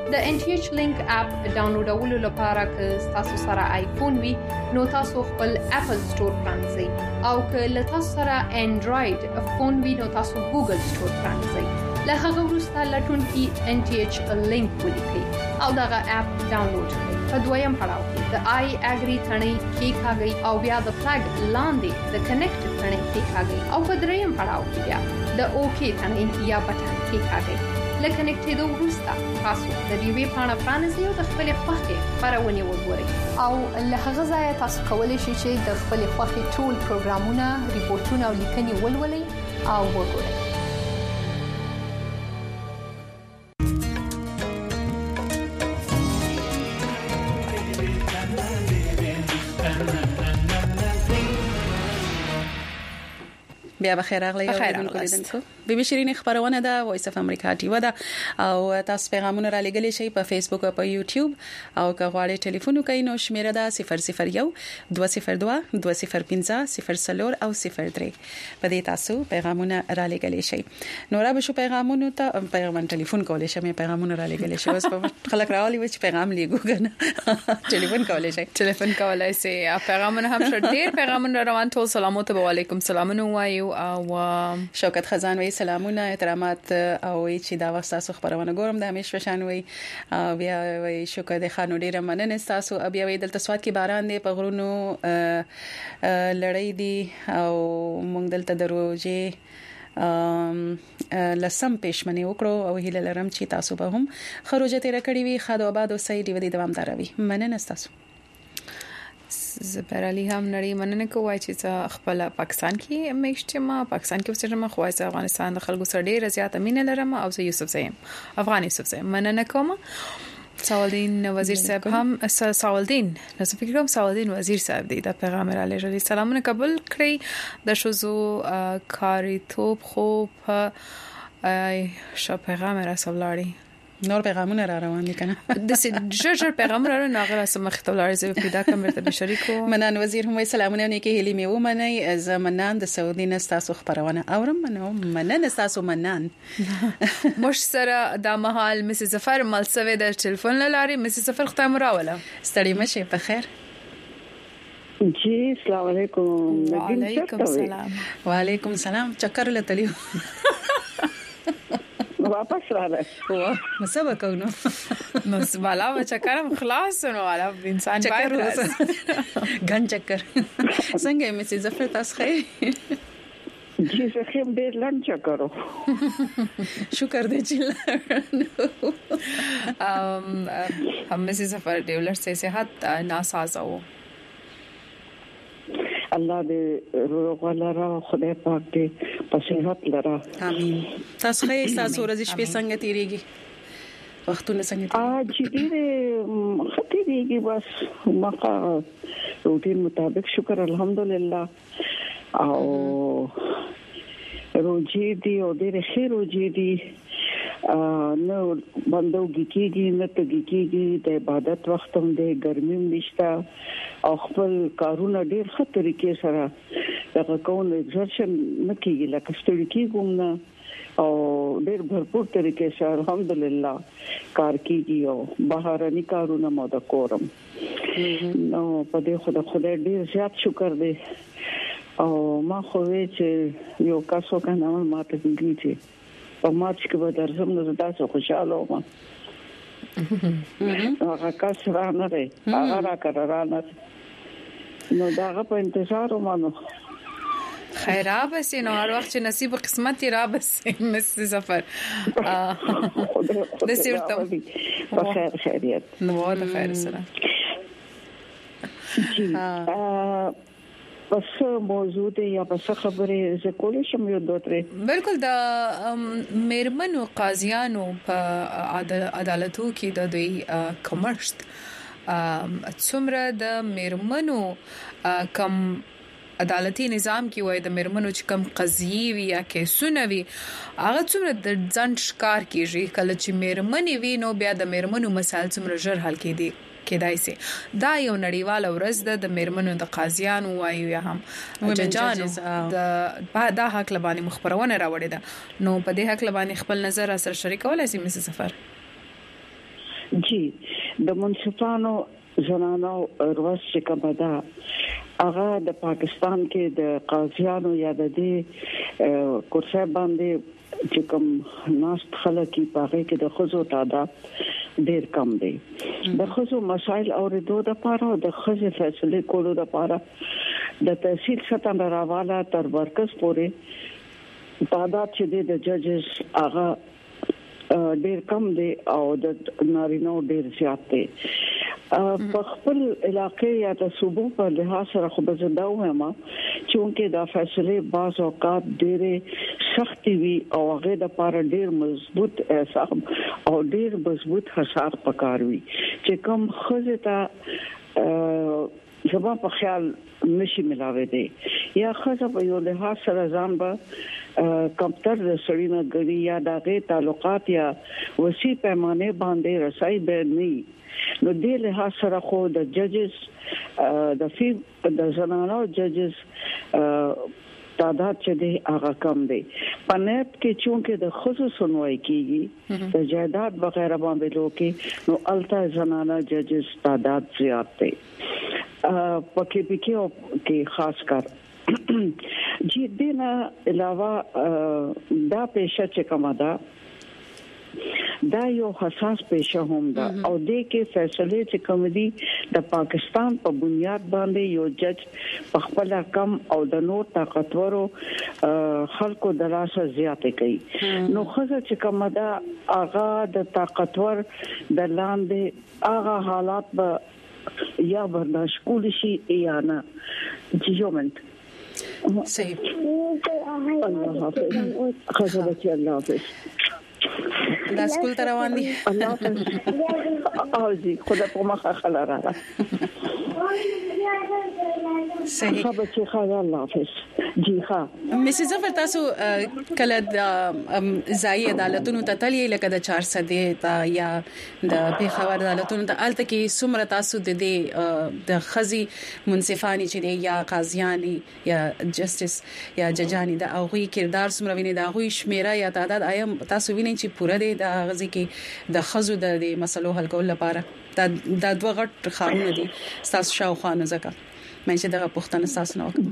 د NTH لینک اپ ډاونلوډولو لپاره که تاسو سره آیفون وي نو تاسو خپل اپل سٹور پرانځئ او که له تاسو سره انډراید فون وي نو تاسو ګوګل سٹور پرانځئ. له هغه وروسته لټونکي NTH لینک ولیکئ او دغه اپ ډاونلوډ کړئ. په دویم پړاو کې د آی اګری تڼۍ کېکاږئ او بیا د فلګ لاندې د کنیکټ تڼۍ کېکاږئ او په دریم پړاو کې بیا د اوکې تڼۍ یا بټن کېکاږئ. له کنیکټېدو وروسته تاسو د ډیوې پاڼه پرانیزئ او د خپلې خوښې خپرونې وګورئ او له هغه ځایه تاسو کولی شئ چې د خپلې خوښې ټول پروګرامونه، ریپورتونه او لیکنې ولولئ او وګورئ. بیا بخیر اغلی اوریدونکو بیبي شیرین خبرونه ده وایس اف امریکا ټي ده او تاسو پیغامونه را لګلی شئ په فیسبوک او په یوټیوب او که غواړئ ټلیفون وکړئ نو شمیره ده 001 202 205 0 او 03 په دې تاسو پیغامونه را لګلی شئ. نو را به شو پیغامونه ته پیغام ټلیفون کولای شئ، پیغامونه را لګلی شئ. اوس په خلک راولي چې پیغام لیکو کنه ټلیفون کولای شئ، ټلیفون کولای شئ. پیغامونه هم شته، ډیر پیغامونه روان. ټول سلامات و علیکم سلامونه وایو او شوکت خزان وی سلامونه احترامات او چې دا وخت تاسو خبرونه ګورم د همیش فشان وی بیا وی شکر د خانو ډیره مننه تاسو. بیا وی دلته سواد کې باران دی، په غرونو لړۍ دی او موږ دلته دروځي لسم پېشمنی وکړو او هیله لرم چې تاسو به هم خروجه تیر کړی وي. خاطر آباد او سعید ودی دوامدار وي. مننه تاسو. زبرالي هم نړۍ مننه کوي چې خپل پاکستان کې مېشته پاکستان کې اوسېږم، خو افغانستان د خلکو سره ډېر زیات مینه لرم او زه یوسف زیم افغان یوسف زیم مننه کوم. سوالدین وزیر صاحب هم سوالدین نو فکر کوم سوالدین وزیر صاحب دی د پیغام را لېږلي سلامونه قبول کړی. د شوزو کاری توپ خوب شو پیغام را سوالاری نور پیغامونه را روان دي کنه د سجر پیغام را ناغره سم خطولار زه پیدا کوم ته بشریکو. منان وزیر هم سلامونه نیکی هلی میو منی از منان د سعودي نستاسو خبرونه اورم منن نستاسو منان مش سره د محل مس زفر ملسوي د ټلیفون لاري مس زفر ختم راوله ستړي مشه په خیر. جی السلام علیکم. وعلیکم السلام. وعلیکم السلام. چکر لتلیو واپس راځه واه مسبه کوونو نو بالا و چکرم خلاص نو والا انسان باید غن چکر څنګه مې زفر تاسو خیر جی زه هم ډیر لن چکرو شکر دې چې هم مې زفر ډیولر سه صحت ناسازو الله دې روغ لرا خدای پاک دې په صحت لرا امين. تاسو خې تاسو ورځ شپې څنګه تیریږي وختونه څنګه تیریږي؟ چې دې خطرېږي بس مخه روټین مطابق شکر الحمدلله او روجي دي او دې خیر روجي دي نو بندوږي کېږي نه تګيږي د عبادت وخت هم د ګرمیم نشتا او خپل کارونه ډیر خطرې کې سره دغه کوم ایگزرشن نه کېږي لکه ستړي کېږم نه او ډیر भरपूर طریقې سره الحمدلله کار کېږي او بهراني کارونه مو د کورم نو په دې خدای ډیر زیات شکر دی او ما خو چې یو کاسو کنه ما ته کېږي په مارچ کې به درځم نو تاسو خوشاله وم هغه کس را نه دی هغه را کړه نو داغه په انتظار ومنو خیراب سي نو هر وخت چې نصیب قسمت را بس مس سفر د سیرته په خیر خیریت نو د خیر سره پس موضوع دی یا پس خبره ز کولې شم یو دوه درې بالکل د میرمنو قاضیانو په عدالتو کې د دوی کمرشت څومره د میرمنو کم عدالتي نظام کې وای د میرمنو چې کم قضیې وي یا کیسونه وي هغه څومره د ځان ښکار کیږي کله چې میرمنې وي نو بیا د میرمنو مسایل څومره ژر حل کېدي کېدای سي. دا یو نړیواله ورځ د میرمنو د قاضیانو وایو یا هم ججانو د حق لبانې مخبرونه راوړې ده نو په دې حق لبانې خپل نظر سره شریکولای سي مس سفر. جی د منصفانو زنانو روس چې کومه ده هغه د پاکستان کې د قاضیانو یا د کورسه باندې چې کوم ناس خلک په هغه کې د خزو تعداد ډیر کم دی د خزو مسائل اوریدو د پاره د خزو فیصله کولو د پاره د تحصیل سطح راواله تر مرکز پورې تعداد چې د ججز هغه ډیر کم دی او د نارینو ډیر زیات دی په خپل علاقې یا د صوبو په لحاظ سره خو به زه دا وایم چې دا فیصله بعض اوقات ډېرې سختې وي او هغه د لپاره ډېر مضبوط حساب او ډېر مضبوط حساب پکار وي چې کوم خزه ته زما په خیال نشي ملاوي دي یا خزه په یو لحاظ سره ځان به کمتر رسړینه غړي یا دغه تعلقات یا وسیع پیمانه باندې رسای به نه نو دې له سره خو د ججز د زنانو ججز تعداد چې دی هغه کم دی پنځت کې چونکه د خصوص سنوي کیږي د جائیداد وغیرہ باندې لوکي نو الته زنانه ججز تعداد زیات دی پکې کې خاص کر جی دینه علاوه دا پیشه چې کومه ده دا یو حساس پیشه هم ده او د کې فیصله چې کوم دي د پاکستان په بنیاد باندې یو جج په خپل کم او د نور طاقتورو خلکو دراسه زیاته کوي نو خزه چې کوم ده هغه د طاقتور د لاندې هغه حالات به یا برداشت کول شي یا نه جومنت صحیح الله حافظ خزه بچي الله حافظ دا سکول ته روان دي الله حافظ او جی خدا په مخه خلاره صحیح بچي خدا الله حافظ جی ها مسز ظفر تاسو کله د ځای عدالتونو ته تللی لکه د 400 تا یا د پیښور عدالتونو ته الته کې څومره تاسو د خزي منصفانی چې یا قاضیانی یا جسټس یا ججانی د اوغي کردار څومره ویني د اوغي شمیره یا تعداد ایم تاسو ویني چې پوره د غزي کې د خزو د مسلو حل کول لپاره د دوه غټ خارونه دي تاسو شاوخوا نه ځکه مې چې دغه پښتنه تاسو نه وکړه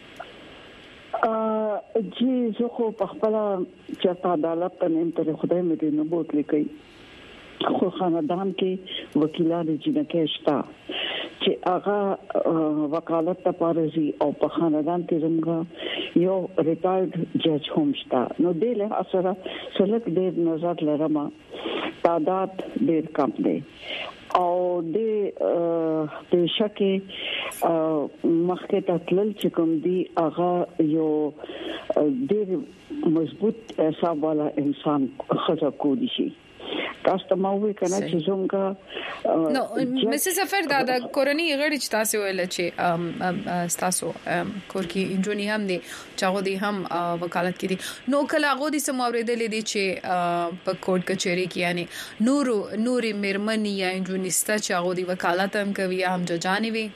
جی زه خو په خپل چې عدالت ته نیم تر خدای مې دې نه بوتلې کوي خو خاندان کې وکیلان جنکه شتا چې هغه وکالت ته پارځي او په خاندان کې زموږ یو ریټایرډ جج هم شتا نو دې له اثر سلک دې نظر لرم تعداد ډېر کم دی او د شکه مخکې تطلل چې کوم دی هغه یو ډېر مضبوط حساب والا انسان خزه کولی شي تاسو ته مو وی کنه چې څنګه نو مسز ظفر دا کورنۍ غړي چې تاسو ویل چې تاسو کور کې انجونی هم دي چاغو دي هم وکالت کړي نو کله هغه دي سم اوریدلې دي چې په کوټ کچېری کې یعنی نوري مرمنی یا انجونی ستا چاغو دي وکالت هم کوي هم ججانی وي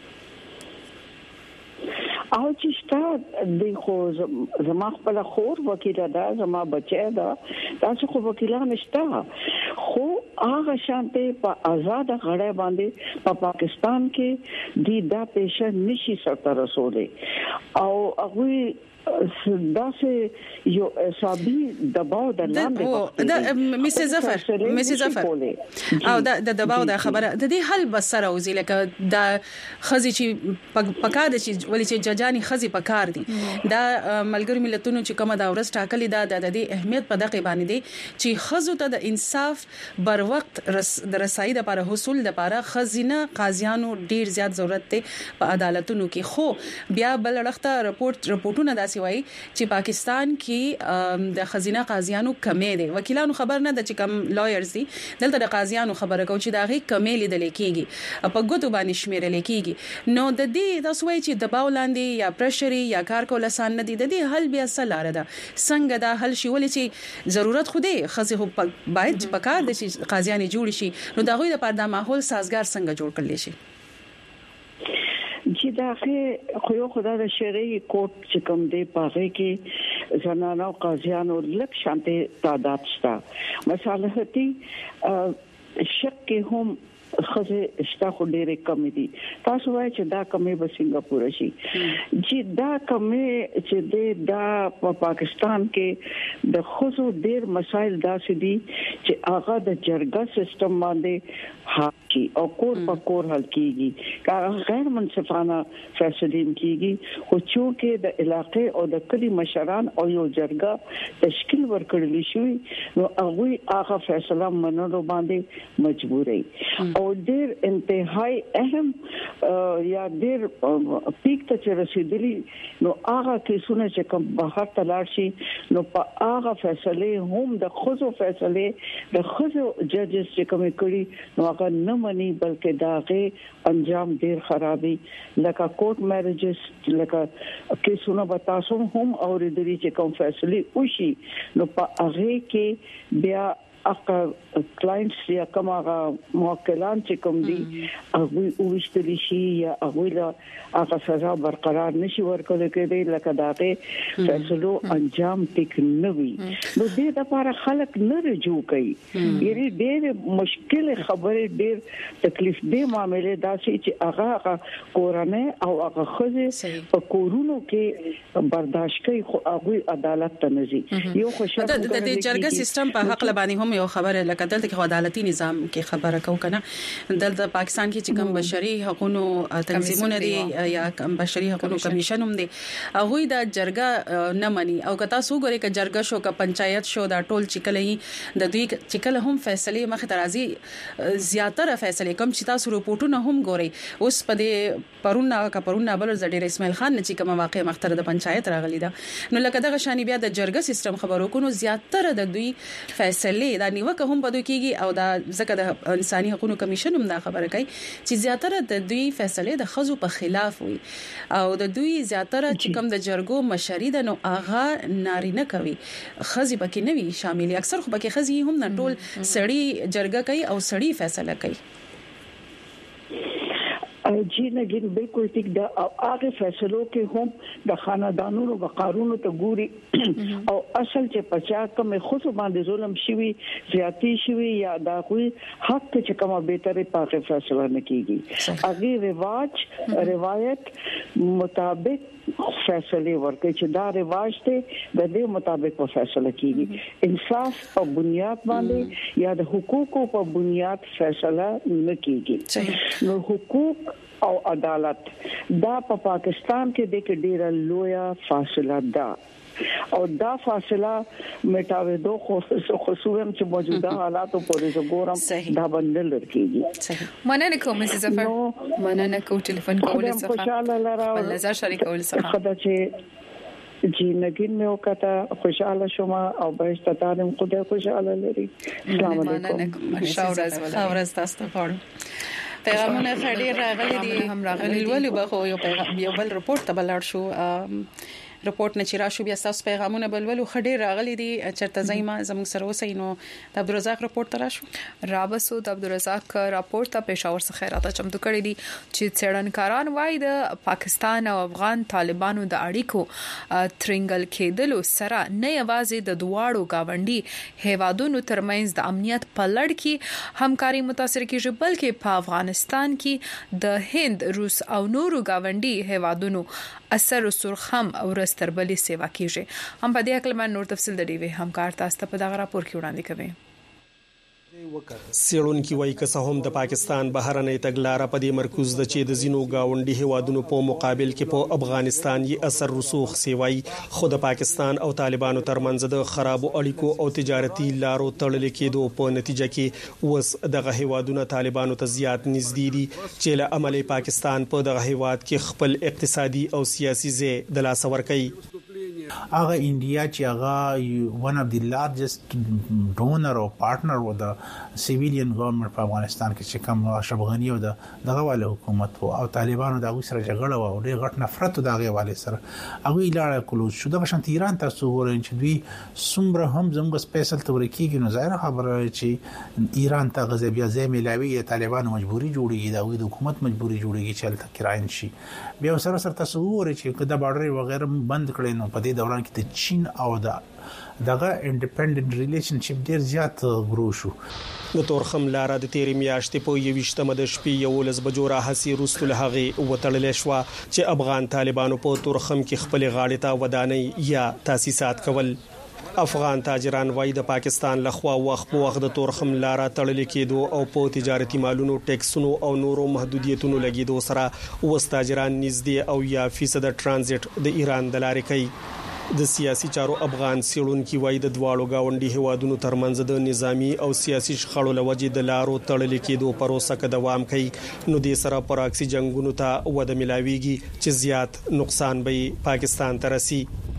او چې شته د خو زما خپل خور وکیل ده زما بچی ده تاسو خو وکیلان نشته خو هغه شانته په آزاد غړې باندې په پاکستان کې دا پیشه نشي سره رسولې او هغه داسې یو حسابي دباو د لاندې مسز ظفر او د دباو د خبره د دې حل بسره او ځلکه د خزي چې پکار دي چې ولې چې ججانی خزي پکار دي دا ملګری ملتونو چې کومه دا ورځ ټاکلې ده د دې اهمیت په دغه باندې دي چې خزو ته د انصاف بر وخت د رسایي لپاره حصول لپاره خزینه قاضیانو ډیر زیات ضرورت دی په عدالتونو کې خو بیا بل وخت رپورټونه داسې وایي چې پاکستان کې د خزینه قاضیانو کمې دي وکیلانو خبر نه د چې کم لایرز دي دلته د قاضیانو خبره کوي چې داغه کمې لیدل کېږي په ګوتو باندې شمیرل کېږي نو د دې تاسو وایي چې دباو لاندې یا پرشري یا کار کول آسان نه دي د دې حل بیا سلاره ده څنګه دا حل شي ولې چې ضرورت خوده خزه باید پکار دي چې قاضیان جوړ شي نو دغه لپاره د ماحول سازگار څنګه جوړ کړل شي چې داخه خو خدای د شرعي کوټ چې کوم دی پاره کې زنانو قاضیانو لک شانته تعداد شته مصالحتي شک کې هم خزه شتا خو ډېرې کم دي تاسو وایئ چې دا کمې به سنگاپور شي چې دا کمې چې دا په پاکستان کې د خزو ډېر مسایل داسې دي چې هغه د جرګه سیستم باندې حاکي او کور په کور حل کیږي که غیر منصفانه فیصله کیږي خو چې د علاقې او د کلی مشران او یو جرګه تشکیل ورکړل شي نو هغه فیصله منلو باندې مجبوري او ډېر انتهائی اهم یا ډېر پیک ته رسیدلی نو هغه کیسونه چې کوم بهر تلار شي نو په هغه فیصله هم د خزو فیصله د خزو ججز چې کوم کړي نو هغه نه مني بلکې داغه انجام ډېر خرابي لکه کورټ میریجز لکه کیسونه بتاسو هم اوریدلی چې کوم فیصله وشي نو په هغه کې بیا اګه کلاینټس یا کومه موکلان چې کوم دي هغه وشتلی شي یا هغه سزا برقرار نشي ورکول کېږي لکه داغه فیصلو انجام ټیک نه وي نو دې د لپاره خلک نه رجوع کوي یعنی ډېر مشکل خبره ډېر تکلیف دې معاملې داسې چې هغه کورانه او هغه خزه په کورونو کې برداشت کوي خو هغه عدالت ته نه ځي یو خوشاله د جرګه سیستم په حق لبانی هم یو خبره لکه دلته کې عدالتي نظام کې خبره کو کنه دلته پاکستان کې چې کوم بشري حقوقو تنظیمونه دي یا کوم بشري حقوقو کمیشن هم دي هغه د جرګه نه مني او کتا سو غره ک جرګه شو ک پنچایت شو دا ټول چکلې د دوی چکل هم فیصله مخ ترازی زیاتره فیصله کوم چې تاسو رپورټونه هم ګوري اوس په دې پرونه بل زړی اسماعیل خان چې کوم واقع مختره د پنچایت راغلی دا نو لکه دغه شانی بیا د جرګه سیستم خبرو کو نو زیاتره د دوی فیصله دا نیوکه هم بده کیږي او دا ځکه د انساني حقوقو کمیشن هم دا خبره کوي چې زیاتره د دوی فیصله د خزو په خلاف وي او د دوی زیاتره چې کوم د جرګو مشري د نو اغا نارینه کوي خزي پکې نه وي شامل اکثر خو پکې خزي هم نه ټول سړی جرګه کوي او سړی فیصله کوي جی نګین بالکل ټیک دا هغه فیصلو کې هم د خاندانونو وقارونو ته ګوري او اصل چې پچا کوم خصو باندې ظلم شوی زیاتی شوی یا دا کوئی حق چې کومه بهتره پاکه فیصله نه کیږي هغه روایت مطابق فیصله ورکړي چې دا رواج ته د دې مطابق په فیصله کیږي انصاف په بنیاد باندې یا د حقوقو په بنیاد فیصله نه کیږي نو حقوق او عدالت دا په پاکستان کې د ډیره لویه فاصله ده او دا فاصله مټاوي دوه خصوصا چې موجوده حالاتو پورې وګورم دا باندې لړکیږي مننه کوم مسز ظفر مننه کوم ټلیفون کول څخه خوشاله لراو نظر شریکول څخه خدای چې جی نګین مې وکړه خوشاله شوم او به ستاسو خدای خوشاله لري السلام علیکم شاورز تاسو ته پیغامونه خډیر راغلي دي هم راغلي ولې به خو یو بل رپورت ته بلار شو رپورت نه چیرې شو بیا تاسو پیغامونه بلولو خډیر راغلي دي چرته زایما زموږ سره وسینو د عبدالرزاق رپورت ترا شو رابسو د عبدالرزاق رپورت ته پېښور څخه راته چمتو کړی دي چې څېړنکاران وايي د پاکستان او افغان طالبانو د اړیکو ترنګل کېدلو سره نه یوازې د دواړو گاونډي هیوادونو ترمنځ د امنیت په لړ کې همکاري متاثر کیږي بلکې په افغانستان کې د هند روس او نورو گاونډي هیوادونو اثر سرخم او رستربلي سیوا کیږي هم په دې اړه من نور تفصیل د ډیوی همکار تاسو ته په دغه راپور کې وړاندې کوي سیړونکو وایي که څه هم د پاکستان بهرنۍ تګلارې په دې مرکز د چې د زینو گاونډي هوادونو په مقابل کې په افغانستان یې اثر رسوخ سیوای خو د پاکستان او طالبانو ترمنځ د خرابو اړیکو او تجارتي لارو تړل کېدو په نتیجه کې وس دغه هوادونو طالبانو ته زیات نږدې دي چې له عملي پاکستان په دغه هواد کې خپل اقتصادي او سیاسي ځای د لاس ورکړي هغه انډیا چې هغه one of the largest donor or partner with the civilian government په افغانستان کې چې کوم اشرف غنی او دغه والے حکومت او طالبانو دغه سره جګړه و او ډېر غټ نفرت دغه والے سره هغه لاړه کلوز شو دغه شانت ایران تاسو ورین چې دوی څومره هم زموږ سپیشل تورکیږي نو ظاهر خبره چې ایران ته غزه بیا ځای ملاوي طالبانو مجبوري جوړیږي د حکومت مجبوري جوړیږي چې تل کراین شي بیا سره تاسو ورې چې د بارډر وغیرہ بند کړي نو په دې دې دوران کې د چین او دغه انډیپندنت ریلیشنشپ ډیر زیات غرو شو. د تورخم لاره د تیرې میاشتې په 28مه د شپې 11 بجو راهسي رسول هغه وتړل شو چې افغان طالبانو په تورخم کې خپل غاړې ته ودانۍ یا تاسیسات کول. افغان تاجران وای د پاکستان لخوا وخت په وخت د تورخم لاره تړل کېدو او په تجارتي مالونو ټیکسونو او نورو محدودیتونو لګیدو سره وس تاجران نږدې او یا فیصد ترانزیت د ایران د لارې کوي. د سیاسي چارو افغان سیړونکو وای د دواړو گاونډي هوادونو ترمنځ د نظامی او سیاسي شخړو لوجې د لارو تړل کېدو پروسه کې دوام کوي نو د سره پراکسي جنگونو ته وده ملاويږي چې زیات نقصان به پاکستان ته رسي.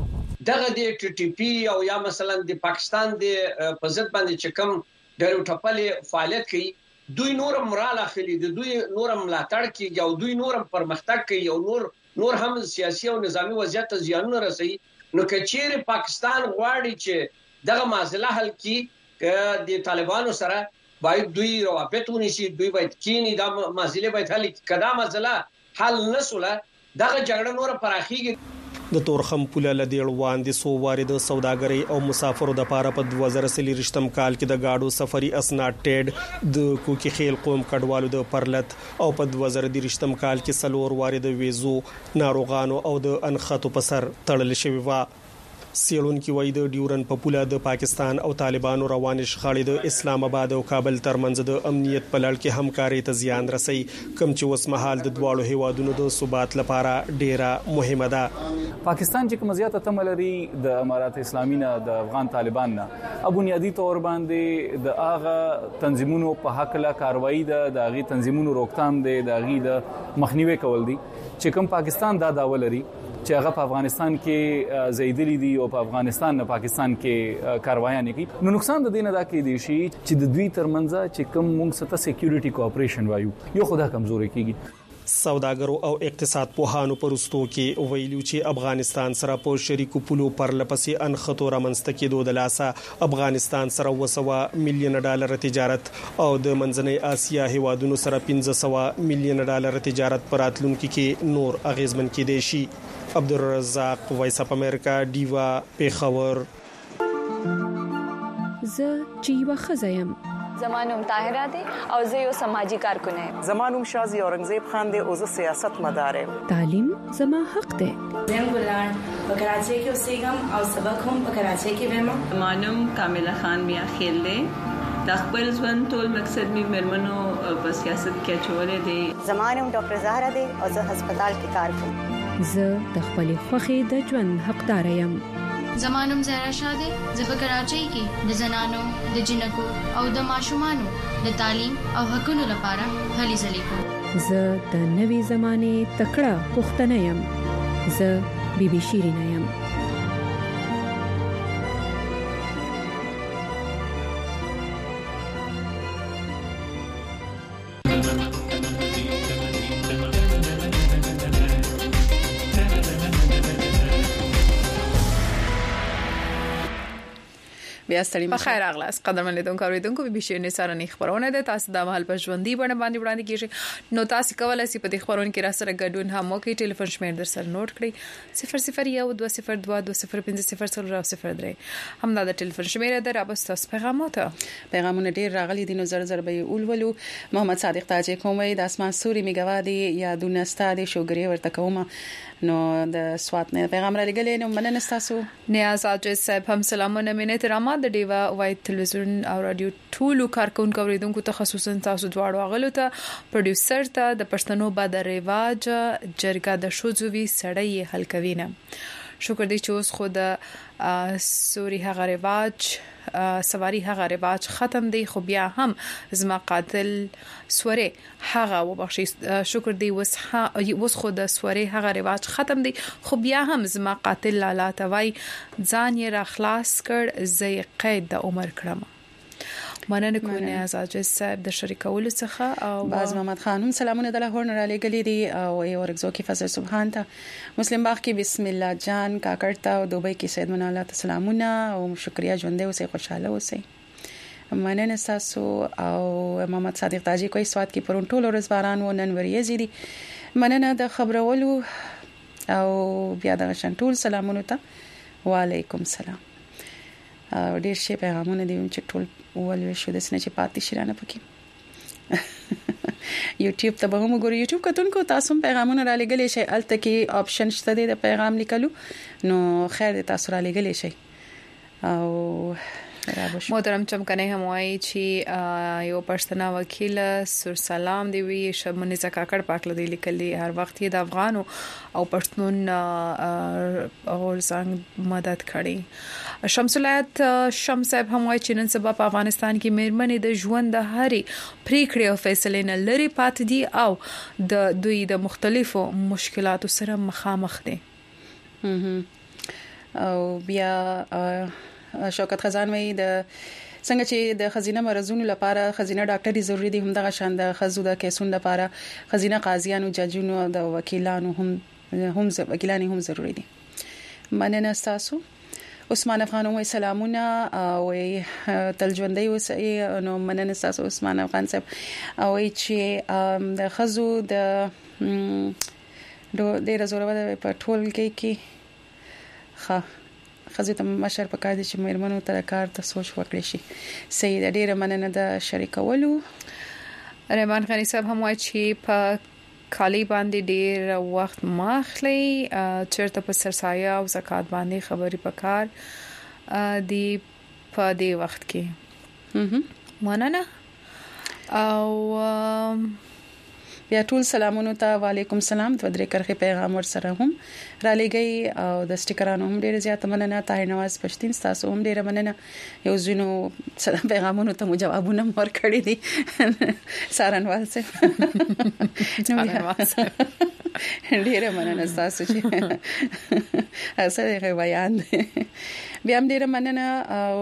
دغه د ټي ټي پی او یا مثلا د پاکستان د په ضد باندې چې کوم ډېر ټپلې فعالیت کوي دوی نورم رااله خلی د دوی نورم ملاتړ کوي او دوی نورم پرمختګ کوي او نور هم سیاسي او نظامی وضعیت ته زیانونه رسي. نو کچېر پاکستان غواړي چې دغه معضله حل کړي د طالبانو سره باید دوی روابط ونیسي دوی باید کینی دا معضله باید حل کړي کدا معضله حل نسوله دغه جګړه نور پراخیږي. د تورخم پوله لدیړ وړاندې سو وارد سوداګري او مسافرو د پاره په 2023 کال کې د گاډو سفري اسناد ټیډ د کوکی خیل قوم کډوالو د پرلت او په 2023 کال کې سلور وارد ویزو ناروغانو او د انخاتو په سر تړل شوی و. سیړونکو وای د ډیورن په پوله د پاکستان او طالبانو روان شخړې د اسلام آباد او کابل ترمنځ د امنیت په لړ کې همکاري ته زیان رسي کوم چې اوس مهال د دواړو هیوادونو د ثبات لپاره ډیره مهمه ده. پاکستان چې کوم زیاته تملري د امارات اسلامي نه د افغان طالبان نه بنیادی تور باندې د هغه تنظیمونو په حق لا کاروایی د هغه تنظیمونو روکتام د هغه د مخنیوي کول دي چې کوم پاکستان دا داولري چې هغه په افغانستان کې زیدلی دي او په افغانستان نه پاکستان کې کاروایانه کوي. نو نقصان د دینه دا کې دي چې د دوی ترمنځ چې کوم موږ ست سکیورټي کوآپریشن وایو یو خدا کمزوري کیږي. سوداګرو او اقتصاد پوهانو پرستو کې ویلو چې افغانستان سره په شریکو پولو پر لپسې انخطو رامنځته کېدو د لاسه افغانستان سره $100 میلیون تجارت او د منځنۍ آسیا هیوادونو سره $500 میلیون تجارت پراتلونکو کې نور اغیزمن کېدي شي. عبدالرزاق وایس اپ امریکا دیوا پیښور. زه چیوا خزایم زمانوم طاهره دی او زه یو سماجی کارکونه یم. زمانوم شازی اورنګزیب خان دی او زه سیاست مدار یم. تعلیم زما حق دی. زم ګلان په کراچۍ کې اوسېږم او سبق هم په کراچۍ کې وایم. زمانوم کامله خان میا خیل دی د خپل ژوند ټول مقصد می مرمنو په سیاست کې چولې دی. زمانوم ډاکټر زهرا دی او زه هسپتال کې کار کوم. زه د خپل خوخي د ژوند حقدار یم. زمانوم زهرا شاه دی زه په کراچۍ کې د زنانو د جنکو او د ماشومانو د تعلیم او حقوقو لپاره هلې ځلې کوم. زه د نوي زمانه تکړه پښتنه یم. زه بیبي شیرینه یم. بیا ستړي په خیر اغلاس قدرمن لیدونکو اوریدونکو به بشیر سارنې خبرونه ده تاسو د مهال په ژوندۍ باندې وړاندې کیږي نو تاسو کولای شئ په دې خبرونه کې را سره ګډون هم وکړئ. ټلیفون شمیر در سره نوٹ کړئ 001202205003 هم دا ټلیفون شمیر ده. رابطه تاسو پیغامونه ډیر راغلي دي نو زر به اولولو. محمد صادق تاج کومي د اسمان سوري میګوادي یا دونستا د شوګری ورته کومه نو د سوات نه پیغام را لګلې نو مننه تاسو. نیاز اجازه صاحب هم سلامونه مینه ترامه د دیوا وای تلویزیون او رادیو ټولو کارکونکو اوریدونکو ته خصوصا تاسو دواړو غلو ته پروډوسر ته د پښتنو بعد رواج جرګه د شوزوي سړی حل کوینه. شکر دی چې اوس خود سوري هغه رواج سواری هغه رواج ختم دی خو بیا هم زما قاتل سوره هغه وبخشي. شکر دی اوس خود سوره هغه رواج ختم دی خو بیا هم زما قاتل لالا توای ځان یې را خلاص کړ زې قید د عمر کړم. مننه کوم نیاز صاحب د شریکولو څخه او باز محمد خانم سلامونه د لاهور نه را لګلې دي او یو ورګزو کې فضل سبحان ته مسلم باغ کې بسم الله جان کاکړتا او دوبۍ کې سید مناله سلامونه او شکریا ژوندې اوسې خوشاله اوسې. مننه تاسو او محمد صادق تاجی کوئی سواد کې پرونټول ورځ باران و نن وریځي دي. مننه د خبرولو او بیا د شنټول سلامونه ته وعلیکم السلام. ډیر شي پیغامونه دي چې ټول ولې شو د سنې چې پاتې شرانه پکې یوټیوب ته به موږ ګورو. یوټیوب کتونکو تاسو هم پیغامونه را لګلې شي، الته کې آپشن شته د پیغام لیکلو، نو خیر تاسو را لګلې شي. او محترم چمکنه هم وایي چې یو پښتنه وکیل سر سلام دی وی شمنې زکاکړ پاکله دی لیکلي هر وخت د افغان او پښتون اور څنګه مدد کړي. شمس الایت شمس صاحب هم وایي چې نن سبا په افغانستان کې مېرمنې د ژوند د هرې پریکړې او فیصلې نه لري پات دي او د دوی د مختلفو مشکلاتو سره مخامخ دي. او بیا شوکت خزان وی د څنګه چې د خزینه مرزونو لپاره خزینه ډاکټري ضروری دي، هم د غشان د خزو د کیسون لپاره خزینه قاضیانو ججونو د وکیلانو هم وکیلانی هم ضروری دي. مننه تاسو. عثمان افغان وی سلامونه او تل ژوندۍ اوسئ. نو مننه تاسو عثمان افغان صاحب. او چې د خزو د ډېر زوره په ټول کې ښه خزه ته مشر په کار دي چې مېرمنو ته کار ته سوچ وکړي شي. سید ډیره مننه د شریکولو. رحمان غنی صاحب هم وایي چې په کالی باندې ډیر وخت ماخلي چیرته په سرسایه او زکات باندې خبري پکار دی په دې وخت کې. مننه. او بیا ټول سلامونه ته وعلیکم السلام. د درې کرخه پیغام ور سره هم را لګي او د سټیکرانو هم ډیره زیاته مننه. طاهر نواز پښتين تاسو هم ډیره مننه. یو زینو سلام پیغامونو ته مو جوابونه ور کړی دي. سارنوال سه ډیره مننه تاسو چې اسره بیان بیا هم ډیره مننه. او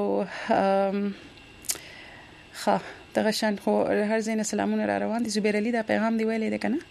ښه دغه شان خو هر زین سلامونه را روان دي. زبیر علي دا پیغام دی ویلې ده کنه؟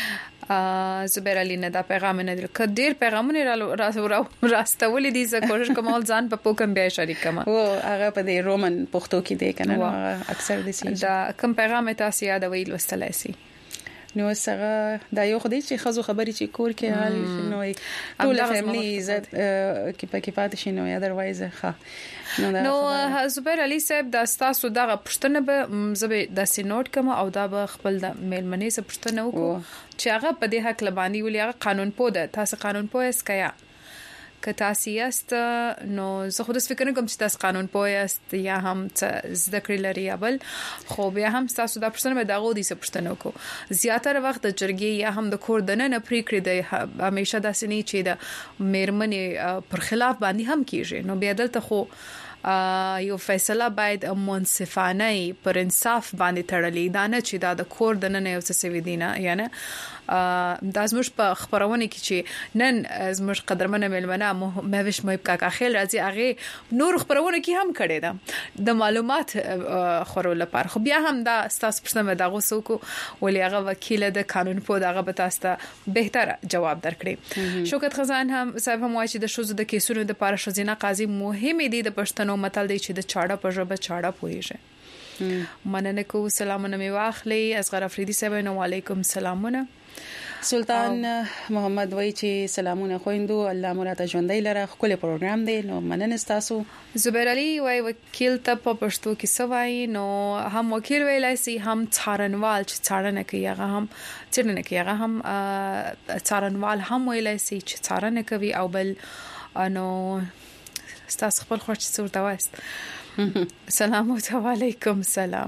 زبیر علي نه دا پیغام نه دی. کډیر پیغامونه راستولې دي. زه کوشش کوم ځان په پوکم بیا شریک کما. او هغه په دې رومن پښتو کې دی کنه؟ اکثر دي دا کوم پیغام تاسو یاد ویل وستلای سي؟ نو سره دا یو خدای چې خزو خبري چې کور کې حال نو ټول فیملی عزت کې پکې پاتې شي. نو اذروایز ښه نو زبیر علي صاحب دا تاسو دغه پښتنه به زبې د سینوټ کوم او دا به خپل د میلمنې سره پښتنه وکړو چې هغه په دې حق لبانی ولې هغه قانون پوده. تاسو قانون پوهه اسکیا که تاسو یاست نو زه خود فکر کوم چې تاسو قانون پوه یاست یا هم زده کړی لري بل خو بیا هم تاسو دا پښتنه به دغه دي پښتنه کو زیاتره وخت د جرګې یا هم د کور دنه نه پریکړې د همیشه داسې نه چې د میرمنې پر خلاف باندې هم کیږي. نو بیا دلته خو یو فیصله باید منصفانه پر انصاف باندې تړلې دا نه چې دا د کور دنه نه یو څه سوي دي نه. یعنی د ازمش په خبرونه کې چې نن ازمش قدرمنه ملمنه مهوش مې کا خیل راځي هغه نور خبرونه کې هم کړي ده د معلومات خورو لپاره. خو بیا هم دا تاسو پرسمه دغه سوکو ولې هغه وکیل د قانون په دغه به تاسو ته بهتر جواب درکړي. شوکت خزان هم صاحب هم وایي چې د شوزو د کیسونو د لپاره شوزینه قاضي مهم دي. د پښتنو متل دی چې د چاړه په ژبه چاړه پويږي. مننه کو سلامونه می واخلي. اصغر افریدي صاحب نو علیکم سلامونه. سلطان محمد وای چې سلامونه خويندو الله مراته ژوندۍ لره خپل پروګرام دی. نو مننه تاسو. زبیر علي وای وکیل ته په پښتو کې سوای نو هم وکیل ویلای سي هم څارنوال چې څارنه کوي هغه هم څرنه کوي هغه هم څارنوال هم ویلای سي چې څارنه کوي او بل نو تاسو خپل خوښ څورته وایست. سلام علیکم. سلام.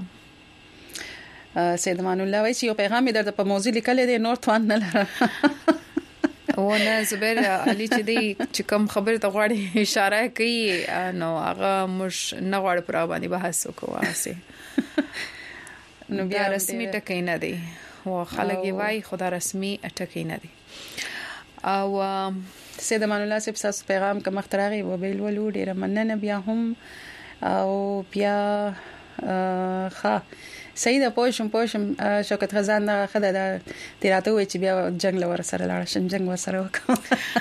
سید امان الله وایي چې یو پیغام درته په موضوع لیکل دي نور توان نه لره. ونه زبیر علي چې دی چې کوم خبره ته غواړي اشاره کوي نو هغه مش نه غواړي پر باندې بحث وکړو واسي. نو بیا رسمي ټکی نه دی او خلک یې وایي خدا رسمي ټکی نه دی. او سید امان الله صاحب تاسو پیغام کوم اختراغي و بیل ولو ډیر مننه. بیا هم او بیا ښه صحیح ده پوښم شوکت خزان نه خدای دا تیراته وي چې بیا جنگ لور سره لاړ شم جنگ وسره وکم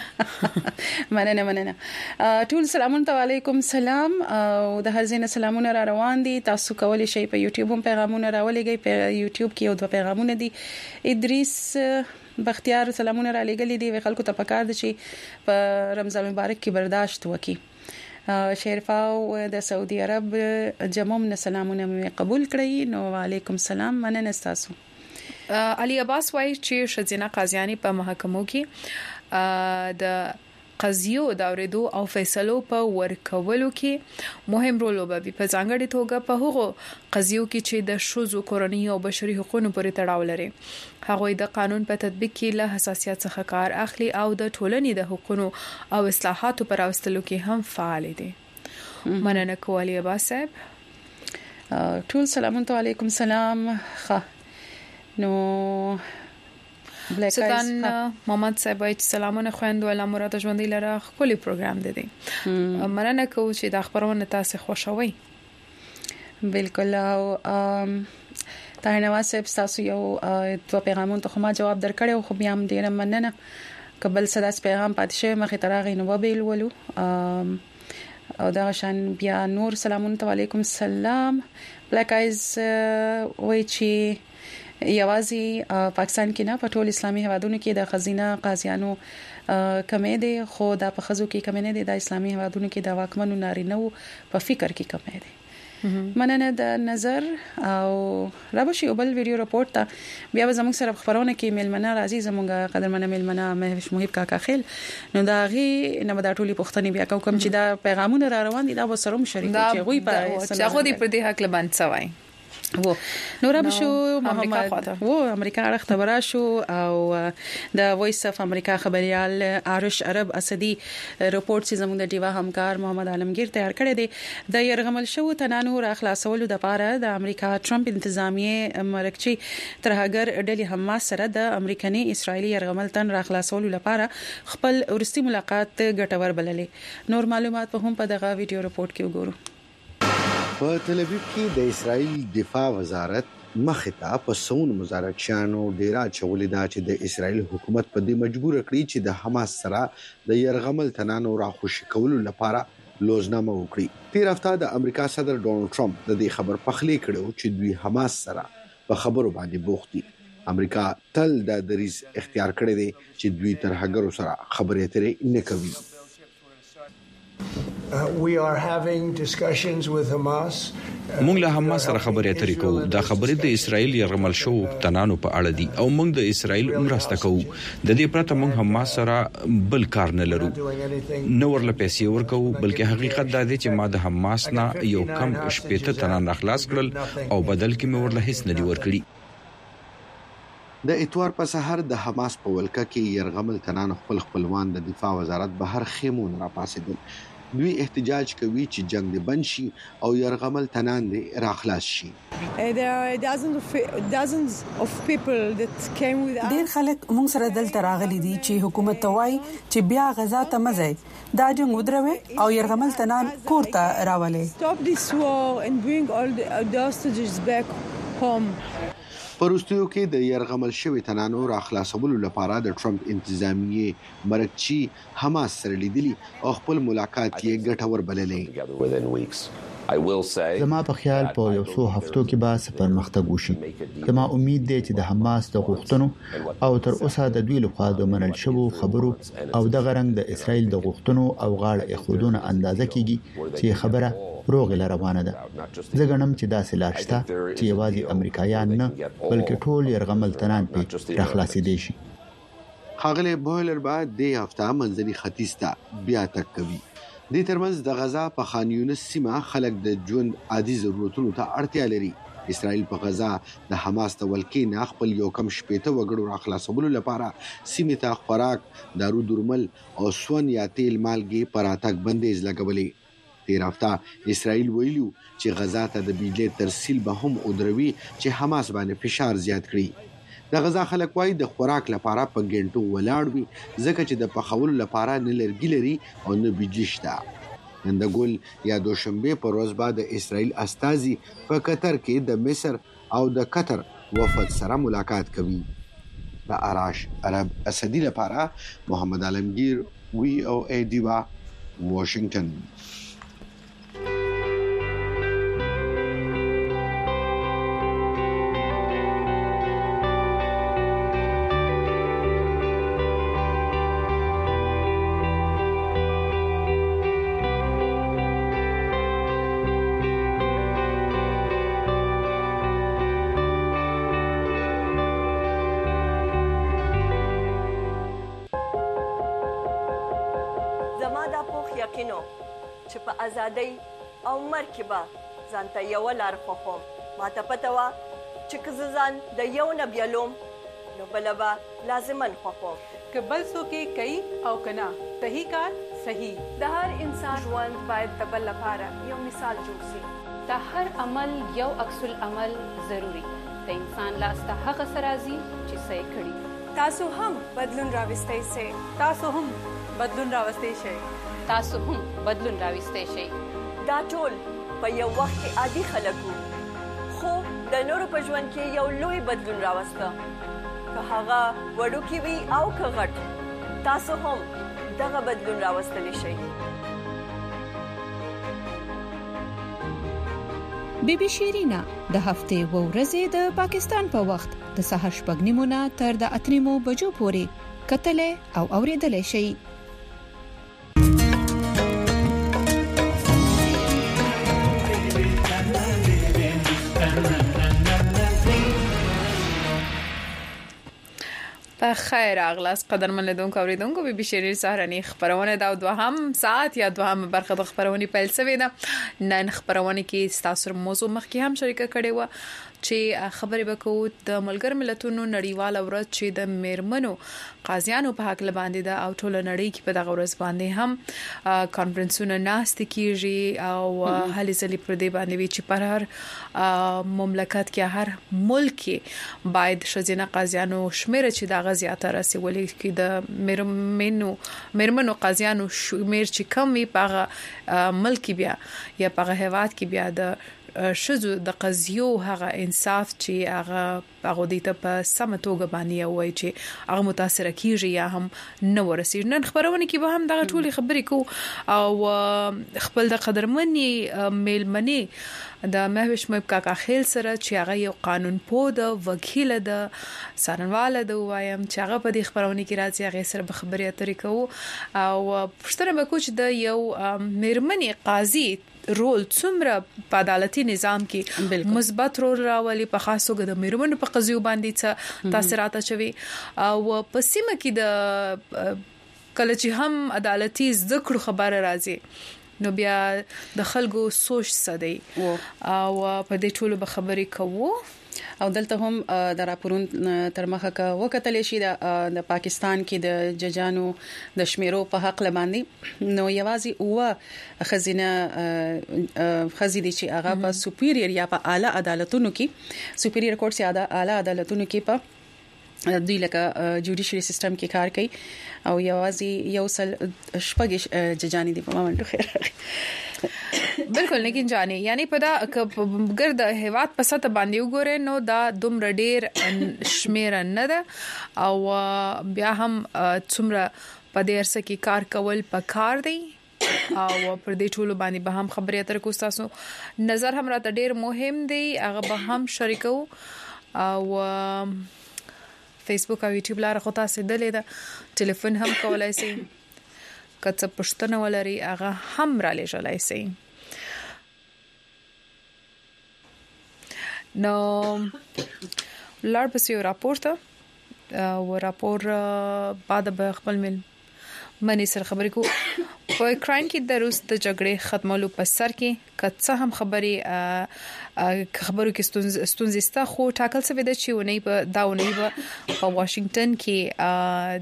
مننه ټول سلامونه علیکم سلام او د هر زین سلامونه را روان دي تاسو کولی شئ په یوټیوب هم پیغامونه راولېږئ په یوټیوب کې یو دوه پیغامونه دي ادریس بختیار سلامونه را لېږلي دي خلکو ته پکار دي چې په رمضان مبارک کې برداشت وکړي شریفاو د سعودي عرب جمعم سلامونه مې قبول کړی نو وعلیکم سلام مننه تاسو علي عباس وایي چې شزینه قاضیانی په محکمو کې د قضیو د اوریدو او فیصلو په ورکولو کې مهم رول لوبوي په ځانګړي توګه په هغو قضیو کې چې د شوزو کورنۍ او بشري حقوقو پورې تړاو لري هغه د قانون په تطبیق کې له حساسیت څخه کار اخلي او د ټولنې د حقوقو او اصلاحاتو پر راوستلو کې هم فعال دي مننه کوالي عباس صاحب ټول سلامونه علیکم سلام نو سلطان محمد صاحب سلامونه خويندو الله مراد ژوندۍ لره خپل پروګرام دی مننه کوم چې د خبرونه تاسو خوشوي بالکل او طاهر نواز صاحب تاسو یو دوه پیغامونه ته ما جواب درکړیو خو بیا هم ډیر مننه قبل صداس پیغام پاتې شوی مخې تراغې نو وبېل ولو او دا شان بیا نور سلامونه علیکم سلام بلیک آیز وای چې یوازې پاکستان کې نه په ټول اسلامي هیوادونو کې د خزینه قاضیانو کمې دي خو د پخزو کې کمې نه دي د اسلامي هیوادونو کې د واکمنو نارینه په فکر کې کمې دي مننه د نظر او رابشي بل ویډیو رپورت ته بیا زموږ سره خبرونه کې ملمنه راځي زموږ قدرمنه ملمنه مهوش محب کاکا خیل نو دا غي نه د ټولي پښتني بیا کوم چې دا پیغامونه را روان دي دا وسروم شریک چې غوي په څنګه دی پر دې حق لبان سوای وو نو رابشو محمد وو امریکا راخته براشو او د وایس اف امریکا خبريال عارش عرب اسدي رپورت چې زموږ د ډیوا همکار محمد عالمگیر تیار کړی دی د يرغمل شو تنانو را خلاصولو د پاره د امریکا ټرمپ انتظامیه مرکچی ترهګر ډلې حماس سره د امریکایي اسرایلی يرغمل تن را خلاصولو لپاره خپل ورستي ملاقات ګټور بللې نور معلومات په هم په دغه ویډیو رپورت کې وګورو په تل ابیب کې د اسرایل دفاع وزارت مخته په سون مزارچانو ډیرا چولې دا چې د اسرایل حکومت په دې مجبور کړی چې د حماس سره د يرغمل تنانو راخوشي کولو لپاره لوزنامه وکړي تیر هفته د امریکا صدر ډونالد ټرمپ د دې خبر پخلی کړو چې دوی حماس سره په خبرو باندې بوخت دي امریکا تل د دریز اختیار کړی دی چې دوی تر هغه سره خبرې اترې نه کوي We are having discussions with Hamas. موږ له حماس سره خبرې اترې کوو دا خبرې د اسرایل يرغمل شو تنانو په اړه دي او موږ د اسرایل مرسته کوو د دې پرته موږ حماس سره بل کار نه لرو نو ورله پیسې ورکو بلکې حقیقت دا دی چې ما د حماس نه یو کم شپېته تنان خلاص کړل او بدل کې مې ورله هیڅ نه دی ورکړي د اتوار په سحر د حماس په ولکه کې يرغمل تنان خپلوان د دفاع وزارت بهر خیمون را پاسېدل دوی احتجاج کوي چې جنگ دې بند شي او يرغمل تنان دې راخلاص شي ډېر خلک موږ سره دلته راغلي دي چې حکومت توای چې بیا غزا ته مزه دا جنگ ودروي او يرغمل تنان کوړه راولي پروستیو کې د يرغمل شوی تنانو را خلاصولو لپاره د ټرمپ انتظامیه مرکچی حماس سره لیدلی او خپل ملاقات یې ګټور بللې زما په خیال په یو څو هفتو کې به پرمختګ وشي زما امید دی چې د حماس د غوښتنو او تر اوسه د دوی لخوا د منل شوو خبرو او د غرنګ د اسرایل د غوښتنو او غاړه اخودونه اندازه کیږي چې خبره روغ روانه ده زه ګڼم چې دا سلاشته چې یوازې امریکایان نه بلکې ټول يرغمل تنان په راخلاصي دي شي خاغله بوهلر بعد د هفته منځني ختیځ ته بیا تک کوي د ترمنځ د غزا په خان یونس سیمه خلک د ژوند عادي ضرورتونو ته اړتیا لري اسرائیل په غزا د حماس د ولکې نه خپل یو کم شپېته وګړو راخلاصولو لپاره سیمه ته خوراک دارو درمل او سون یا تیل مالګي پراتک بندیز لګولې تیر هفته اسرائیل ویلو چې غزا ته د بجلی ترسیل به هم ودروي چې حماس باندې فشار زیات کړي د غزا خلک وايي د خوراک لپاره په ګنټو ولاړ وي ځکه چې د پخولو لپاره نه لرګي لري او نه بجلی شته نن د ګول یا دوشنبه پر ورځ بعد اسرائیل استازي په قطر کې د مصر او د قطر وفد سره ملاقات کوي. د آراش عرب اسدی لپاره محمد عالمگیر VOA دیوا واشنگټن. ازادۍ او مرکبه ځانته یو لار خوخم ماته پته وا چې که ځان د یو نه بیلوم نو بلبا لازمن خوخم که بل څوک کوي او کنا صحیح کار صحیح. د هر انسان ژوند باید د بل لپاره یو مثال جوړ شي. د هر عمل یو عکس العمل ضروری. د انسان لاس ته هغه سرازي چې صحیح کړي. تاسو هم بدلون راوستئ شئ. تاسو هم بدلون راوستئ شئ. تاسو هم بدلون راوستئ شئ. دا ټول په یو وخت کې عادي خلک وو، خو د نورو په ژوند کې یو لوی بدلون راوسته. که هغه وړوکی وي او که غټ، تاسو هم دغه بدلون راوستلی شئ. بیبي شیرینا د هفتې و ورځې د پاکستان په وخت د سهار 8:30 تر د 8:00 بجو پورې کتلې او اوریدلې شي. په خیر اغلاس قدرمن لیدونکو اوریدونکو بیبي شیرین سهرنی خبرونه دا دوهم ساعت یا دوهم برخه د خبرونه پیل شوې ده. نن خبرونه کې تاسو موضوع مخکې هم شریکه کړې و چې خبرې وکړو د ملګر ملتونو نړیوال ورځ چې د میرمنو قاضیانو په حق لباندې ده او ټول نړۍ کې په دغه ورځ باندې هم کانفرنسونه ناست کیږي او هلې ځلې پر دې باندې وی چې پر هر مملکت کې هر ملک کې باید شذینه قاضیانو شمیر چې دغه زیاتره سیولې کې د میرمنو قاضیانو شمیر چې کم وي په ملک بیا یا په هیواد کې بیا د شذو د قضیو هغه انصاف چې هغه د ته په سمتوګه باندې وای چې هغه متاثر کیږي یا هم نو ورسېږي. نن خبرونه کې به هم دغه ټولي خبرې کو او خپل د قدرمنې میلمنې د مهوش مب کاکا خیل سره چې هغه یو قانون پوه د وکیل د سرنواله د وایم چې هغه په دې خبرونه کې راځي هغه سره به خبرې اترې کوو او پښتنه به کوچ د یو میرمنې قاضي رول څومره په عدالتي نظام کې مثبت رول راولي په خاصو د میرمنو په قضیو باندې څه تاثیرات اچوي او په سیمه کې د کله چې هم عدالتي ذکر خبره راځي نو بیا د خلکو سوچ سدي او په دې ټولو به خبرې کوو او دلته هم د راپورون تر مخه کا وکتل شي د پاکستان کې د ججانو د شمیرو په حق لباندې نو یوازې او خزینه خزیدي چې هغه په سپیریئر یا په اعلی عدالتونو کې سپیریئر کورټ یا د اعلی عدالتونو کې په دوی لکه جوډیشري سیستم کې کار کوي او یوازې یو سل شپږ ججانی دي په مامنډو خیر بالکل لیکن جاني یعنی په دا ګرد هیواد په سطح باندې وګوره نو دا دومره ډیر شمیر نه ده او بیا هم څومره په دې ارسه کې کار کول پکار دی او پر دې ټولو باندې به هم خبرې اترې کوو. تاسو نظر هم راته ډیر مهم دی هغه به هم شریکو او فیسبوک او یوټیوب لاره خو تاسو دلې ده ټلیفون هم کولای شئ کڅ پښتنه ولري هغه هم را لېږلای شي. نو لار پس یو راپورته او راپور بعد به خپل منی سره خبرې کو په یوکرين کې د روس د جګړې ختمولو په سر کې کڅه هم خبرو کې ستونزې ستا خو ټاکل څه ودا چې ونی په داونی په واشنگټن کې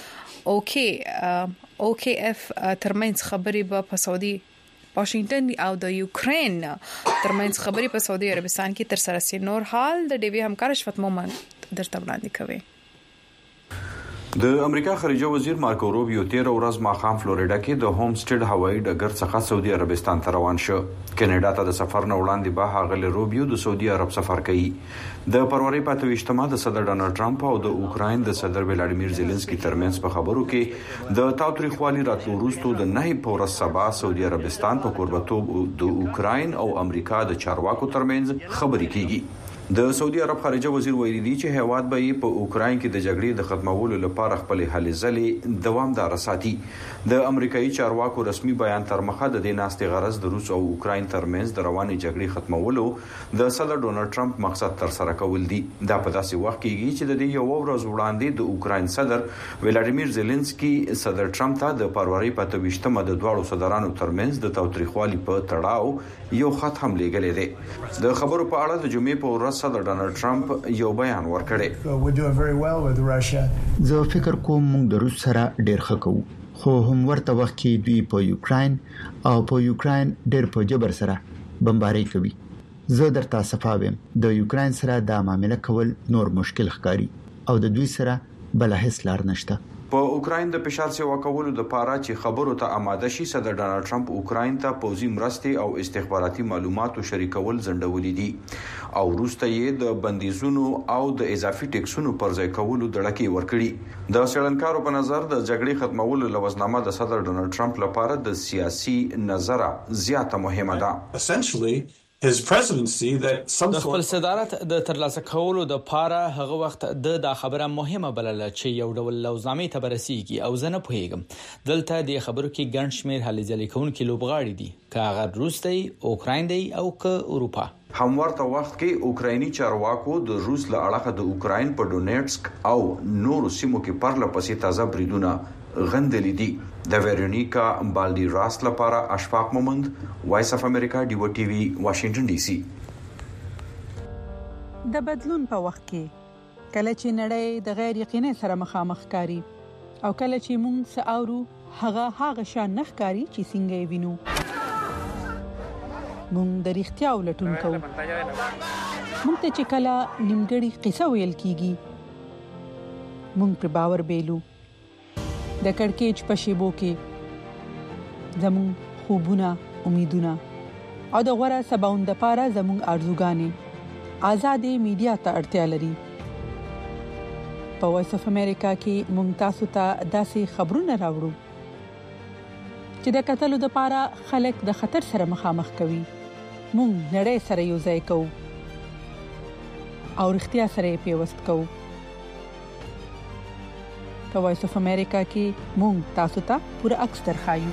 د OKF ترمنځ خبرې په سعودي واشنگټن او د یوکرين ترمنځ خبرې په سعودي عربستان کې تر سره سي. نور حال د ډیوی همکار شفت مومن درته وړاندې کوي. د امریکا خارجه وزیر مارکو روبیو 13 ورځ ماخام فلوریډا کې د هومسټډ هوایي ډګر څخه سعودي عربستان ته روان شو. کینیډا ته د سفر نه وړاندې به هغه روبیو د سعودي عرب سفر کوي. د فروری په 28مه د صدر ډونالد ټرمپ او د اوکراین د صدر ولادیمیر زيلنسکي ترمنځ په خبرو کې د تاوتریخوالي راتلو وروسته د نهي پورس سبا سعودي عربستان په قربتوب د اوکراین او امریکا د چارواکو ترمنځ خبرې کیږي. د سعودي عرب خارجه وزیر ویلي دی چې هیواد به په اوکراین کې د جګړې د ختمولو لپاره خپل هلې ځلې دوامدار ساتي. د امریکایي چارواکو رسمي بیان تر مخه د ناستې غرض د روس او اوکراین ترمنځ د روانې جګړې ختمولو د صدر ډونالد ټرمپ مقصد تر سره کول دي. دا په داسې وخت کې چې د یو ورځ وړاندې د اوکراین صدر ولادیمیر زيلنسکي صدر ټرمپ ته د فروری په 28مه د دوه صدرانو ترمنځ د تاوتریخوالي په تړاو یو خط هم لېږلی دی. د خبرو په اړه د جمعې په ورځ صدر ډونالد ټرمپ یو بیان ورکړی. زه فکر کوم موږ د روس سره ډېر ښه کوو، خو هم ورته وخت کې دوی په یوکراین او په یوکراین ډېر په جبر سره بمباري کوي. زه درته صفاوم د یوکراین سره د معاملې کول نور مشکل ښکاري او د دوی سره بل هیڅ لار نشته. په اوکراین د فشار سیوا کولو د پاره چې خبرو ته آماده شي، صدر ډونالد ټرمپ اوکراین ته پوځي مرستې او استخباراتي معلوماتو شریکول ځنډولې دي او وروسته یې د بندیزونو او د اضافي ټیکسونو پر ځای کولو دړکې ورکړي. د څېړنکارو په نظر د جګړې ختمولو لوزنامه د صدر ډونالد ټرمپ لپاره د سیاسي نظره زیاته مهمه ده. د خپل صدارت د ترلاسه کولو د پاره هغه وخت د خبره مهمه بلله چې یو ډول لوزنامې ته برسیږي او زه نه پوهیږم دلته د خبرو کې ګڼ شمېر هلې ځلې کوونکي لوبغاړي دي، که هغه روس دی، اوکراین دی او که اروپا. همورته وخت کې اوکرایني چارواکو د روس له اړخه د اوکراین په ډونیټسک او نورو سیمو کې پرله پسې تازه بریدونه غندلې دي. د ویرونیکا بالډي راس لپاره اشفاق مومند، وایس اف امریکا، ډیو ټي وي، واشنگټن ډي سي. د بدلون په وخت کې کله چې نړۍ د غیر یقیني سره مخامخ کاری او کله چې موږ ساورو هغه شان نخکاری چې څنګه یې وینو، موږ د اړتیا ولټون کوو. موږ ته چې کله نیمګړی قصه ویل کیږي، موږ پر باور بیلو. د کڑکېچ په شیبو کې زمون خوبونه، امیدونه او د غوړه سباوند لپاره زمون ارزوګانې آزادې میډیا ته اړتیا لري. په وایس اف امریکا کې مونږ تاسو ته داسې خبرونه راوړو چې د قتلو لپاره خلک د خطر سره مخامخ کوي. مونږ نړۍ سره یو ځای کوو او اړتیا سره پیوست کوو. په وایس اف امریکا کې مونږ تاسو ته پوره عکس درخایو.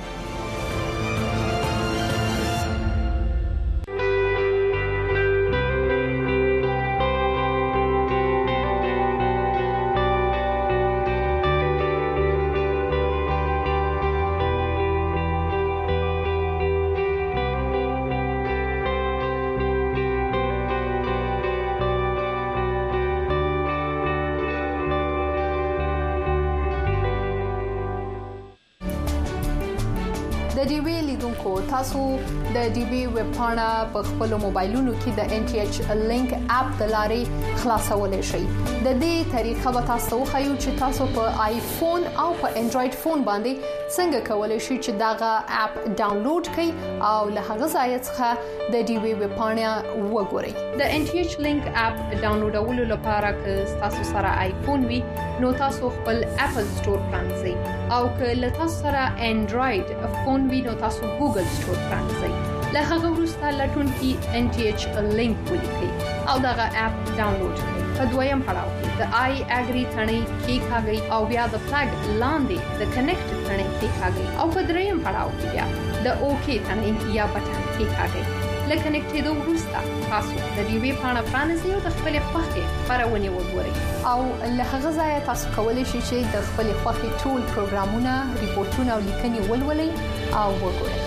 د ډي وی لیدونکو تاسو د ډي وی ویب پاڼه په خپل موبایلونو کې د ان ټي ایچ لینک اپ د لارې خلاصولای شئ. د دې طریقه به تاسو خو چې تاسو په آیفون او په انډراید فون باندې څنګه کولای شئ چې داغه اپ ډاونلوډ کړئ او له هغه ځای څخه د ډي وی ویب پاڼه وګورئ. د ان ټي ایچ لینک اپ ډاونلوډولو لپاره که تاسو سره آیفون وي نو تاسو خپل اپل سٹور پرانځئ او که له تاسو سره انډراید فون وي نو تاسو ګوګل سٹور پرانځئ. له هغه وروسته لټون کې ان ټي ایچ لینک ولیکئ او دغه اپ ډاونلوډ کړئ. په دویم پړاو کې د آی اګری ثنې کې کاږئ او بیا د فلګ لاندې د کنیکټ ثنې کې کاږئ او په دریم پړاو کې بیا د اوکی ثنې یا بټن کې کاږئ. له کنیکټېدو وروسته تاسو د ډي وی پاڼه پرانیزئ او د خپل خوښې خبرونه وګورئ او له هغه ځایه تاسو کولی شئ چې د خپل خوښې ټول پروګرامونه، ریپورتونه او لیکنې ولولئ او وګورئ.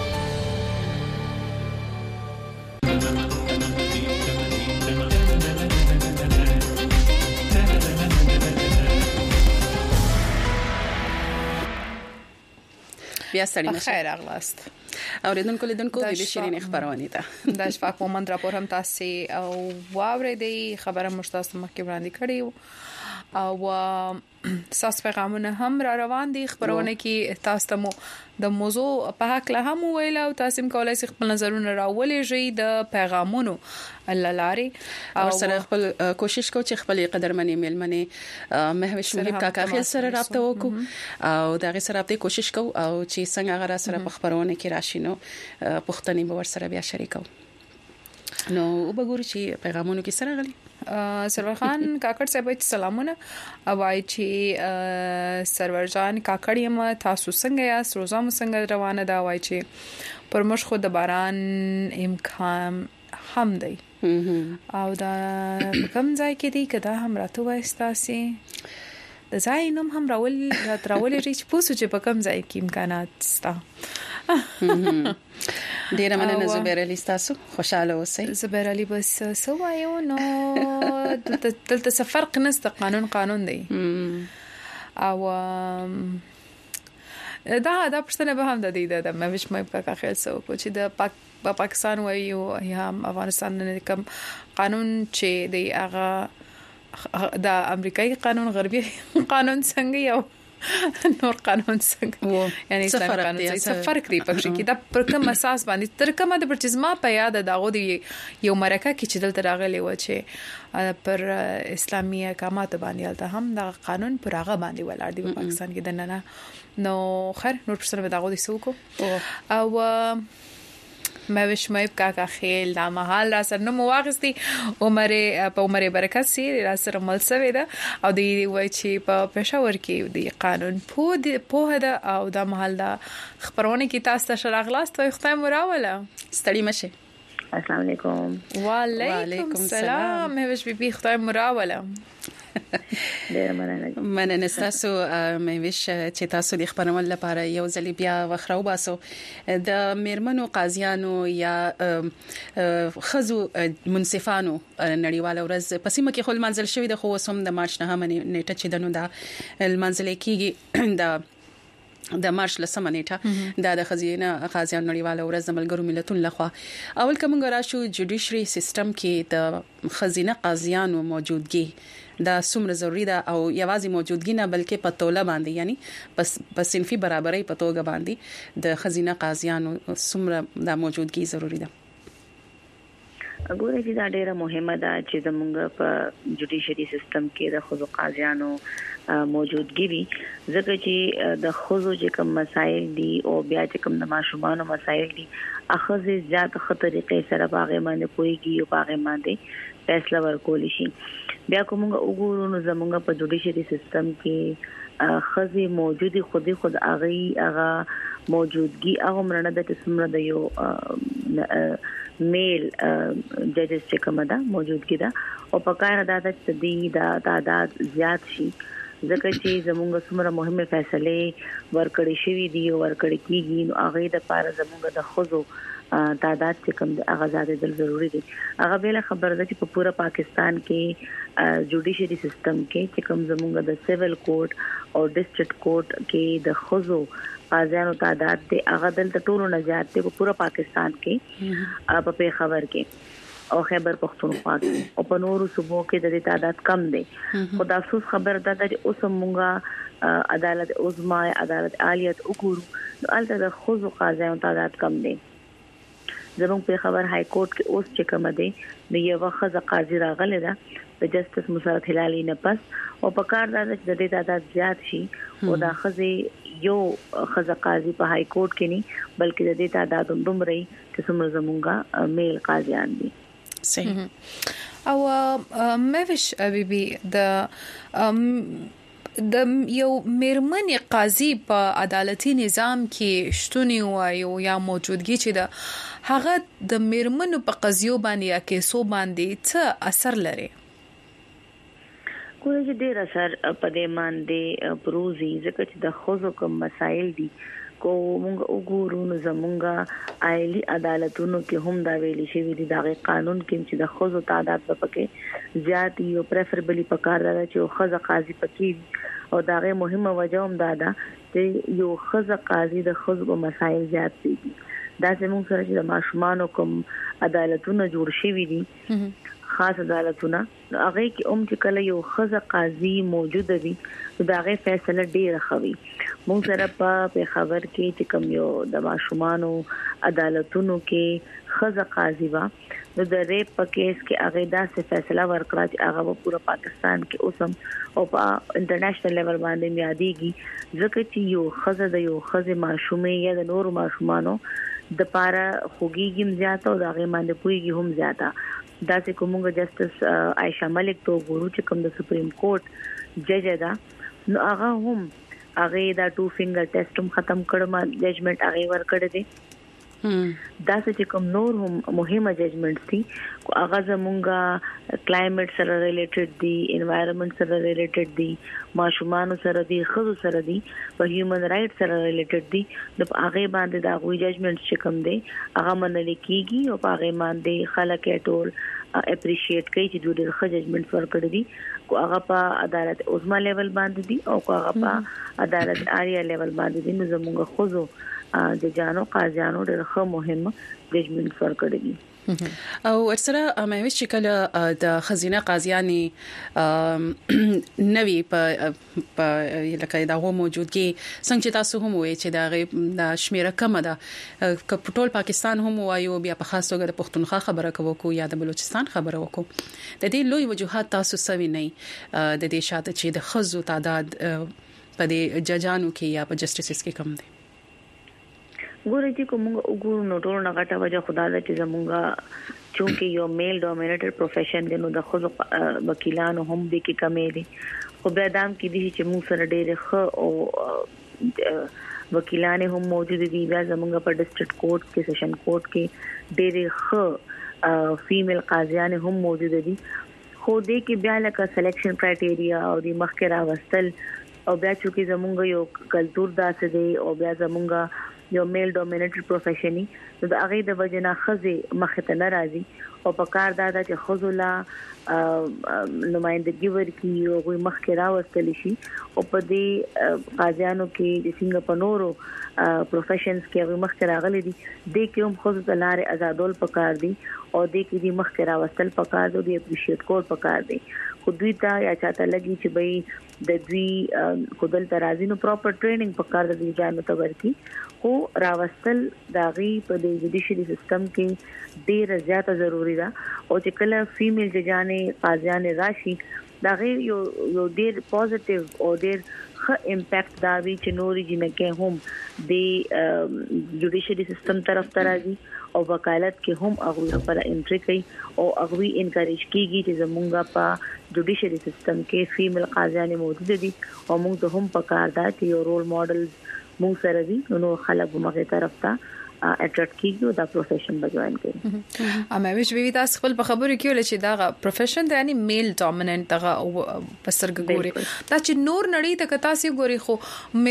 بیا ستړي مشه. خیر اغلاست. اوریدونکو لیدونکو د شیرین خبرونه ده د اشفاق مومند راپور هم تاسو او واورېدي خبره مشتاق مخکې وړاندې کړی او ساس پیغامونه هم را روان دي خبرونه کې تاسو ته د موضوع په حق له هم ویل او تاسو کولای شئ خپل نظرونه راولېږئ د پیغامونو لاري او سره خپل کوشش کوو چې خپل قدرمنې میلمنې مهوش مهیب کاکا خیل سره رابطه وکړو او دا غي سره رابطه کوشش کوو او چې څنګه غره سره په خبرونه کې راشینو پښتني باور سره بیا شریکو نو وګورئ چې پیغامونو کې سره غلي سرور خان کاکړ صاحب سلامونه اوای چې سرور جان کاکړ یم تاسو څنګه یاست روزه مو څنګه روانه ده اوای چې پر مش خو د باران امکان هم دی او دا کوم ځای کې دی کدا هم راته وایستاسي د ځای نوم هم راولې ریچ پوسو چې په کوم ځای کې امکانات ستا ډیر مننه زبیر علي تاسو خوشاله اوسئ زبیر علي بس سو وایو نو دلته فرق نشته قانون دی او دا پښتنه به هم د دې د مېوش مې په کاخل سو چې د پاکستان وایو یا افغانستان نه کوم قانون چې دی هغه د امریکایي قانون غربي قانون څنګه یو نور قانون څنګه یعنی اسلامي قانون څه فرق دی پکې کې دا پر کوم اساس باندې تر کومه د پرچزما په یاد داغو دی یو مرکه کې چې دلته راغلی و چې پر اسلامي احکامات باندې الته هم دا قانون پر هغه باندې ولر دی په پاکستان کې دنه نو خیر نور پرسره داغو دی سوکو او مهوش مې کاکا خیل دا محل را سره نو مواغستی عمر برکت سي را سره مل سوي ده او دی وای چې په پېښور کې دی قانون په ده او دا محل دا خبرونه کې تاسو ته شراغلاست وي خدای مراوله ستړي مشه السلام علیکم وعلیکم السلام مهوش بي خدای مراوله ډیر مننه تاسو مېوش چې تاسو د خبرونو لپاره یو ځل بیا وخراو باسو د میرمنو قاضیانو یا خزو منصفانو نړیواله ورځ په سیمه کې خل منځل شوی د خو وسوم د مارچ نه هم نیټه چې دنو دا المنځل کېږي د مارچ لسمه نیټه د خزینه قاضیانو نړیواله ورځ د ملګرو ملتونو لخوا اول کوم غراشو جوډیشري سیستم کې د خزینه قاضیانو موجودګي دا څومره ضروری ده او یوازې موجودګي نه بلکې په توله باندې یعنی په صنفي برابرۍ په توګه باندې د خزینه قاضیانو څومره دا موجودګي ضروری ده وګورئ چې دا ډیره مهمه ده چې زموږ په جوډیشري سیستم کې د خزو قاضیانو موجودګي وي ځکه چې د خزو چې کوم مسایل دي او بیا چې کوم د ماشومان مسایل دي اخذ زیات خطرې سره باغې باندې کویږي او باغې باندې فیصله ورکول شي بیا کومه وګورو نو زموږ په جوډیشري سیستم کې خزي موجودي خود هغه موجودګي هغه مرنه د څومره د یو میل ججز چې کومه ده موجودګي ده او په کار د تدې د تعداد زیات شي ځکه چې زموږ څومره مهمه فیصله ورکړې شوې دي او ورکړې کیږي نو هغه د پاره زموږ د خزو تعداد چې کوم د آزاد دل ضروری دي هغه به خبر ده چې په پورا پاکستان کې جوډیشري سیستم کې چې کوم زموږ د سیویل کورټ او ډیسټریکټ کورټ کې د خزو قاضیانو تعداد د هغه دل ټولو نه زیات په پورا پاکستان کې په پیښور کې او خیبر پختونخوا کې او په نورو صوبو کې د تعداد کم دي خو د افسوس خبر ده چې اوس موږ عدالت عظما عدالت عالیت وګورو نو البته د خزو قاضیانو تعداد کم دي زموږ په خبر های کورټ کې اوس چې کوم دي نو یو وخت قاضي راغله ده د جسټس مسرت هلالي نه پس او په کار دا چې د دې تعداد زیات شي او دا خزي یو خزه قاضي په های کورټ کې نه بلکې د دې تعداد دومره چې څومره زمونږه میل قاضیان دي صحیح او مېوش بيبي د یو میرمنې قاضي په عدالتي نظام کې شتونی وایو یا موجودګي چې د هغه د میرمنو په قضیو باندې یا کیسو باندې څه اثر لري کوی چې ډیر اثر په دې باندې پروزي ځکه چې د خوځو کوم مسایل دي کو موږ وګورو نو زمونږه عائلی عدالتونو کې هم دا ویلي شوی دي دا قانون کې چې د خوځو تعداد په پکې زیات یو پریفریبلی پکار دا چې خوځه قاضي پکې او دا غي مهمه وجه هم دا ده چې یو خوځه قاضي د خوځو مسایل زیات دي دا زموږ سره چې د ماشومان کوم عدالتونه جوړ شوي دي خاص عدالتونه هغه کې چې کله یو خزه قاضي موجود وي دا غي فیصله ډیره خوي موږ سره په خبر کې چې کوم یو د ماشومان عدالتونو کې خزه قاضي وا نو د ریپ په کیس کې هغه داسې فیصله ورکړه چې هغه په پورا پاکستان کې اوسم او په انټرنیشنل لیول باندې میاديږي ځکه چې یو خزه د یو خزه ماشومې یا د نور ماشومانو د پاره خوګيږم زیاته او هغه باندې پويږي هم زیاته دا چې کومه جسټس عائشہ ملک تو ګورو چې کوم د سپریم کورټ جج ده نو هغه هم هغه دا 2 فینګر ټیسټ هم ختم کړم ججمنټ هغه ور کړی دی دا چې کوم نور هم مهمه ججمنټ دي هغه زمونږه کلایمټ سره ریلیټډ دي انوایرنمنت سره ریلیټډ دي ماشومان سره دي خزو سره دي په هیومن رائټ سره ریلیټډ دي د هغه باندې دا غوي ججمنټ چې کوم دي هغه منل کیږي او هغه باندې خلک ټول اپریشیټ کوي چې دوی ډېر ښه ججمنټ ورکړي دي کو هغه په عدالت عظما لیول باندې دي او کو هغه په عدالت اعلی لیول باندې دي نو زمونږ خزو د جانو قاضیانو ډېر ښه مهم ججمنټ ورکړي دي او ورسره مې ویل چې کله د خزینه قاضیانی نوی په لکه دا هو موجودګي څنګه چې تاسو هم وایي چې دا شمیره کم ده ټول پاکستان هم وایو بیا په خاص توګه د پښتونخوا خبره کوو یا د بلوچستان خبره وکړو د دې لوی وجوهات تاسو سوي نه د دې شاته چې د خزو تعداد په دې ججانو کې یا په جسټیسز کې کم دي ګورې چې کوم وګورو نو ټول نه غټه وجه خدا دې چې زمونږه چونکه یو میل ډومینیټډ پروفیشن دی نو د خو وکیلانو هم دې کې کمې دي خو بیا دام کې دي چې موږ سره ډېر ښه او وکیلان هم موجود دي بیا زمونږ په ډیسټریکټ کورټ کې سیشن کورټ کې ډېر ښه فیمیل قاضیان هم موجود دي خو دې کې بیا لکه سلیکشن کرایټیریا او د مخکې راوستل او بیا چې زمونږ یو کلچر داسې دی او بیا زمونږ یو میل ډومینیټډ پروفیشن نو د هغه د وجنه خزه مخه ته ناراضي او په کار دا چې خزولا نمائندګي ورکی او غوي مخکې راوستل شي او په دې قاضیانو کې د څنګه په نورو پروفیشنز کې غوي مخکې راغلي دي د کوم خزو د لارې آزادول پکار دي او د کې دي مخکې راوستل پکار دي اپریشیټ کول پکار دي خو دوی ته یا چاته لګي چې به د دوی خودل ترازی نو پراپر ټریننګ پکار دي ځانو ته ورکی خو راوستل داغي په د جوډیشري سیستم کې ډیر زیاته ضروری ده او چې کله فیمیل ججانې قاضیان راشي داغي یو ډیر پوزټیو او ډیر ښه امپیکټ دا وی چې نوري جنکه هم د جوډیشري سیستم طرف ته راځي او وکالت کې هم هغه خپل انټری کوي او هغه انکریج کیږي چې زمونږه په جوډیشري سیستم کې فیمیل قاضیان موجود دي او موږ ته هم پکار ده چې یو رول ماډلز موږ سره دي نو خلک مخه طرف ته اټریکټ کیږي دا پروفیشن بجوائن کوي مې ویش وی تاسو خپل په خبرو کې ول چې دا پروفیشن د یعنی میل ډومیننت دغه پسرګ ګوري دا چې نور نړۍ ته تاسو ګوري خو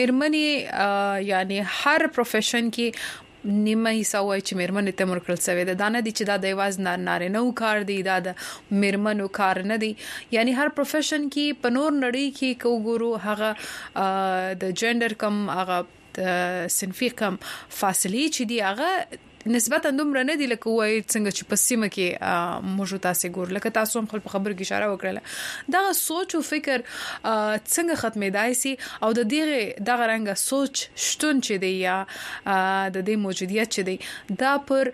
مېرمنې یعنی هر پروفیشن کې نیمه حصہ وای چې مېرمنې ته مرکل سوي ده دانه دي چې دا د ایواز نارینه نو کار دی دا د مېرمنو کار نه دی یعنی هر پروفیشن کې په نور نړۍ کې کو ګورو هغه د جندر کم هغه صنفي کم فاصله چې دی هغه نسبتا دومره نه دی لکه وای څنګه چې په سیمه کې موجود تاسو ګور لکه تاسو هم خپل خبر کې اشاره وکړه دا سوچ او فکر څنګه ختمېدای سي او د دغه رنګه سوچ شتون چې دی یا د دې موجودیت چې دی دا پر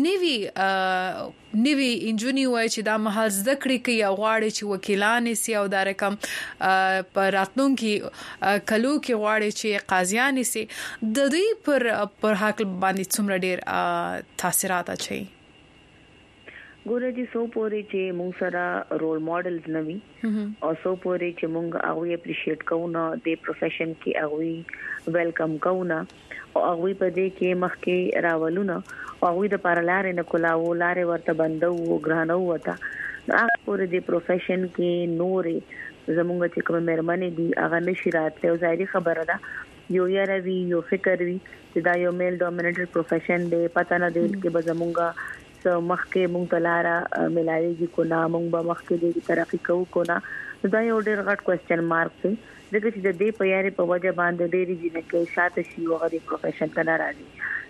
نوی انجونی وای چې دا محل زده کړې کوي او غواړي چې وکیلان سي او دا رقم پر راتلونکي کلو کې غواړي چې قاضیان سي د دې پر حق باندې څومره ډیر تاثیرات اچي ګوره دي سو پوري چې مونږ سره رول ماډلز نوي او سو پوري چې مونږ هغه اپریشیټ کوو نه د پروفیشن کې هغه ویلکم کوو نه او هغه په دې کې مخکې راولو نه او هغه د پارلار نه کولاو لارې ورته بندو او ګرانو وتا هغه پوري د پروفیشن کې نورې زمونږ چې کوم مېرمنې دي هغه نشي راتله او ظاهري خبره ده یو یاروي یو فکر وی چې دا یو میل ډومینیټډ پروفیشن دی پته نه دی چې به زمونږه مخکې مونږ تلاره ملایي کو نه مونږ به مخکې د ترقی کو نه دا یو ډېر غټ کوېسچن مارک دی ځکه چې د دې په یاري په وجه باندې ډېری جنکه شاته شي او غوړي پروفیشن ته ناراضي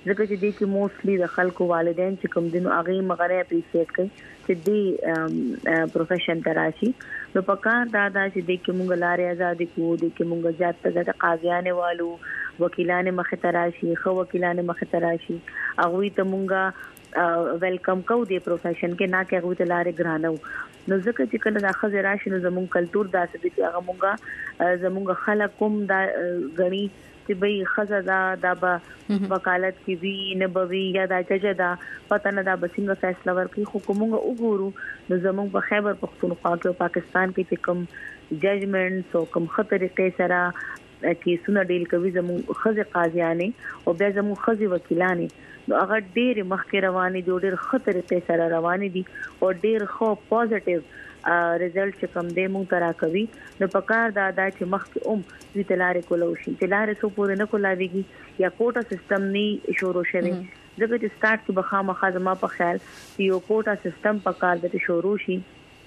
ځکه چې د کې موستلی د خلکو والدین چې کوم دینو هغه مغره اپریشیټ کوي چې د پروفیشن تراشي نو پکار دا چې د کې مونږ لارې آزادي کو د کې مونږ جاته د قاضیانه والو وکیلان مخ تراشي خو وکیلان مخ تراشي هغه ته مونږه ویلکم کو دی پروفیشن کې نه کې هغه ته لارې ګرانو نو ځکه چې کله د خزر راشي نو زمون کلچر داسې دي چې هغه مونږه زمونږ خلک کوم دا غني چې به خزر دا به وکالت کې وی نه بوي یا دا چې دا پته نه دا بسنګ فیصله ورکړي خو کومه وګورو نو زمونږ په خیبر پختونخوا کې او پاکستان کې چې کوم ججمنټس او کوم خطرې سره کیسونه ډیل کوي زموږ خزه قاضیانه او بیا زموږ خزه وکیلانه نو هغه ډېر مخکې رواني دي ډېر خطرې سره رواني دي او ډېر خو پوزټیو ریزلټ چې کوم دې مونږ ترا کوي نو پکار دا چې مخکې وی تلارې کولو شي تلارې سو پورې نه کولاويږي یا کوټا سیستم نه شروع شوی ځکه چې سٹارټ کې بخامه خدمه په خیال یو کوټا سیستم پکار د شروع شي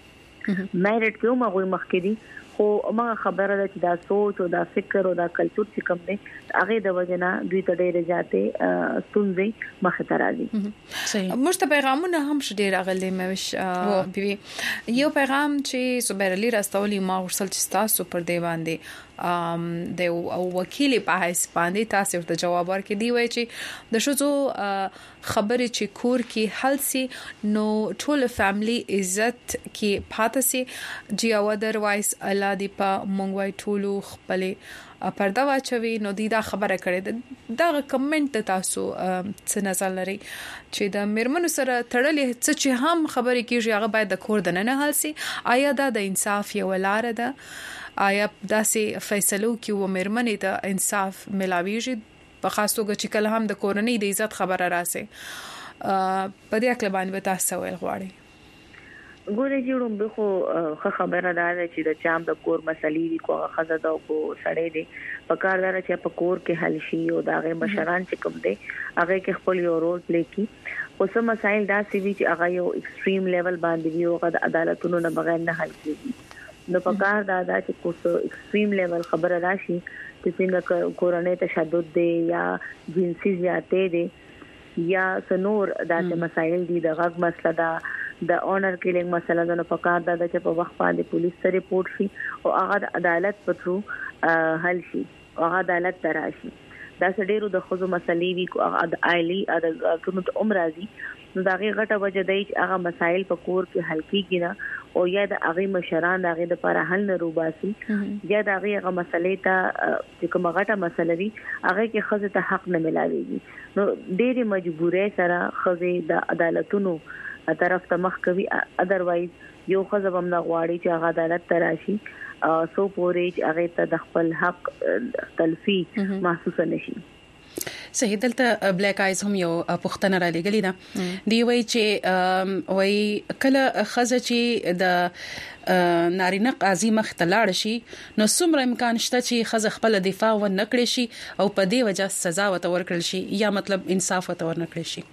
میرټ کې موږ مخکې دي خو ما خبره ده چې دا سوچ او دا فکر او دا کلچر چې کوم دی هغه د وجنا دوی ته ډېر ځاته ستونزې مخ ته راځي صحیح مشته پیغامونه هم ډېر اغلې مې بي یو پیغام چې صبر علي راستولي ما ورسل چې تاسو پر دی باندې د وکیل په حیث باندې تاسو ته جواب ورکړي دی وای چې د شوزو خبرې چې کور کې حل سي نو ټول فیملی عزت کې پاتسي جی او اذروایز الله دی په مونږ وای ټولو خپلې پردا واچوي نو دا خبره کړي دا کمنټ تاسو څه نظر لري چې د میرمنو سره تړلې څه چې هم خبرې کیږي هغه باید د کور د نه حل سي آیا دا د انصاف یو لار ده آیا داسې فیصلو کې و میرمنې ته انصاف ملاويږي په خاص توګه چې کله هم د کورنۍ د عزت خبره راسي په دې اکل باندې تاسو ویل غواړي ګورې جوړم به خو خبره ده چې د چام د کور مسلې دی کوه خزه دا کو سړې دی په کار دار چې په کور کې حل شي او داغه مشران چې کوم دی هغه کې خپل یو رول پلی کی اوس مسائل دا سی وی چې هغه یو ایکستریم لیول باندې وی او د عدالتونو نه بغیر نه حل کیږي نو په کار دا چې کوڅه ایکستریم لیول خبره راشي چې څنګه کورنۍ تشدد دی یا جنسي زیاتې دی یا سنور داسې مسائل دي د غږ مسله ده د اونر کیلینګ مسله ده نو په کار دا چې په وخت باندې پولیس ته ریپورت شي او هغه عدالت په ترو حل شي او هغه عدالت تراشي دا ډېرو د خزو مسلې وی کو هغه د عائلی عدالتونو ته عمرازي نو دا غټه وجه دی چې هغه مسائل په کور کې حل کیږي نه او یا د هغه مشران د هغه لپاره حل نه روباسي یا د هغه مسلې ته چې کومه غټه مسله وي هغه کې خزه ته حق نه ملاويږي نو ډېری مجبورې سره خزه د عدالتونو طرف ته مخ کوي اذروایز یو خزه هم نه غواړي چې هغه عدالت تراشي سو پورې چې هغه ته د خپل حق تلفي محسوس نشي صحیح دلته بلیک آیز هم یو پښتنه را لګلی دا دی وای چې وای کله خزه چې د نارینه قاضي مخ ته لاړ شي نو څومره امکان شته چې خزه خپل دفاع و نکړي شي او په دې وجه سزا وته ورکړل شي یا مطلب انصاف وته ورنکړي شي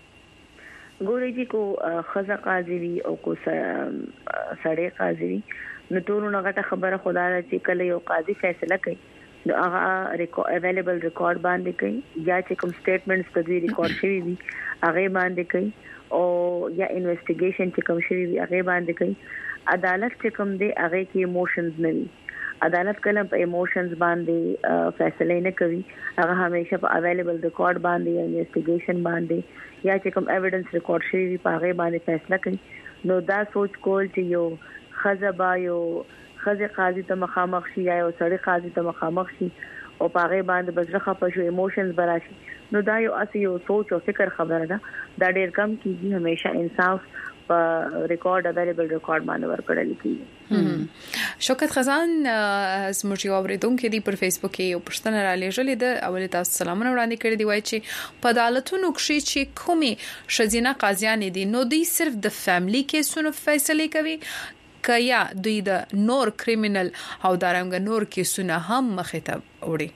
ګورې چې کو خزه قاضي وي او کو سړی قاضي وي نو ټول نه غټه خبره خدای چې کله یو قاضي فیصله کوي نو هغه اویلیبل ریکارډ باندې کوي یا چې کوم سټیټمنټس په دې ریکارډ شوی وي هغه باندې کوي او یا انویسټیګیشن چې کوم شوی وي هغه باندې کوي عدالت چې کوم دی هغه کې ایموشنز نه وي عدالت کله په ایموشنز باندې فیصله نه کوي هغه همیشه په اویلیبل ریکارډ باندې یا انویسټیګیشن باندې یا چې کوم ایویډنس ریکارډ شوی وي په هغه باندې فیصله کوي نو دا سوچ کول چې یو خزبا یو خزه قاضي ته مخامخ شي یا یو سړی قاضي ته مخامخ شي او پاغه باندې بزرخه پښو ایموشنز براشي نو دا یو اسی یو سوچ او فکر خبره ده دا ډیر کم کیږي همیشه انصاف په ریکارډ اویلیبل ریکارډ باندې ورکړل کیږي شوکت خزان زموږ یو اوریدونکو دی پر فیسبوک کې یو پښتنه را لېږلې ده اول تاسو سلامونه وړاندې کړی دی وای چې په عدالتونو کې چې کومي شزینه قاضیان دي نو دوی صرف د فیملی کیسونو فیصله کوي کیا دوی د نور کریمینل او دارنګ نور کیسونه هم مخه وړي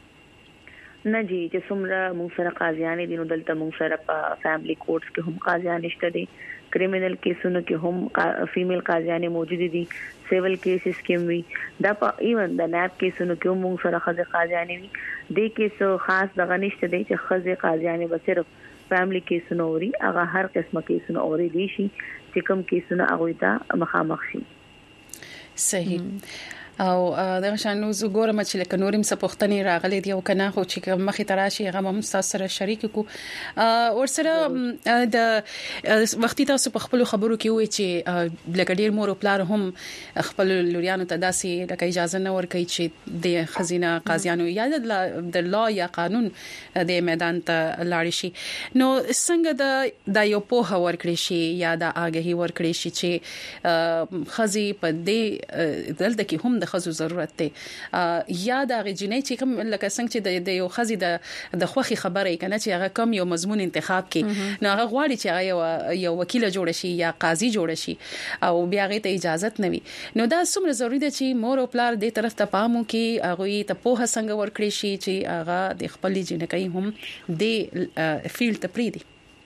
نه جی چې څومره موږ سره قاضیان دي نو دلته موږ سره په فیملی کورټس کې هم قاضیان شته دي کریمینل کیسونو کې هم فیمیل قاضیانې موجود دي سیول کیسز کې وي دا په ایون د ناب کیسونو کې هم سره خزه قاضیانې وي د کیسو خاص دغه نشته دی چې خزه قاضیانې به صرف فیملی کیسونو اوري هغه هر قسمه کیسونو اوري دي شي چې کوم کیسونه هغه ته مخامخ شي صحیح او دا شانو زګورم چې لکه نورم څه پښتني راغلي دی او کنه خو چې مخې تراشي هغه هم تاسو سره شریک کو او سره د وختي تاسو په خپل خبرو کې وای چې لکه ډیر مور او پلار هم خپل لوريانو ته داسي لکه اجازه نه ورکړي چې د خزینه قاضیانو یا د لا یا قانون د میدان ته لاړ شي نو څنګه د یو په ورکړي شي یا د اگهي ورکړي شي چې خزي په دې دلته کې هم د خزو ضرورت دی یا د غجنې چې کوم لکه څنګه چې د یو خزي د خوخي خبره کنه چې هغه کم یو مضمون انتخاب کې نو هغه غواړي چې هغه یو وکیل جوړ شي یا قاضي جوړ شي او بیا غي ته اجازه نه وي نو دا څومره ضروری ده چې مور او پلار دې طرف ته پامو کې هغه ته په څنګه ورکړي شي چې هغه د خپل جنکۍ هم د فیلډ ته پریدي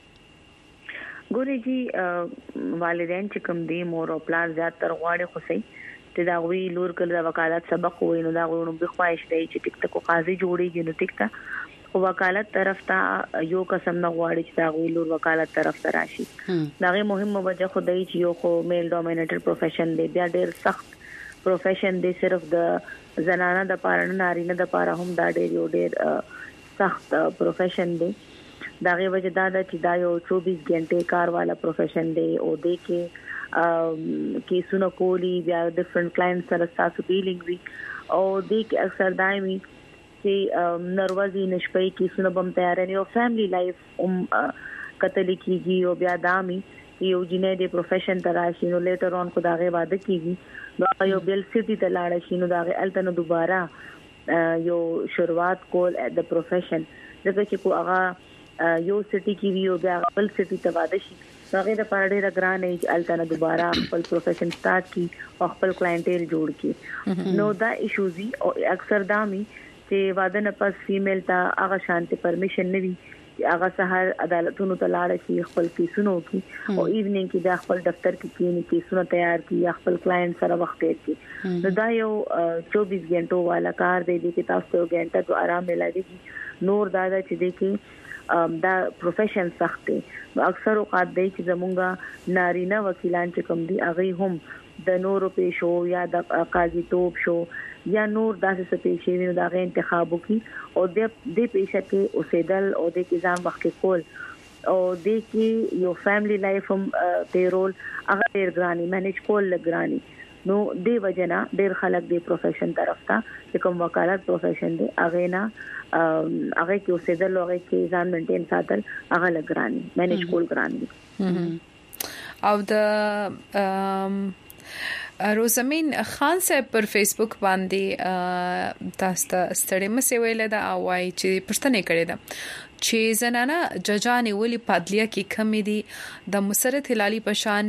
ګورې جی والدین چې کوم دي مور او پلار زیات تر غواړي خو سي ته دا وی لور کله د وکالت سبق وای نو دا غوړو به خواهش دی چې ټیک ته کو قاضي جوړیږي نو ټیک ته وکالت طرف ته یو قسم نه غواړي چې دا وی لور وکالت طرف ته راشي دا غي مهمه وجه خو دی چې یو خو میل ډومینیټډ پروفیشن دی بیا ډیر سخت پروفیشن دی صرف د زنانه د پاره نارینه د پاره هم دا ډیر سخت پروفیشن دی دا غي وجه دا چې دا یو 24 غنټه کار والا پروفیشن دی او د کې کیسونه کولی بیا ډیفرنٹ کلاینټ سره تاسو ډیلینګ وی او د کې اکثر دایمي چې نروازي نشپي کیسونه بم تیار نه او فیملی لایف قتل کیږي او بیا دامي یو جنې د پروفیشن تراشي نو لیټر اون کو داغه واده کیږي نو یو بل سټي ته لاړ شي نو داغه الته دوباره یو شروعات کول د پروفیشن دغه چې کو هغه یو سټي کې ویو بیا بل سټي ته واده شي هغه د پاره راګران ایج الته دوباره خپل پروفیشن سٹارټ کی او خپل کلاینټیل جوړ کی نو دا ایشوزي او اکثر دامي چې واده نه پس فیمیل ته هغه شانتي پرمیشن نوي هغه سهار عدالتونو ته لاړ شي خپل کیسونو کی او ایوننګ کې د خپل دفتر کې کیسونه تیار کی یا خپل کلاینټ سره وخت تیر کی نو دا یو 24 غنټو والا کار دی چې تاسو یو غنټه تو آرام ملایږي نور دا چې دی کې دا پروفیشن سخت دی اکثر اوقات دی چې زمونږه نارینه وکیلان چې کوم دي هغه هم د نورو پیشو یا د قاضي توپ شو یا نور داسې څه پیښې وي دا غي انتخاب وکي او د پیښه کې اوسېدل او د نظام وخت کول او د کې یو فیملی لایف هم پیرول هغه ډیر ګرانی مینج کول لګرانی نو د وجنا ډیر خلک د پروفیشن طرف ته کوم وکالت پروفیشن دی هغه نه هغه کې اوسېدل هغه کې ځان مینټین ساتل هغه لګرانی مینج کول ګرانی او د روزمین خان صاحب پر فیسبوک باندې تاسو ته ستړي مسې ویل دا او وايي چې پښتنه کړې ده چې زنانه ججانې ولي پادلیا کې کمی دي د مسرت هلالي پشان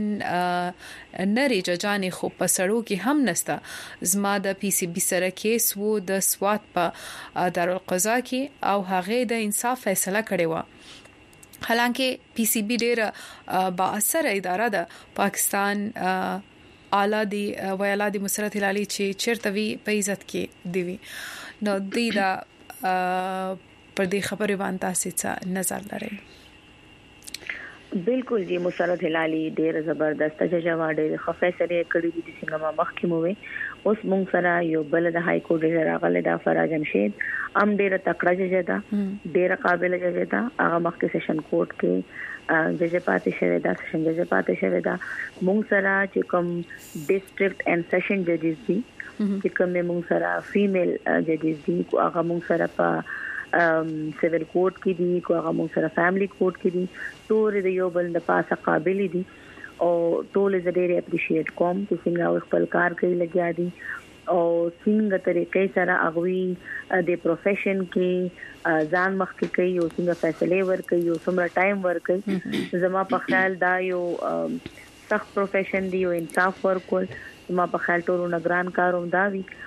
نری ججانې خو پسړو کې هم نسته زما د پی سی بي سره کیس وو د سوات په دارالقضا کې او هغه د انصاف فیصله کړې و حالانکه پی سی بي ډېر با اثر اداره ده پاکستان اعلی دی ویلا دی مسرت هلالي چې چیرته وی په عزت کې دی نو دی دا پر دې خبره باندې تاسو څه نظر لرئ بالکل جی مسرت هلالي ډېر زبردست جواب ډېر خفیسره کړی دي څنګه ما مخکې مو وي اوس مونږ سره یو بل د های کورټ ډیر راغله د فراج جمشید ام ډېر تکړه جج ده ډېر قابل جج ده هغه مخکې سیشن کورټ کې جج پاتې شوی دا سیشن جج پاتې شوی دا مونږ سره چې کوم ډیسټریکټ اینڈ سیشن ججز دي چې کوم مونږ سره فیمیل ججز دي هغه مونږ سره په سیویل کورټ کې دي کو هغه مونږ سره فیملی کورټ کې دي ټول د یو بل د پاسه قابل دي او ټول زه ډېر اپریشیټ کوم چې څنګه خپل کار کوي لګیا دي او څنګه طریقې سره هغه د پروفیشن کې ځان مخکې کوي او څنګه فیصله ورکوي او څومره ټایم ورکوي زما په خیال دا یو سخت پروفیشن دی او انصاف ورکول زما په خیال ټول نگران کاروم دا وی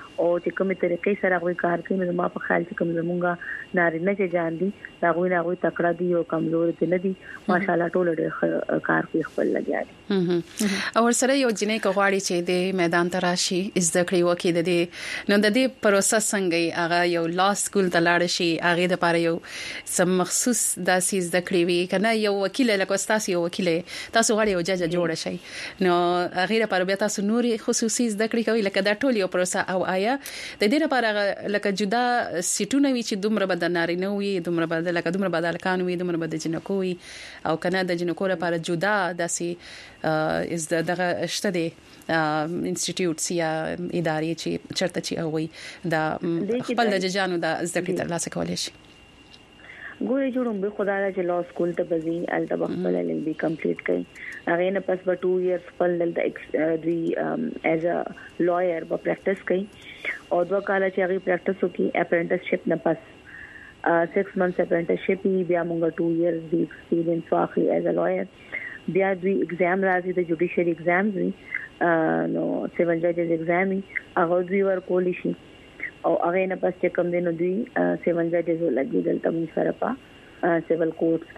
او چې کومه طریقې سره غوي کار کوي نو ما په خیال چې کوم زمونږه نارینه چې جان دي دا غوي تکړه دي او کمزور دي نه دي ماشاالله ټول ډېر کار کوي خپل لګیا دي او سره یو جنې کغواړي چې د میدان تراشي زده کړې وکړي د دې نو د دې پروسس څنګه هغه یو لا سکول ته لاړ شي هغه د لپاره یو سم مخصوص داسې زده کړې وي کنه یو وکیل لکه تاسو یو وکیل تاسو غواړئ یو جج جوړ شي نو هغه لپاره بیا تاسو نوري خصوصي زده کړې کوي لکه دا ټول یو پروسه او آیا د دې لپاره لکه جدا سیټونه وي چې دومره بدن نارینه وي دومره بدل کان وي دومره بدل جنکو وي او کنه د جنکو لپاره جدا داسې از دغه شته دي انسټیټیوټس یا ادارې چې چرته چې اوي د خپل د ججانو د زده کړې ترلاسه کولای شي ګورې جوړم به خدای چې لا سکول ته بزي الته خپل LLB کمپلیټ کړي هغه نه پس به 2 ایئرز خپل د ایز ا لویر به پریکټس کړي او 2 کال چې هغه پریکټس وکړي اپرنټسشپ نه پس 6 months apprenticeship بیا موږ 2 years د ایکسپیرینس واخلي ایز ا لویر بیا د ایگزام راځي د جوډیشری ایگزامز وي نو سیول ججز ایگزام هغه دوی ورکول شي او هغه نه پس چې کوم دینو دوی سیول ججز لګي دلته موږ سره په سیول کورټس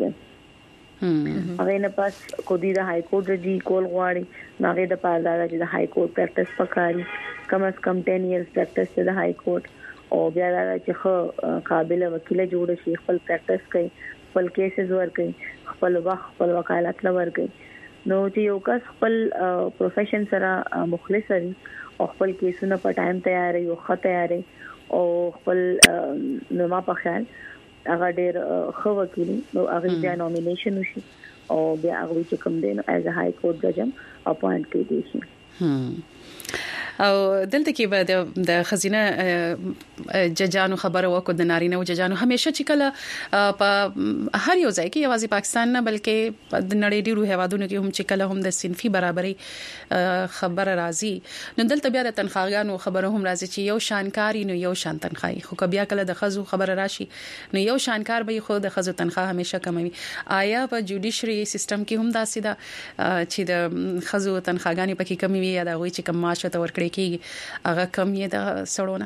کې هغه نه پس کو دي د های کورټ رجی کول غواړي هغه د پاره د های کورټ پریکټس پکاري کم از کم 10 years پریکټس د های کورټ او بیا چې خو قابل وکیل جوړ شي خپل پریکټس کوي خپل کیسز ورکړي خپل وکالت ورکړي نو چې یو کس خپل پروفیشن سره مخلص وي او خپل کیسونه په ټایم تیار یو خط تیار او خپل نو ما په خیال هغه ډېر خو وکیل نو هغه بیا نومینیشن وشي او بیا هغه چې کوم دین ایز ا های کورټ جج اپاینټ کړي شي او دلته کې به د خزینه ججانو خبره وکړو د نارینه او ججانو همیشه چې کله په هر یو ځای کې یوازې پاکستان نه بلکې د نړۍ ډیرو هیوادونو کې هم چې کله هم د صنفي برابرۍ خبره راځي نو دلته بیا د تنخواهګانو خبره هم راځي چې یو شانکاری نو یو شان تنخواهي خو بیا کله د خزو خبره راشي نو یو شانکار به خو د خزو تنخواه همیشه کموي آیا په جوډیشري سیستم کې هم داسې ده چې د خزو تنخواهګانی پکې کمی وي یا د غوي چې کم معاش ته ورکړي کیږي هغه کم یې د سړونه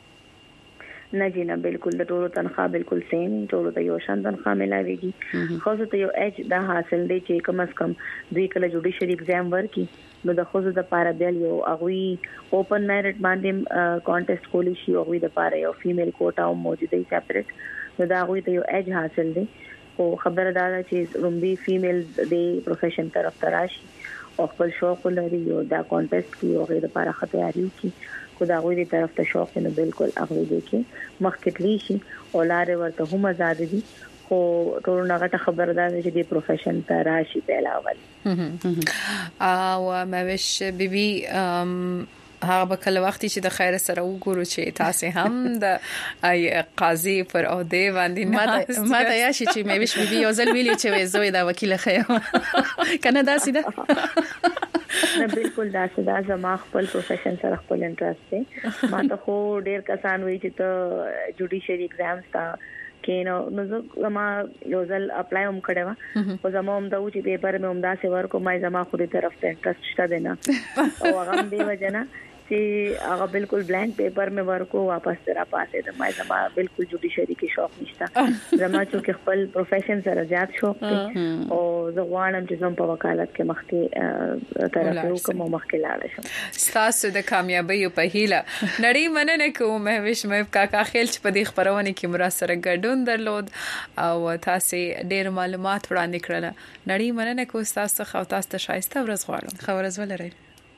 نه جی نه بالکل د ټولو تنخواه بالکل سیم ټولو ته یو شان تنخواه ملاويږي خو ته یو ایج دا حاصل دی چې کم از کم دوی کله جوډیشري ایگزام ورکي نو د خوځو د پاره بیل یو اغوي اوپن میرټ باندې کانټیسټ کولی شي او د پاره یو فیمیل کوټا او موجوده سپریټ نو دا اغوي ته یو ایج حاصل دی او خبردار چې رومبي فیمیلز د پروفیشن طرف تراشي او خپل شوق لري او دا کانټیسټ کې او غیر لپاره خطري کی کو دا غوړي طرف ته شوق نه بالکل هغه دي کې مخکې شي او لارې ورته هم آزاد دي خو ټول نغټه خبردار چې د پروفیشن ته راشي په اول او ماوش بیبي هغه به کله وخت چې د خیر سره وګورو چې تاسو هم د قاضي پر عہده باندې نه ما ته یا چې مې وش بي یو ځل ویلي چې زوی دا وکیل خیر کنه دا سیده نه بالکل دا سیده زما خپل پروفیشن سره خپل انټرست دی ما ته خو ډیر کسان وی چې ته جوډیشري ایگزامز تا کینو نو زما یو ځل اپلای هم کړو او زما هم دا و چې پیپر مې هم دا سی ورکو ما زما خو دې طرف ته انټرست شته دینا او هغه دی وجنه چې هغه بالکل بلانک پیپر مې ورکو واپس را پاسه د ما زما بالکل جوډیشري کې شوق نشته زما چې خپل پروفیشن سره زیات شوق دی او زه غواړم چې زم په وکالت کې مخکې طرف یو کوم مخکې لاړ شم تاسو د کامیابی په هیله نړۍ مننه کوم مهوش مې کاکا خیل چې په دې خبرونه کې مرا سره ګډون درلود او تاسو ډیر معلومات وړاندې کړل نړۍ مننه کوم تاسو خو تاسو ته شایسته ورځ غواړم خبرز ولرئ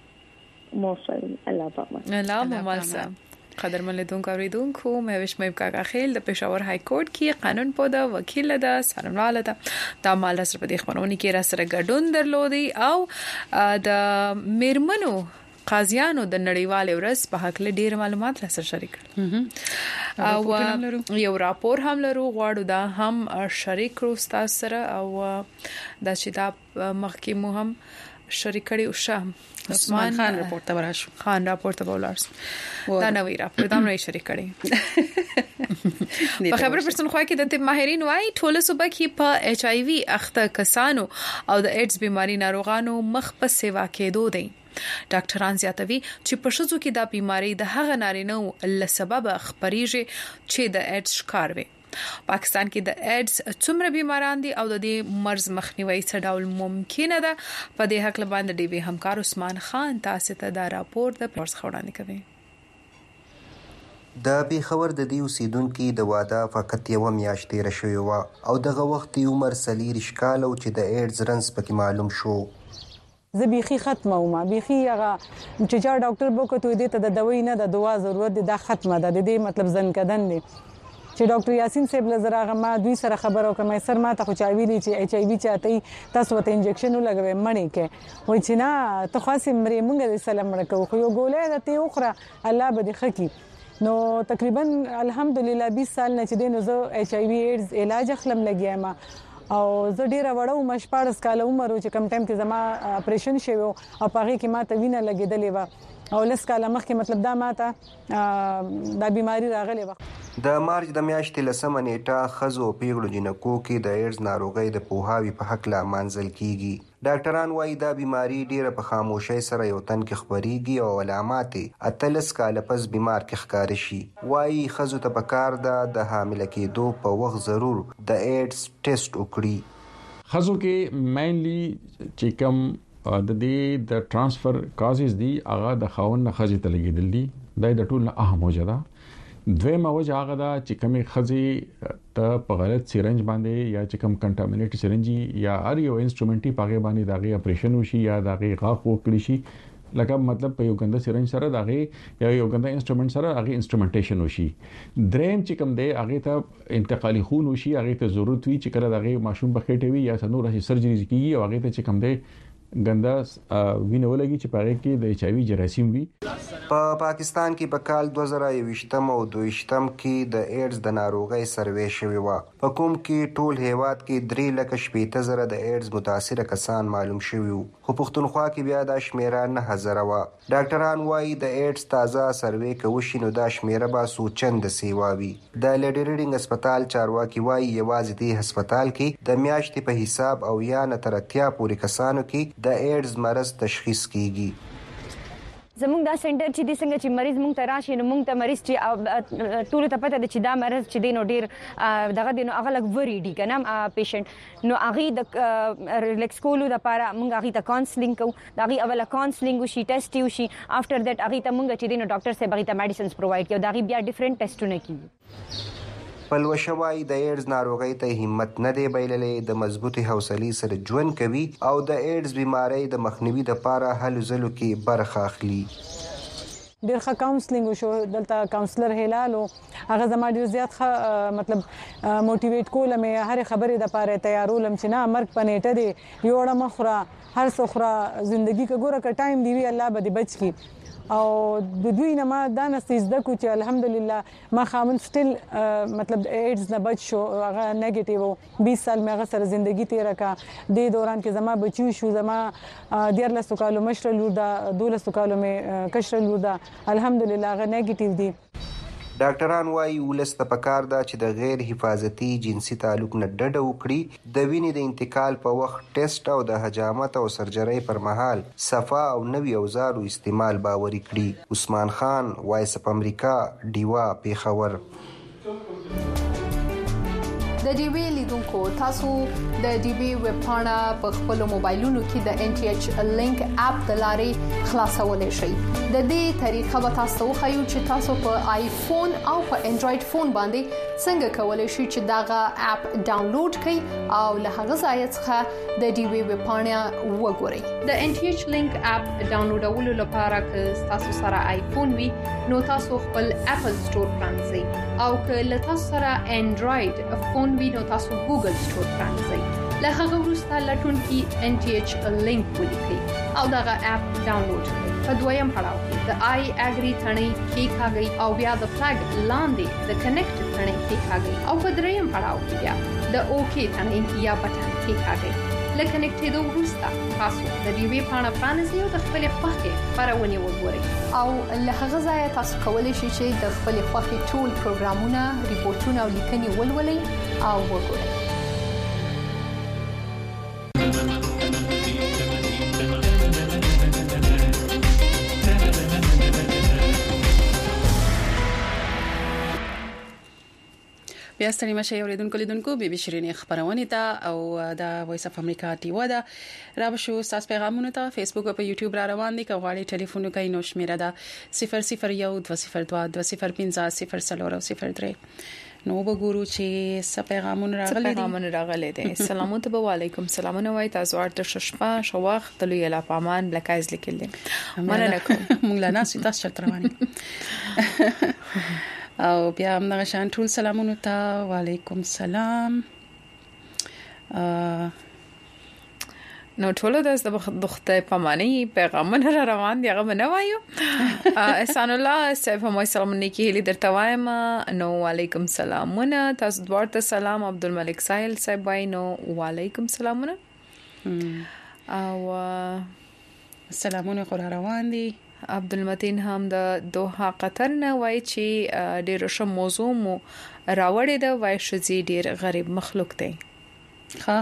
موفق الله پاک الله ممالسه قدرمن لیدونکو اوریدونکو مهوش مې کاکا خیل د پېښور های کورټ کې قانون پوده وکیل ده سرمنواله ده د مال سره په دې خبرونه کې را سره ګډون درلودي او د میرمنو قاضیانو د نړیوال ورځ په حق له ډیر معلومات را سره شریک کړل او یو راپور هم لرو غواړو دا هم شریک کړو تاسو سره او دا چې دا مخکې مو هم شریک کړي او شام عثمان خان راپورټ ته ورشو خان راپورټ ته ولارس دا نوې راپورټ هم نه شریک کړي په خبره پرسن خو کې د طب ماهرین وايي ټول صوبه کې په ایچ آی وی اخته کسانو او د ایډز بیماری ناروغانو مخ په سیوا کېدو دي ډاکټران زیاتوي چې په شذو کې دا بیماری د هغه نارینه له سبب خبريږي چې د ایډز شکار وي پاکستان کې د ایډز څومره بیماران دي او د دې مرز مخنیوي څه ډول ممکنه ده په دې حق باندې ډي وی همکار عثمان خان تاسو ته دا راپور د پرس خوړاندې کوي د پیښور د دې اوسیدونکو د واده فقط یو میاشت تیر شوی و او دغه وخت عمر سلیر شکال او چې د ایډز رنس پکې معلوم شو زه بيخي ختمه ومه بيخي هغه چې چا ډاکټر بوکته دې ته د دوی نه د دوا ضرورت دي دا ختمه ده د دې مطلب ځنکدن دي چې ډاکټر یاسین صاحب لزراغه ما دوی سره خبرو کوم سر ما ته خو چا ویلي چې ایچ آی وی چاته تاسو ته انجکشن ولګوي مړی کې وای چې نه ته خاصه مری مونږ د سلام ورکو خو یو ګولې د ته اخرى الله به دې خکی نو تقریبا الحمدلله 20 سال نه چې دینو زه ایچ آی وی ایډز علاج خلم لګیام او زه ډیره وړو مشپارس کال عمر چې کم ټایم کې زما اپریشن شوی او پاره کې ما ته وینه لګیدلې و او لس کال مخکې مطلب دا ماته دا بیماری راغلی و د مارچ د میاشتې لسمه نیټه خزو پیغلو جنکو کې د ایډز ناروغي د پوهاوی په حق لا منځل کیږي ډاکټران وايي دا بیماری ډیره په خاموشۍ سره یو تن کې خبريږي او علامات اتلس کال پس بیمار کې ښکار شي وايي خزو ته پکار ده د حامله کېدو په وخت ضرور د ایډز ټیسټ وکړي خزو کې مینلی چې کوم د دې د ترانسفر کازز دي هغه د خاون نه خزي ته لګیدل دي د ټول نه اهم وجه ده دویمه وجه هغه ده چې کومې خزي ته په غلط سیرنج باندې یا چې کوم کنټامینیټ سیرنجي یا هر یو انسټرومنټي پاګه باندې داغه اپریشن وشي یا داغه غاښ وکړي شي لکه مطلب په یو ګنده سیرنج سره داغه یا یو ګنده انسټرومنټ سره هغه انسټرومنټیشن وشي دریم چې کوم دی هغه ته انتقالي خون وشي هغه ته ضرورت وي چې کله داغه ماشوم بخېټه وي یا سنور شي سرجری کیږي او هغه ته چې کوم دی ګنده وینه ولګي چې پاره کې د ایچ آی وی جراثیم وي په پاکستان کې په کال 2020 او 2022 کې د ایډز د ناروغۍ سروې شوی و په کوم کې ټول هیواد کې 3,80,000 د ایډز متاثر کسان معلوم شوی وو خو پښتونخوا کې بیا د شمیره 9,000 و ډاکټران وايي د ایډز تازه سروې کوي نو د شمیره با سوچند سیواوي د لیډی ریډینګ هسپتال چارواکي وايي یوازې د هسپتال کې د میاشتې په حساب او یا نه تر 30 پورې کسانو کې د ایډز مرض تشخیص کیږي زموږ دا سنټر چې د څنګه چې مریض مونږ ته راشي نو مونږ ته مریض چې ټول ته پته ده چې دا مرض چې دینو ډیر دغه دینو هغه لګ وری دي کنه پیشنټ نو هغه د ریلیکس کولو لپاره مونږ هغه ته کاونسلینګ کوو دا هغه اوله کاونسلینګ وشي ټیسټ وشي افټر دیٹ هغه ته مونږ چې دینو ډاکټر صاحب هغه ته میډیسنز پرووایډ کوي دا هغه بیا ډیفرنٹ ټیسټونه کوي پلوشوای د ایډز ناروغۍ ته همت نه دی بایللې د مضبوطی حوصلې سره ژوند کوي او د ایډز بیماری د مخنیوي لپاره هلو ځلو کې برخه اخلي ډیر ښه کاونسلینګ وشو دلته کاونسلر هلالو هغه زما ډیر زیات مطلب موټیویټ کولم هر خبرې د پاره تیارولم چې نه مرګ پنيټه دی یوړه مخره هر څوخره ژوندۍ کې ګوره ک ټایم دی وی الله به دې بچ کی او د دوی نه ما دا نسیز د کو چې الحمدلله ما خامن سټیل مطلب ایډز نه بچ شو هغه نیگیټیو 20 سال مې هغه سره ژوندۍ تیر کا د دوران کې زما بچیو شو زما 14 کالو مشر لور دا 12 کالو مې کشر لور دا الحمدلله هغه نیگیټیو دي ډاکټران وايي ولست پکار دا چې د غیر حفاظتي جنسي تعلق نه ډډه وکړي د وینې د انتقال په وخت ټیسټ او د حجامت او سرجري پر مهال صفا او نوي اوزارو استعمال باوري کړي عثمان خان وایس اپ امریکا ډیوا پیښور د ډي وی لیدونکو تاسو د ډي وی ویب پاڼه په خپل موبایلونو کې د ان ټي ایچ لینک اپ د لارې خلاصولای شئ د دې طریقه به تاسو خو چې تاسو په آیفون او په انډراید فون باندې څنګه کولای شئ چې داغه اپ ډاونلوډ کړئ او له هغه ځای څخه د ډي وی ویب پاڼه وګورئ د ان ټي ایچ لینک اپ ډاونلوډولو لپاره که تاسو سره آیفون وي نو تاسو خپل اپل سٹور پرانځئ او که له تاسو سره انډراید فون وي نو تاسو ګوګل سٹور پرانځئ له هغه وروسته لټون کې ان ټي ایچ لینک ولیکئ او دغه اپ ډاونلوډ کړئ په دویم پړاو کې د آی اګری ثنې کې کاږي او بیا د فلګ لاندې د کنیکټ ثنې کې کاږي او په دریم پړاو کې بیا د اوکی ثنې یا بټن کې کاږي لکنیکټېدو وروسته تاسو د ډیوی پاڼه پرانیزئ او د خپل خوښې خبرونه وګورئ او له هغه ځایه تاسو کولی شئ چې د خپل خوښې ټول پروګرامونه، ریپورتونه او لیکنې ولولئ او وګورئ. بیا ستړي مشه اوریدونکو لیدونکو بي بي شيرين خبرونه ته او د وایس اف امریکا ټیو دا را بشو ساس پیغامونه ته فیسبوک او یوټیوب را روان دي کوغاړي ټلیفون کوي نو شمیره ده 00122020003 نو وګورو چې څه پیغامونه راغلي دي. سلامونه به وعلیکم سلامونه وای تاسو ورته شپه شواخ تلو یلا پامان بلکایز لیکل دي مننه کوم موږ لا ناس تاسو چرته رواني او بیا هم دغه شان ټول سلامونه ته وعلیکم سلام. نو ټول د دخته پمانی پیغامونه را روان دي هغه نه وایو. احسان الله صاحب هم سلامونه کې هلي درته وایم. نو وعلیکم سلامونه تاسو ورته سلام. عبدالملک ساحل صاحب وای نو وعلیکم سلامونه او سلامونه خو روان دي. عبدالمتین هم د دوحه قطر نه وای چې ډېر ښه موضوع مو راوړې ده وای شزي ډېر غریب مخلوق دی. ها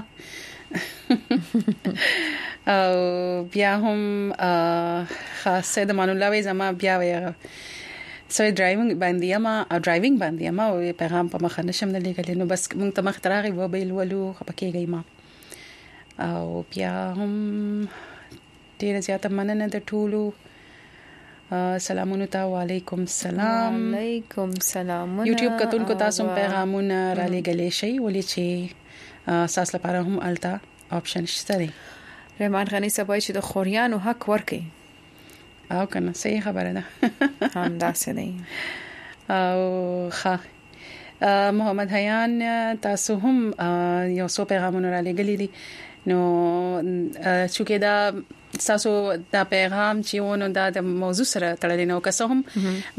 او بیا هم خاصه د مانولا وې زما بیا وې سوي ډرایوینګ باندې ما او پیغام په مخ نشم نه لګل نو بس مونږ ته مخ تراغي و بیل ولو خپکیږي ما او بیا هم ډېر زیاته مننه د ټولو سلامونه ته وعلیکم سلام. وعلیکم سلام. یوټیوب کتونکو تاسو پیغامونه را لګلې شي ولې چې اساس لپاره هم التا آپشن شته دی. رحمان غنی صاحب چې د خوریانو حق ورکړي او کنه صحیح خبره ده هم داسې دی. او ښه محمد حیان تاسو هم یو څو پیغامونه را لګلې دي نو چې دا تاسو دا پیغام چې ونه د موضوع سره تړلې نو که څه هم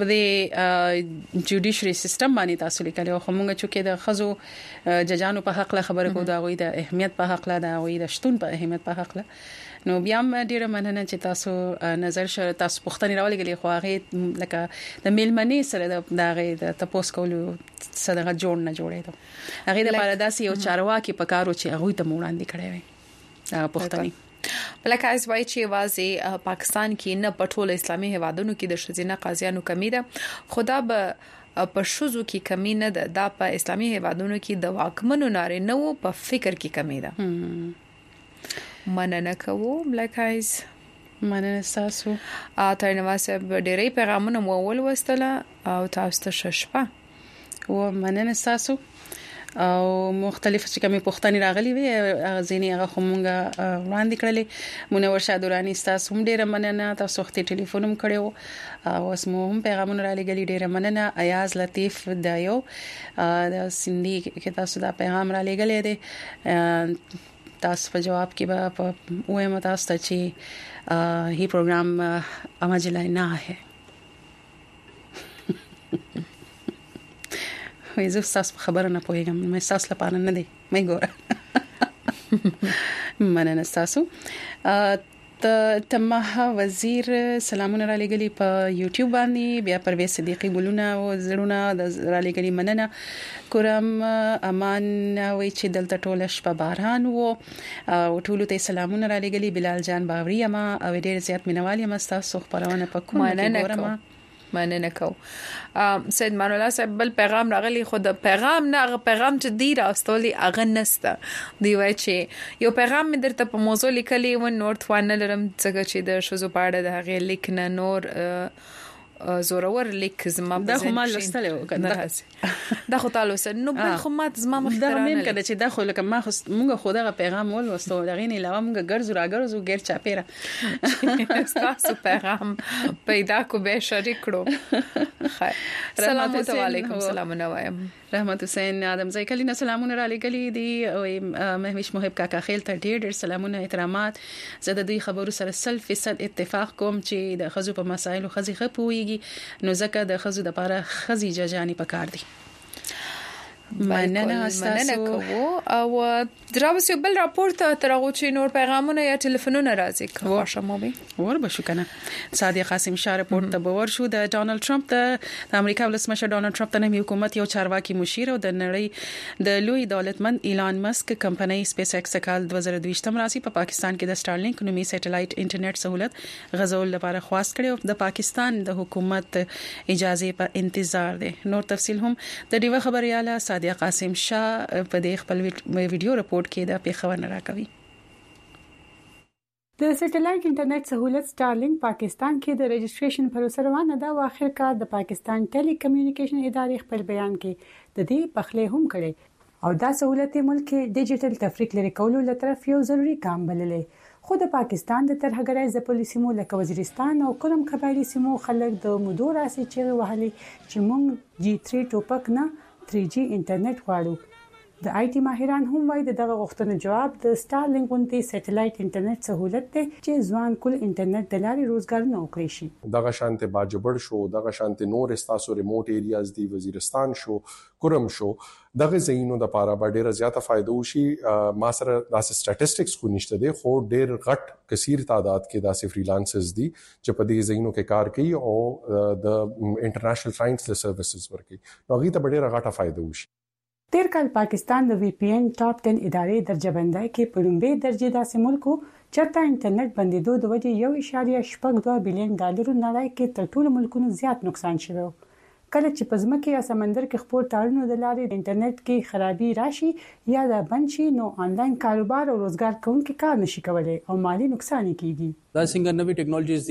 د جوډیشري سیستم باندې تاسو لیکلو خو موږ چې د خزو ججانو په حق له خبره کو دا غوي د اهمیت په حق له دا غوي د شتون په اهمیت په حق له نو بیا هم ډیره مننه چې تاسو نظر شر تاسو پوښتنه راولګلې خو هغه لکه د میلمنې سره د هغه د تاسو کولو صدقه جوړ نه جوړېدو هغه د لپاره داسې یو چارواکي پکارو چې هغه ته وړاندې کړی وي دا پوښتنه. بلکې از وای چې واځي پاکستان کې نه پټول اسلامي هوادونو کې د شذینه قاضیانو کمی ده خدا به په شذو کې کمی نه ده دا په اسلامي هوادونو کې د واکمنو ناري نو په فکر کې کمی ده. مننه کوو بلکایز مننه تاسو تر نواسه ډېرې پیغامونه مو ولوستله او تاسو ته شپه و مننه تاسو او مختلف چې کومه پوښتنې راغلي وي ځینې هغه کومه وړاندې کړلې منور شادورانی تاسو هم ډیره مننه تاسو وخت ټلیفون هم کړو او اسمو هم پیغامونه را لګلې ډیره مننه. ایاز لطیف دایو د سندي کې تاسو دا پیغام را لګلې دي تاسو په جواب کې به وایم تاسو ته چې هی پروګرام اماجلای نه ہے وې زه تاسو خبره نه پوهیږم مې تاسو لپاره نه دی مې ګوره مننه تاسو تمه وزیر سلامونه را لګلی په یوټیوب باندې بیا پرویز صدیقی ګلونه او زړونه را لګلی مننه کورم امان وی چې دلته ټول شپه باران وو او ټول ته سلامونه را لګلی بلال جان باوري ما او ډیر زیات مینوالي مستاسو خبرونه په کومه کې ګورم مننه کو. سید مانولا صاحب بل پیغام راغلی خود پیغام نه پیغام چې دی راستولي اغه نسته دی وای چې یو پیغام مې درته په موضوع لیکلی و نورت وان لرم څنګه چې د شوزو پاړه د هغه لیک نه نور زورور لیک زما په ځین مال لستلو کنه دا خو تعالی سره نو بل خو مات زما مخترانه دا مين کده چې دا خو لکه ما خو موږ خو دا پیغام ول وستو دا غینې علاوه موږ ګرځو راګرځو غیر چاپیره تاسو پیغام پیدا کو به شریک کړو. سلام علیکم سلام نوایم رحمت حسین ادم زای کلی سلامونه را لګلی دي او مهوش محب کاکا خیل ته ډېر سلامونه احترامات زه د دې خبرو سره 100% اتفاق کوم چې د خزو په مسایلو خزي خپويږي نو ځکه د خزو د لپاره خزي ججانی پکار دي. مننه کوو او دراوس یو بل راپورټ ترغه چې نور پیغامونه یا ټلیفونونه راځي کوه شموبي ور بشو کنه سادی قاسم شاه راپورټ ته باور شو د ډونالد ټرمپ د امریکا ولسمشر ډونالد ټرمپ د حکومت یو چارواکي مشیر او د نړۍ د لوی دولتمند ایلان مسک کمپنۍ سپیس ایکس کال 2022 راسي په پاکستان کې د سټارلینک نومي سټلایټ انټرنیټ سہولت غزول لپاره خواست کړي او د پاکستان د حکومت اجازه په انتظار دي. نور تفصيل هم د دیوه خبرياله سادی قاسم شاه په دې خپل ویډیو رپورټ کې د پیښور نه راکوي. د سټلایټ انټرنیټ سہولت سټارلینک پاکستان کې د رجسټریشن پروسه روانه ده او اخر کار د پاکستان ټیلی کمیونیکیشن ادارې خپل بیان کې د دې پخلې هم کړي او دا سہولت ملک کې ډیجیټل تفریق لري کولو لپاره یو ضروری کام بللې. خو د پاکستان د ترهګرۍ ځپلو سیمو لکه وزیرستان او کوم قبایلی سیمو خلک د مودو راسي چې وهلي چې مونږ G3 ټوپک نه 3G انټرنیټ غواړو. د آی ټي ماهران هم وایي دغه غوښتنې جواب د سټارلینک غونډې سټلایټ انټرنیټ سہولت ته چې ځوان کول انټرنیټ د لارې روزګار نه وکړي شي. دغه شانته باجبړ شو دغه شانته نور استاسو ریموټ ایریاز دی وزیرستان شو کورم شو دغه زینو د پاره به ډیره زیاته فائدہ وشي. ما سره داسې سټټیسټکس کو نشته دي خو ډیر غټ کثیر تعداد کې داسې فریلانسرز دي چې په دې زینو کې کار کوي او د انټرنیشنل کلاینټس له سروسز ورکوي. نو غي ته ډیره غټه فائدہ وشي. تیر کال پاکستان د وی پی این ټاپ 10 ادارې درجه بندۍ کې په لومړي درجه داسې ملکو چرته انټرنیټ بندیدو د وجې 1.2 بلین ډالر نړۍ کې تر ټولو ملکونو زیات نقصان شوی. کله چې په ځمکه یا سمندر کې خپور تارونو د لارې د انټرنیټ کې خرابي راشي یا د بند شي نو آنلاین کاروبار او روزګار کوونکي کار نشي کولای او مالی نقصان کیږي. دا څنګه نوې ټیکنالوژیز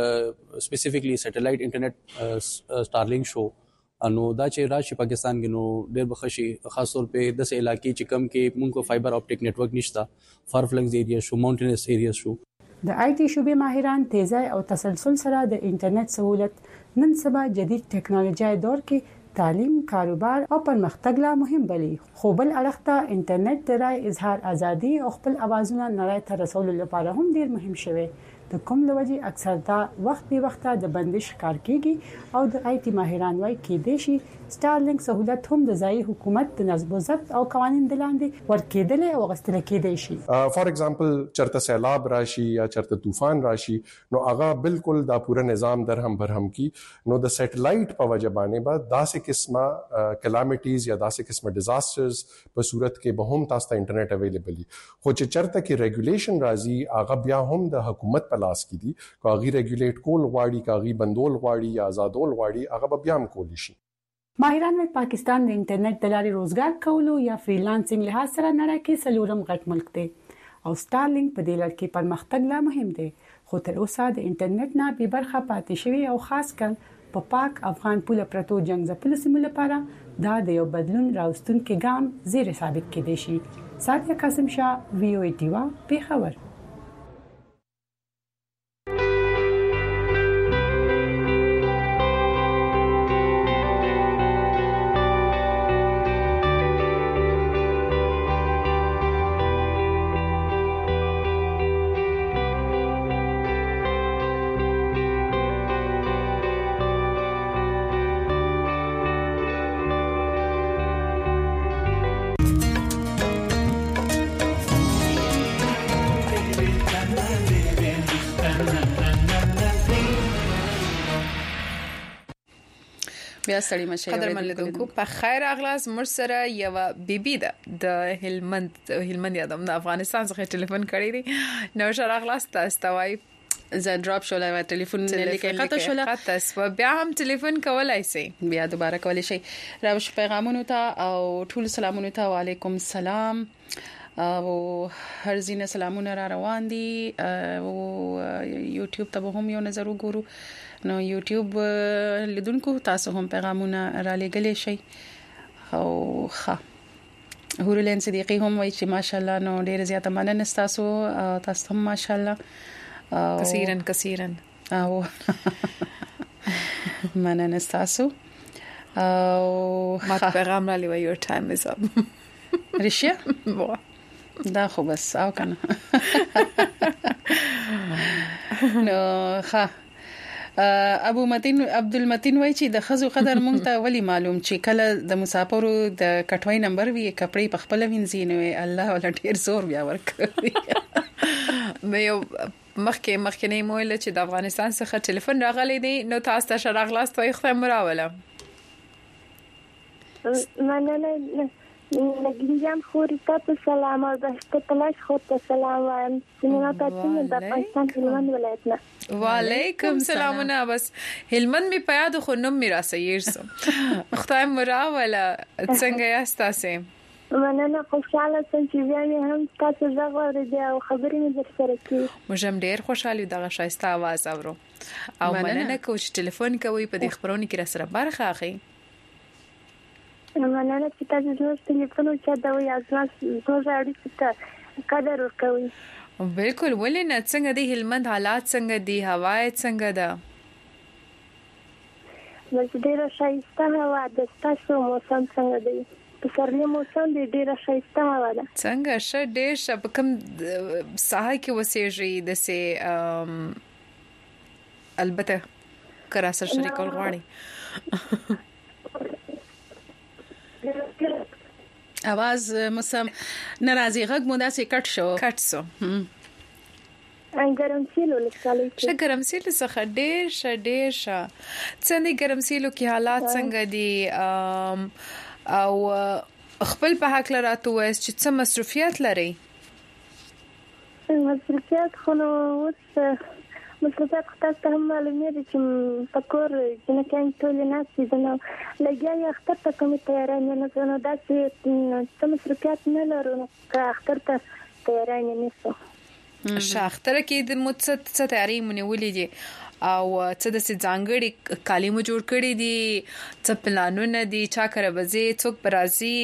دی سپیسیفیکلی سټلایټ انټرنیټ سټارلینک شو انو دا چې راشي پاکستان کې نو ډېر بخشي خاص طور په د علاقې چې کم کې مونږ کو فایبر اپټیک نتورک نشتا فار فلنګز ایریا شو ماونټینس ایریا شو. د آی ټي شوبې ماهران تیزی او تسلسل سره د انټرنیټ سہولت نن سبا جدید ټیکنالوژي دور کې تعلیم کاروبار او پرمختګ لا مهم بلی. خو بل اړخ ته انټرنیټ د رائے اظهار ازادي او خپل اوازونه نړۍ ته رسول لپاره هم ډیر مهم شوی. د کوم لوجي اکثر دا وخت به وخت د بندش کار کیږي او د آی ټي ماهران وايي کې د شي سټارلینک سہولت هم د ځای حکومت د نظم او ضبط او قوانين د لاندې ورکېدل او غستل کېدای شي. فار ایگزامپل چرته سیلاب راشي یا چرته طوفان راشي نو هغه بالکل دا پوره نظام درهم برهم کی نو د سټلایټ په وجه باندې به داسې قسمه کلامټیز یا داسې قسمه ډیزاسترز په صورت کې به هم تاسو ته انټرنیټ اویلیبل وي. خو چې چرته کې ریګولیشن راځي هغه بیا هم د حکومت په لاس کې دي. کاغي ریګولیټ کول غواړي کاغي بندول غواړي یا آزادول غواړي هغه بیا هم کولی شي. ماهران وايي پاکستان د انټرنیټ د لارې روزګار کولو یا فریلانسینګ لحاظ سره نړۍ کې سلورم غټ ملک دی او سټارلینک په دې لړ کې پرمختګ لا مهم دی. خو تر اوسه د انټرنیټ نه به برخه پاتې شوی او خاص کر په پاک افغان پوله پرتو جنگ ځپلو سیمو لپاره دا د یو بدلون راوستونکي ګام زیر ثابت کېدی شي. سادیه قاسم شاه وی او ای ټی وا پیښور. بیا ستړي مشه قدرمن لیدونکو په خیر اغلاس مر سره یو بیبي ده د هلمند یادم د افغانستان څخه ټلیفون کړی دی نو شر اغلاس تاسو وای ز ډراپ شو لای ټلیفون لیکه قطع شو تاسو بیا هم ټلیفون کولای شئ بیا دوباره کولای شئ راوش پیغامونو ته او ټول سلامونه ته وعلیکم السلام او هر زینه سلامونه را روان دي او یوټیوب ته هم یو نظر وګورو نو یوټیوب لیدونکو تاسو هم پیغامونه را لګلې شي او ښه هورلین صدیقی هم وایي چې ماشاءالله نو ډیر زیاته مننه تاسو تاسو هم ماشاءالله کثیرن او مننه تاسو او ما پیغام را لوي your time is up رشیا دا خو بس او کنه نو ښه عبدالمتین وای چې د خزو قدر مونږ ته ولی معلوم چې کله د مسافرو د کټوي نمبر وی کپړې په خپل وینځي نو الله ولا ډیر زور بیا ورکوي. مې مخکې نه مویل چې د افغانستان څخه ټلیفون راغلی دی نو تاسو ته شراغلاست وای خو مراوله مننه نګینجان خوري ته سلام او د تلاش خو ته سلام وایم سیمه تاسو د پاکستان هلمند ولایت نه. وعلیکم سلامونه. بس هلمند می پیاد خو نوم می راسیرسو خدای مراوله څنګه یاست تاسو؟ مننه خوشاله سم چې ځانې هم تاسو زغ ورته او خبرې مې درسره کړې. مجم ډیر خوشاله دغه شایسته आवाज اورو او مننه کوم چې ټلیفون کوي په دې خبرونه کې را سره برخه اخلي. مننه چې تاسو زموږ ټلیفون او چا دا وایي ازاس زموږ اړیکې ته قدر ورکوي. بالکل. ولې نه څنګه دی هلمند حالات څنګه دی هوا څنګه ده؟ بس ډیر شایسته هوا د تاسو موسم څنګه دی؟ پسرلی موسم دی ډیر شایسته هوا ده. څنګه شه ډیر شه په کوم ساحه کې وسیږي د سه البته کرا سره شریکول غواړي. आवाज مسم ناراضي غږ مو داسې کټ شو. ګرمسیلو لکالي چې ګرمسیلو څخه ډیر شه څنګه ګرمسیلو کې حالات څنګه دي او خپل په حق لراته وایي چې څه مصرفيات لري؟ مصرفيات خو نو مصرفيات تاسو هم معلومه دي چې پکور چې کله ټول ناس دي نو لګیا یې اختر ته کوم تیارانه نه نو داسې څه مصرفيات نه لرو نو اختر ته تیارانه نشو. شاختره کې د متصد څه تیاری مونږ دي او څه د ځانګړي کالیمو جوړ کړی دي څه پلانونه دي چا کړه بځي څوک برازي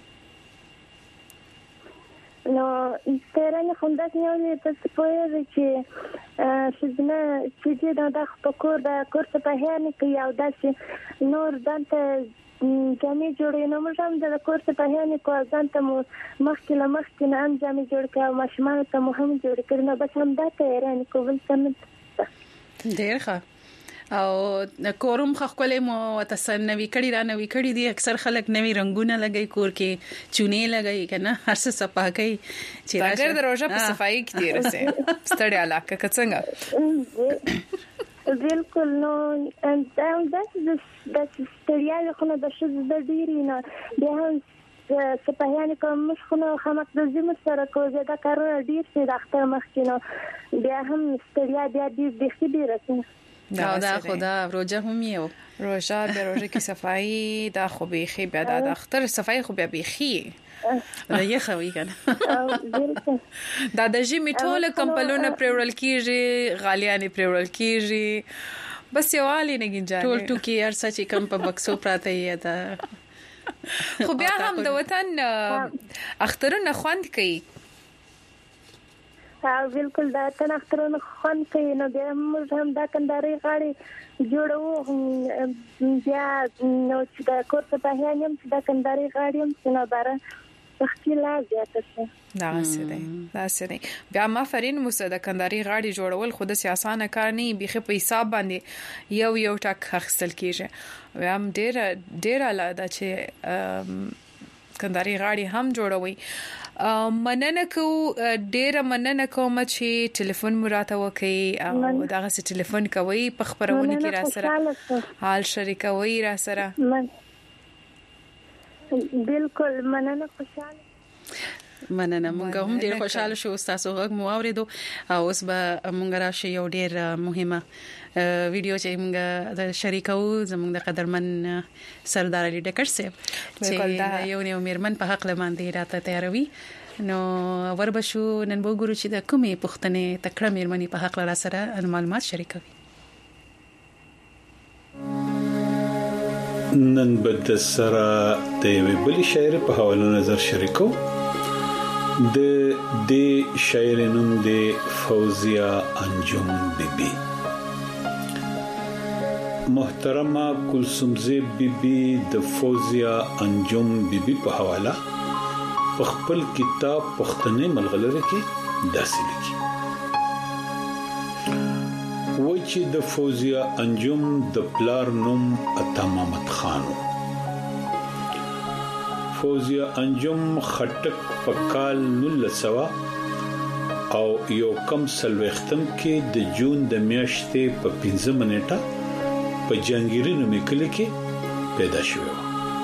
نو تیرانه خونده نه تاسو په چې شزنه چې دا کور څه په هیڅ کې یو داسې نور دانته جامې جوړې نو موږ هم د کور څه په هیڅ کو ځانته مخکې نه هم جامې جوړ کړو ماشومان ته مو هم جوړ کړو نو بس هم دا تیرانه کوم څه ډیر ښه او کوروم خپل مو تسنوي کړي را نوي کړي دي اکثر خلک نوي رنگونه لګي کور کې چونه لګي کنه هر څه صفاکي چې اگر د روزه په صفائی کې تیر سه ستړي علاقه څنګه بالکل نو دا ستړیا خو نه د شذ د ډیری نه به هم سپهیان کوم مخونه خامخ د زموږ سره کوزه دا کارونه ډیر څه د اختر مخکینو بیا هم ستړیا بیا د خې راځي. دا خدا روزه هم یو روزه به روزه کې صفائی دا خو به خې بیا د اختر صفائی خو بیا به خې راځي خوي کنه دا د جمی ټوله کمپلونه پرورل کیږي غالیانې پرورل کیږي بس یوالي نه گنجانه ټول ټوکی ارسه چې کم په بکسو پراته یې دا خو بیا هم د وطن اخترونه خوند کوي. بالکل دا تن اخترونه خوند کوي نو بیا موږ هم دا کنداري غاړي جوړو بیا نو چې دا کور ته په هیڅ هم دا کنداري غاړي هم څنګه بار تخکیلا زیاته دا سره بیا ما فرین موسی د کنداري غاړي جوړول خود سي اسانه کار نه بيخي په حساب باندې یو ټاک خرڅل کیږي بیا هم ډیر الاده چې کنداري غاړي هم جوړوي. مننه کوم چې ټلیفون مراته وکي او داغه سي ټلیفون کوي په خبرونه کې را سره حال شریکوي را سره بالکل مننه خوشاله مونږ هم ډیر خوشاله شو تاسو غږ مو اوریدو او اوس به مونږ راشي یو ډیر مهمه ویډیو چې موږ د شریکو زموږ د قدرمن سردار علي ډکر صاحب چې یو میرمن په حق لمانځي راته تیاروي نو وربشو نن وګورو چې د کومې پښتنې تکړه میرمنې په حق لرا سره معلومات شریکوي. نن بد سره د وی بل شاعر په حواله نظر شریکو د شاعر نوم د فوزیا انجم بیبي. محترمه کلثومزی بیبي د فوزیا انجم بیبي په حواله په خپل کتاب پښتنې ملغلره کې داسې لیکي و چې د فوزیه انجم د پلار نوم عطا محمد خان. فوزیه انجم خټک په کال 1900 او یو کم سلوختم کې د جون د میاشتې په 15 منېټه په جنگیرینو میکل کې پیدا شوه.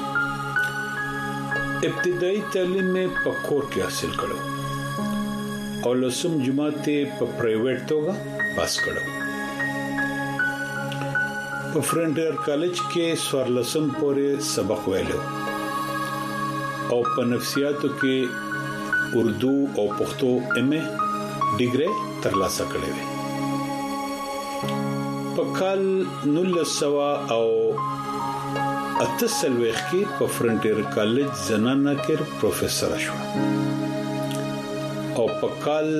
ابتدایي تعلیم په کور کې حاصل کړو او لسم جماعت په پرایویټ توګه پاس کړو. په فرنټیر کالج کې سوارلسم پورې سبق ویلو او په نفسیاتو کې اردو او پښتو MA ډیګري ترلاسه کړې وې. په کال 1900 او 88 کې په فرنټیر کالج زنانه کې پروفیسور شو او په کال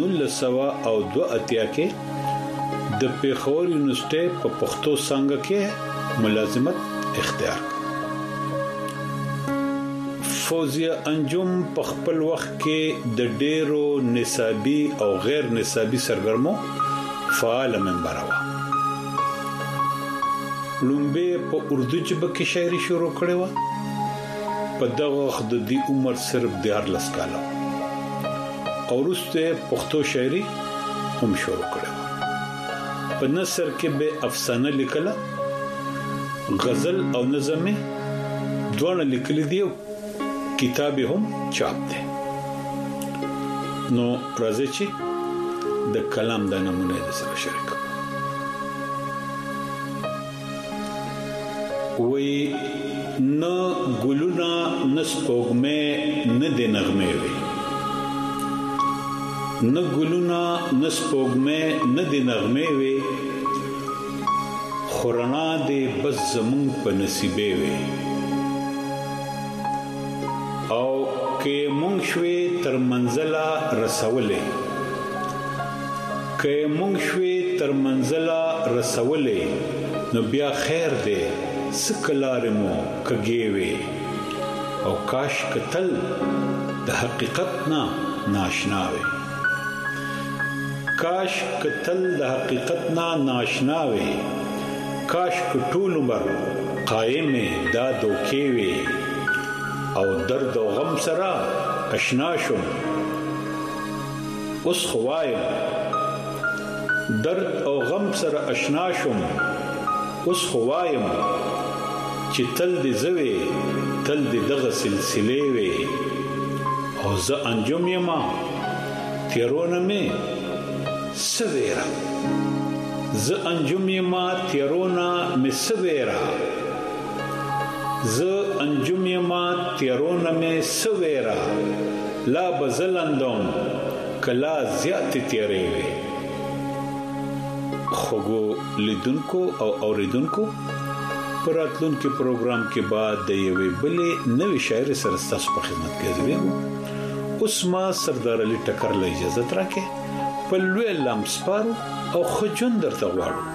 1982 کې د پیښور یونیورسيټي په پښتو څنګه کې ملازمت اختیار کړ. فوزیه انجم په خپل وخت کې د ډېرو نصابي او غیر نصابي سرګرمو فعال ممبر و. لومبه په اردو ژبه کې شاعري شروع کړې و. په دغه وخت د دې عمر صرف 14 کال او وروسته پښتو شاعري هم شروع کړې و. په نثر کې به افسانه لیکله، غزل او نظم دوه لیکل دي، کتاب هم چاپ دي. نو راځي چې د کلام د نمونه د سره شریک وي. نه ګلونا نسپوږمې نه د نغمه وي، نه ګلونا نسپوږمې نه د نغمه وي، خورنا دې بس زمون په نصیبې وي. او کې مونږ شوي تر منزله رسولې، کې مونږ شوي تر منزله رسولې، نو بیا خیر دې سکلارمو کګېوي. او کاش کتل د حقیقت نه ناشنا وي، کاش کتل د حقیقت نه ناشنا وي، کاش کټول عمر قائمه دا دوکې وي. او درد او غم سره آشنا شوم اوس خوایم، درد او غم سره آشنا شوم اوس خوایم، چې تل دې زوي تل دې دغه سلسله وي. او زه انجم یما تیرونه می سویرا، زه انجم یما تیرونه می سویرا، زه انجم یما تیرونه می سویرا، لا بزلندم کلا زیات تیرې وي. خوګو لیدونکو او اوریدونکو، پراتلونکو پروګرام کې بعد د یوې بلې نوې شاعر سره تاسو په خدمت کې حاضر یم. اوس ما سردار علي ټکر له اجازه ترکه په لوی لمسپارو او خجون درته غواړو.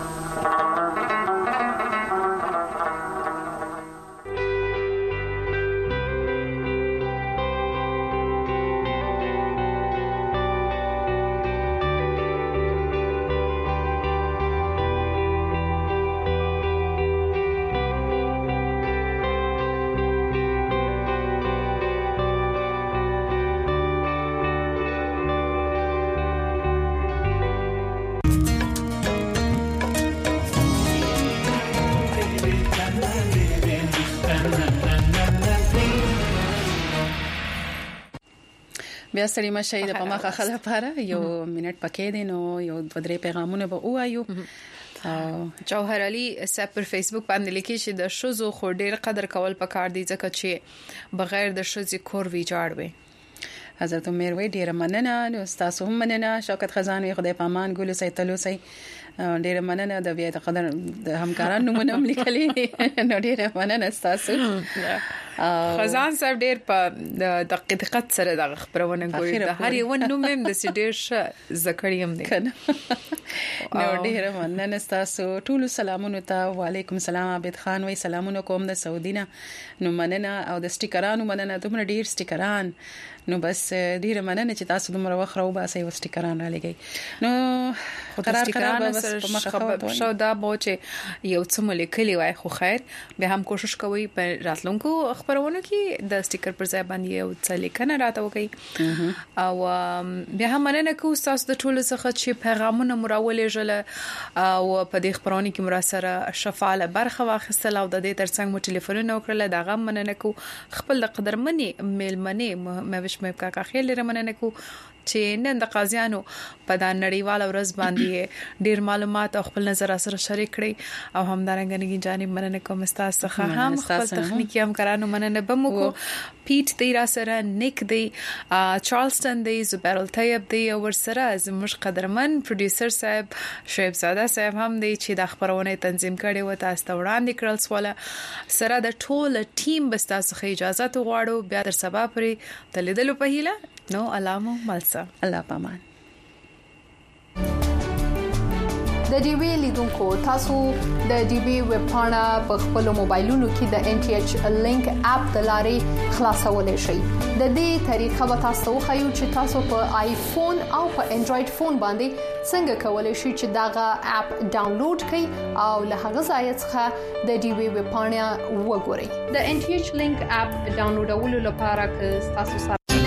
بیا ستړي مشه د پماخه خله لپاره یو منټ پکې دي، نو یو درې پیغامونه به وایو. جوهر علي صاحب پر فیسبوک باندې لیکي چې د شوزو خو ډیر قدر کول پکار دي ځکه چې بغیر د شوزي کور ویجاړ وي. حضرت عمر وی ډیر مننه، نو تاسو هم مننه. شوکت خزانوي خدای پامان ګولو سي تلو سي ډیر مننه د بیا د قدر د همکارانو منم لیکلي، نو ډیر مننه تاسو. خزان صاحب ډیر په دقت سره د خبرونه کوي د هر یو نوم هم د ډیر زکړیم دی کنه نو ډیر مننه تاسو ټول سلامونه ته وعلیکم السلام عابد خان وی سلامونه کوم د سعودینا نو مننه او د سټیکرانو مننه دومره ډیر سټیکران نو بس ډیر مننه چې تاسو دومره وخت راو باسي و سټیکران را لګي نو قرار بس په مخه شو دا بوچه یو څه ملکلی وای خو خیر به هم کوشش کوي په راتلونکو خبرونه کې د سټیکر پر ځای باندې یو څه لیکنه راته وکي او به هم مننه کوم تاسو د ټولو څخه چې پیغامونه مراولې جله او په دې خبرونه کې مراسره شفاله برخه واخیستل او د دې ترڅنګ مو ټلیفونونه وکړل دا غم مننه کو خپل د قدرمنې میلمنې مې کا خیر لري مننه کو چې نن د قاضیانو په د نړیوال ورځ باندې ډیر معلومات او خپل نظر سره شریک کړي او همدارنګه نګي جانب مننه کوم تاسو څخه هم خپل تخنیکی همکارانو مننه بمو کو پیټ دی را سره نیک دی چارلستون دی زبیر الطیب دی او سره زموږ قدرمن پروډوسر صاحب شعیب زاده صاحب هم دی چې د خبرونه تنظیم کړي و تاسو ته وړاندې کړل سواله سره د ټول ټیم بس تاسو خې اجازه ته غواړو بیا در سبا پرې تلیدلو په هیله نو علامو ملسا الله پامان د ډي وی لیدونکو تاسو د ډي وی ویب پاڼه په خپل موبایلونو کې د ان ټي ایچ لینک اپ د لارې خلاصولای شئ د دې طریقه به تاسو خو چې تاسو په آیفون او په انډراید فون باندې څنګه کولای شئ چې داغه اپ ډاونلوډ کړئ او له هغه ځای څخه د ډي وی ویب پاڼه وګورئ د ان ټي ایچ لینک اپ ډاونلوډولو لپاره که تاسو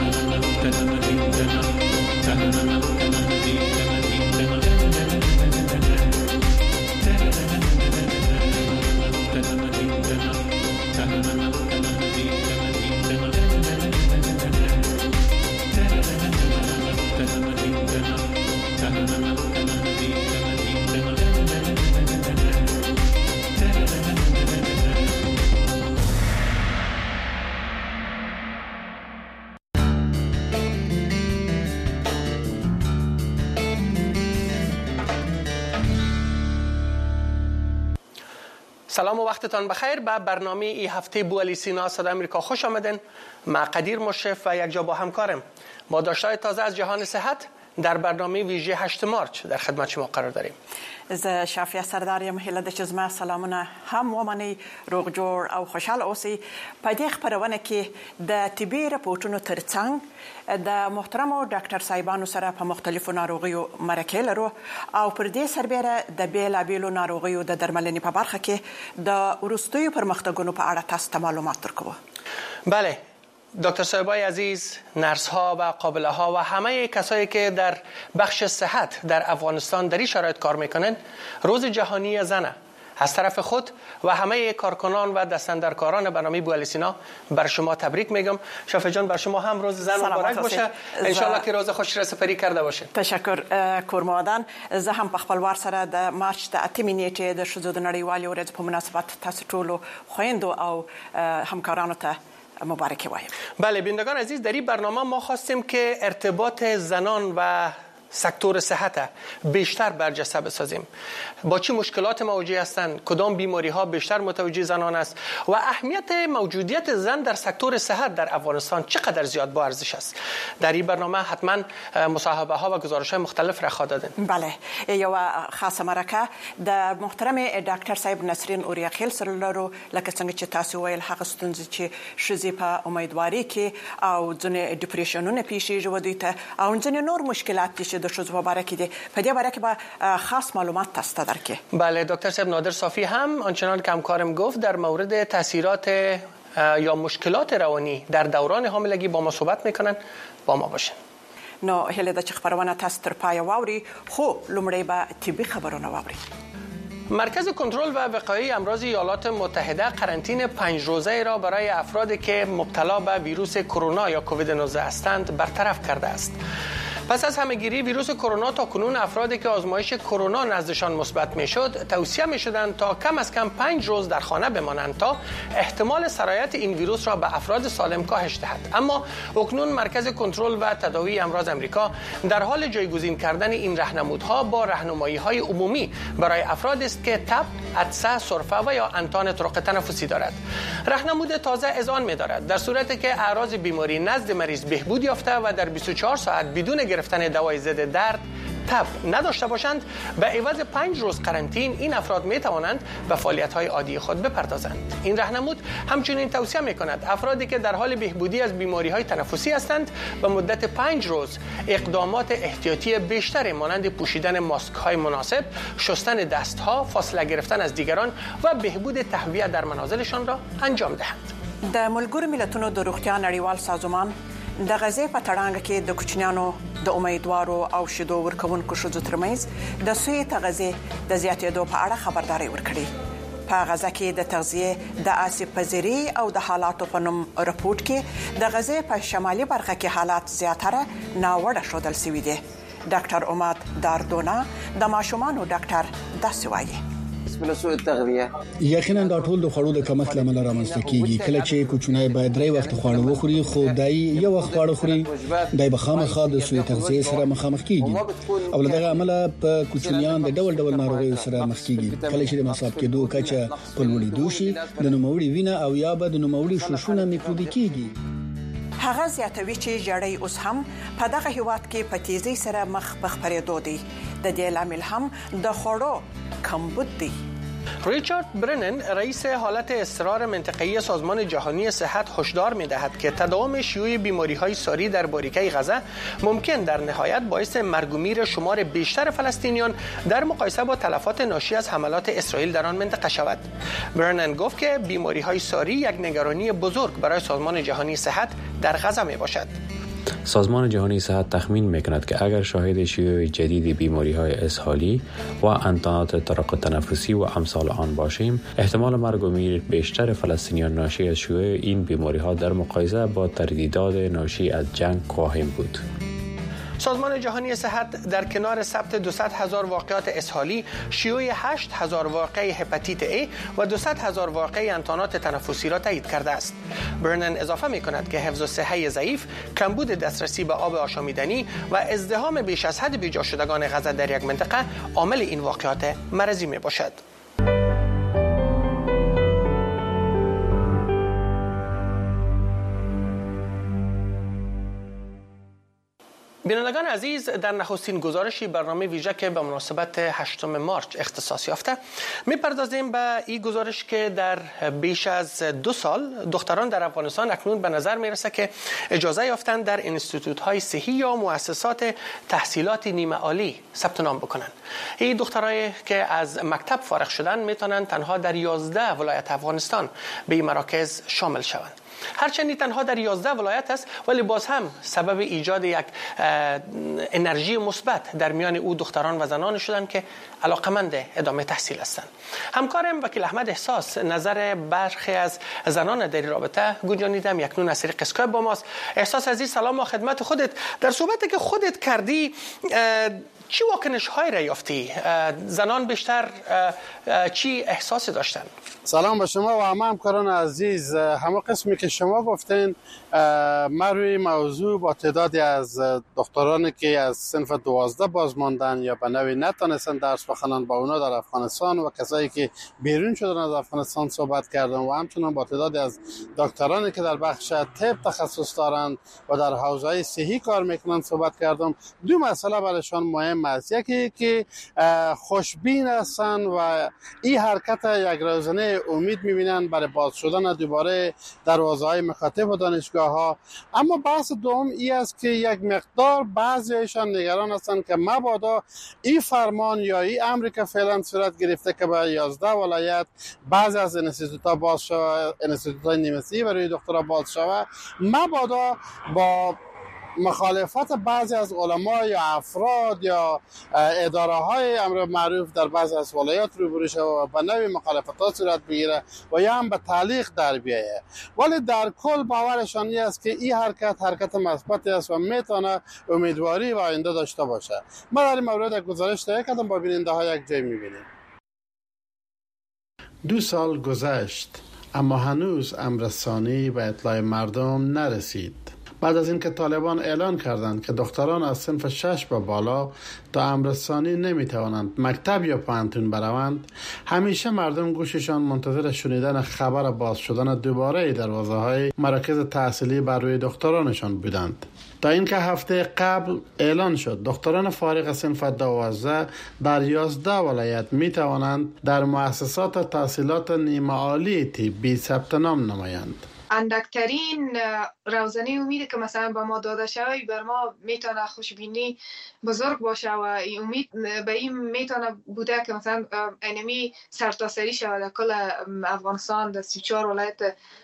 سلام و وقتتان بخیر. به برنامه ای هفته بوالی سینا صدای آمریکا خوش آمدین. من قدیر مشرف و یک جا با همکارم با داشتهای تازه از جهان صحت در برنامه ویژه 8 مارچ در خدمت شما قرار داریم. ز شافیه سرداریم هیله د چزما سلامونه هم ومني روغ جوړ او خوشاله اوسئ. په دې خبرونه کې د طبي راپورټونو ترڅنګ د محترم ډاکټر صاحبانو سره په مختلفو ناروغیو مرکه لرو او پر دې سربېره د بیلابیلو ناروغیو د درملنې په برخه کې د ورستیو پرمختګونو په اړه تاسو ته معلومات درکوو. بله دکتر صاحبای عزیز، نرس ها و قابله ها و همه کسایی که در بخش صحت در افغانستان در این شرایط کار میکنن روز جهانی زنه. از طرف خود و همه کارکنان و دستاندرکاران برنامه بوالی سینا بر شما تبریک میگم. شافعه جان بر شما هم روز زن مبارک باشه. ان شاء الله که روز خوش سپری کرده باشه. تشکر کورمادان. زه هم په خپل وار سره د مارچ د 8 نیټې د ښځو د نړیوالې ورځې په مناسبت تاسو ټولو خويندو او همکارانو ته مبارک وایم. بله بینندگان عزیز، در این برنامه ما خواستیم که ارتباط زنان و سکتور صحت بیشتر برجسته بسازیم. با چه مشکلات مواجه هستند، کدام بیماری ها بیشتر متوجه زنان است و اهمیت موجودیت زن در سکتور صحت در افغانستان چقدر زیاد با ارزش است. در این برنامه حتما مصاحبه ها و گزارش های مختلف را خواهد دادیم. بله یو خاصه مرکه د محترم ډاکټر صاحب نسرین اوریاخیل سره لرو. لکه څنګه چې تاسو ویل هغه ستونزې چې شذې په امیدواري کې او ځنې ډیپریشنونه پیښیږي و دوی ته او ځنې نور مشکلات چې د شذ مبارک دي په دې باره کې به خاص معلومات تاسو ته درکې. بله دکتر صاحب نادر صافی هم آنچنان که همکارم گفت در مورد تاثیرات یا مشکلات روانی در دوران حاملگی با ما صحبت میکنن. با ما باشین. نو هله د خبرونه تاسو تر پای واوري خو لومړی به طبي خبرونه واوري. مرکز کنترل و وقایع امراض ایالات متحده قرنطینه 5 روزه را برای افرادی که مبتلا به ویروس کرونا یا کووید 19 هستند برطرف کرده است. پس از همهگیری ویروس کرونا تا کنون افرادی که آزمایش کرونا نزدشان مثبت میشد توصیه میشدند تا کم از کم 5 روز در خانه بمانند تا احتمال سرایت این ویروس را به افراد سالم کاهش دهد. اما اکنون مرکز کنترل و تداوی امراض آمریکا در حال جایگزین کردن این راهنمودها با راهنمایی‌های عمومی برای افرادی است که تب، عطسه، سرفه و یا انتان طرق تنفسی دارد. راهنمود تازه اذعان می‌دارد در صورتی که اعراض بیماری نزد مریض بهبود یافته و در 24 ساعت بدون گرفتن دوای ضد درد تب نداشته باشند، به عوض 5 روز قرنطین این افراد می توانند به فعالیت‌های عادی خود بپردازند. این راهنمود همچنین توصیه می‌کند افرادی که در حال بهبودی از بیماری‌های تنفسی هستند به مدت 5 روز اقدامات احتیاطی بیشتر مانند پوشیدن ماسک‌های مناسب، شستن دست‌ها، فاصله گرفتن از دیگران و بهبود تهویه در منازلشان را انجام دهند. د ملګرو ملتونو د روغتیا نړیوال سازمان د غزې په تړانګ کې د کوچنیانو د امیدوارو او شیدو ورکوونکو ښځو ترمنځ د سوی تغذیه د زیاتېدو په اړه خبرداري ورکړي. په غزه کې د تغذیه د آسیب پذیری او د حالاتو په نوم رپورت کې د غزې په شمالي برخه کې حالات زیاتره ناوړه ښودل شوي دي. ډاکټر اماد داردونا د ماشومانو ډاکټر داسې وایي. یقینا دا ټول د خوړو د کمښت لامل رامنځته کیږي. کله چې کوچنی باید 3 وخت خواړه وخوري خو دای یو وخت خواړه خوري، دای به خامخا د سوء تغذیه سره مخامخ کیږي او له دغه عمله په کوچنیان د ډول ډول ناروغیو سره مخ کیږي. کله چې د مصاب کېدو کچه په لوړېدو شي د نوموړي وینه او یا به د نوموړي شوشونه میکروبي کیږي. هغه زیاتوي چې جړۍ اوس هم په دغه هیواد کې په تیزی سره مخ په خپرېدو دي. د دې لامل هم د خوړو کمبود دی. ریچارد برنن رئیس حالت اضطرار منطقه‌ای سازمان جهانی صحت هشدار می‌دهد که تداوم شیوع بیماری‌های ساری در باریکه غزه ممکن در نهایت باعث مرگ و میر شمار بیشتر فلسطینیان در مقایسه با تلفات ناشی از حملات اسرائیل در آن منطقه شود. برنن گفت که بیماری‌های ساری یک نگرانی بزرگ برای سازمان جهانی صحت در غزه میباشد. سازمان جهانی صحت تخمین میکند که اگر شاهد شیوع جدید بیماری‌های اسهالی و انتانات طرق تنفسی و امثال آن باشیم، احتمال مرگ و میر بیشتر فلسطینیان ناشی از شیوع این بیماری‌ها در مقایسه با تردیدات ناشی از جنگ خواهیم بود. سازمان جهانی صحت در کنار ثبت 200,000 واقعات اسهالی، شیوع 8,000 واقعه هپاتیت A و 200,000 واقعه انتانات تنفسی را تایید کرده است. برنن اضافه می‌کند که حفظ صحه ضعیف، کمبود دسترسی به آب آشامیدنی و ازدحام بیش از حد بیجا شدگان غزه در یک منطقه عامل این واقعات مرضی میباشد. بینندگان عزیز، در نخستین گزارشی برنامه ویژه که به مناسبت 8 مارچ اختصاص یافته میپردازیم به این گزارش که در بیش از 2 سال دختران در افغانستان اکنون به نظر میرسه که اجازه یافتند در انستیتوت های صحی یا مؤسسات تحصیلات نیمه عالی ثبت نام بکنند. این دخترایی که از مکتب فارغ شدن میتونن تنها در 11 ولایت افغانستان به این مراکز شامل شوند. هرچند تنها در 11 ولایت است، ولی باز هم سبب ایجاد یک انرژی مثبت در میان او دختران و زنان شدند که علاقمند ادامه تحصیل هستند. همکارم وکیل احمد احساس نظر برخی از زنان در این رابطه گنجانیدم. یکنون از طریق اسکایپ با ماست. احساس عزیز، سلام و خدمت خودت. در صحبتی که خودت کردی چی واکنش های را یافتی؟ زنان بیشتر چی احساسی داشتن؟ سلام به شما و همکاران عزیز. همه قسمی که شما گفتین، من روی موضوع با تعدادی از دخترانی که از صنف 12 باز ماندن یا به نوعی نتونستن درس بخونن با اونا در افغانستان و کسایی که بیرون شدن از افغانستان صحبت کردم و همچنان با تعدادی از دکترانی که در بخش طب تخصص دارند و در حوزه صحی کار میکنن صحبت کردم. دو مسئله برایشان مهم است. یکی که خوشبین هستن و این حرکت یک روزانه امید میبینن برای باز شدن دوباره دروازه‌های مکاتب و دانشگاه‌ها. اما بحث دوم این است که یک مقدار بعضیشان نگران هستند که مبادا این فرمان یا این امری که فعلا صورت گرفته که به 11 ولایت بعضی از انستیتوت‌ها باز شود، انستیتوت‌های نیمه‌صحی برای دکترا باز شود، مبادا با مخالفت بعضی از علما یا افراد یا اداره های امر معروف در بعضی از ولایات روبرو شود و به نوع مخالفت صورت بگیره و یا هم به تعلیق در بیایه. ولی در کل باورشان این است که این حرکت مثبتی است و میتونه امیدواری و آینده داشته باشه. ما در این مورد گزارش تهیه کردم، با بیننده ها یک جای میبینیم. 2 سال گذشت اما هنوز امررسانی و اطلاع مردم نرسید. بعد از اینکه طالبان اعلان کردند که دختران از صنف 6 به بالا تا امررسانی نمیتوانند مکتب یا پانتون بروند، همیشه مردم گوششان منتظر شنیدن خبر باز شدن دوباره دروازه‌های مراکز تحصیلی بر روی دخترانشان بودند. تا اینکه هفته قبل اعلان شد دختران فارغ صنف 12 در 11 ولایت می توانند در مؤسسات تحصیلات نیمه عالی طبی ثبت نام نمایند. اندکترین روزنه امیدی که مثلا به ما داده شوی بر ما میتونه خوشبینی بزرگ باشه و این امید به این میتونه بوده که مثلا انمی سرتاسری شود کل افغانستان در 34 ولایت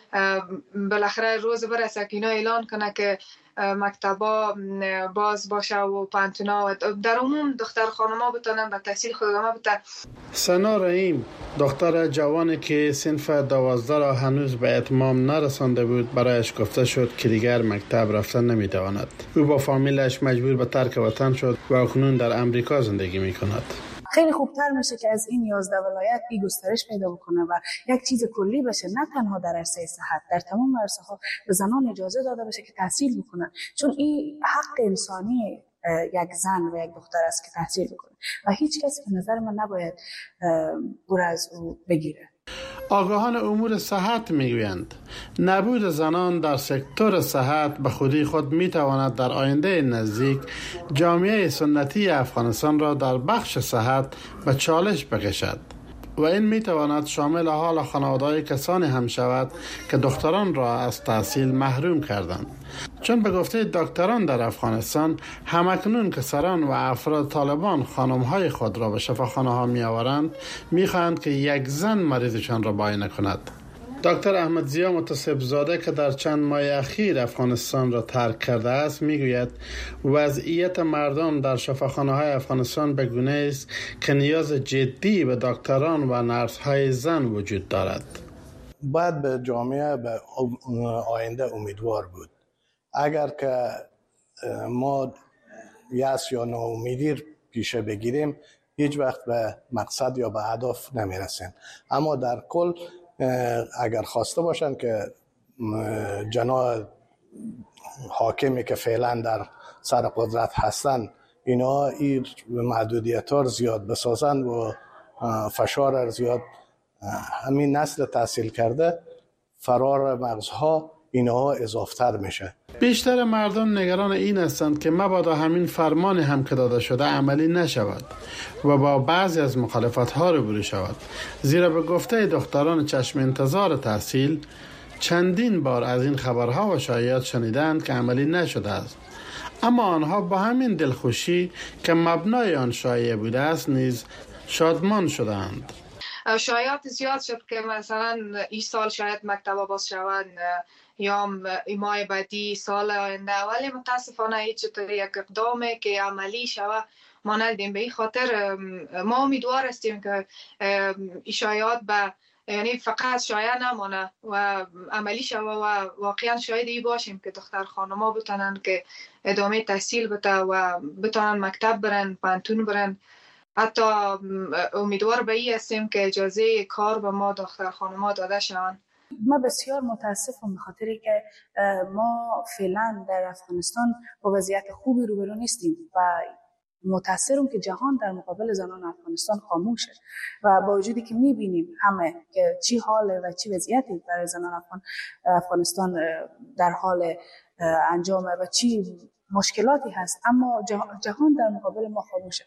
بالاخره روز برسه که اینا اعلان کنه که مکتبا باز باشه و پانتونا و در عموم دختر خانما بتونن به تحصیل خود ادامه بدن. سنا رحیم دختر جوانی که صنف 12 را هنوز به اتمام نرسانده بود برایش گفته شد که دیگر مکتب رفتن نمیتواند. او با فامیلش مجبور به ترک وطن شد و اکنون در امریکا زندگی میکند. خیلی خوبتر میشه که از این 11 ولایت این گسترش پیدا بکنه و یک چیز کلی بشه، نه تنها در عرصه صحت، در تمام عرصه ها به زنان اجازه داده بشه که تحصیل بکنن، چون این حق انسانی یک زن و یک دختر است که تحصیل بکنه و هیچ کسی به نظر من نباید دور از او بگیره. آگاهان امور صحت میگویند نبود زنان در سکتور صحت به خودی خود میتواند در آینده نزدیک جامعه سنتی افغانستان را در بخش صحت به چالش بکشد و این میتواند شامل حال خانواده‌های کسانی هم شود که دختران را از تحصیل محروم کردند، چون به گفته دکتران در افغانستان همکنون که سران و افراد طالبان خانم‌های خود را به شفاخانه‌ها می‌آورند می‌خواهند که یک زن مریضشان را معاینه کند. دکتر احمد ضیا متصب زاده که در چند ماه اخیر افغانستان را ترک کرده است میگوید وضعیت مردم در شفاخانه‌های افغانستان به گونه است که نیاز جدی به دکتران و نرس‌های زن وجود دارد. باید به جامعه به آینده امیدوار بود. اگر که ما یأس یا ناامیدی پیشه بگیریم هیچ وقت به مقصد یا به هدف نمیرسیم. اما در کل اگر خواسته باشن که جناح حاکمی که فعلا در سر قدرت هستن اینا این محدودیت ها زیاد بسازن و فشار زیاد همین نسل تحصیل کرده فرار مغزها اینها اضافتر میشه. بیشتر مردم نگران این هستند که مبادا همین فرمان هم که داده شده عملی نشود و با بعضی از مخالفت‌ها روبرو شود، زیرا به گفته دختران چشم انتظار تحصیل چندین بار از این خبرها و شایعات شنیدند که عملی نشده است، اما آنها با همین دلخوشی که مبنای آن شایعه بوده است نیز شادمان شدند. شایعات زیاد شد که مثلا این سال شاید مکتبا باز شوند یا ماه بعدی سال آینده، ولی متاسفانه هیچ طوری یک اقدامی که عملی شود ما ندیدیم. به این خاطر ما امیدوار هستیم که این شایعات یعنی فقط شایعه نمانه و عملی شود و واقعا شاید ای باشیم که دختر خانما بتونن که ادامه تحصیل بده و بتونن مکتب برن، پانتون برن. حتی امیدوار به این هستیم که اجازه کار به ما دختر خانما داده شوند. ما بسیار متاسفم به خاطری که ما فعلا در افغانستان با وضعیت خوبی روبرو نیستیم و متأثرم که جهان در مقابل زنان افغانستان خاموشه و با وجودی که میبینیم همه که چی حاله و چی وضعیتی برای زنان افغانستان در حال انجامه و چی مشکلاتی هست، اما جهان در مقابل ما خاموشه.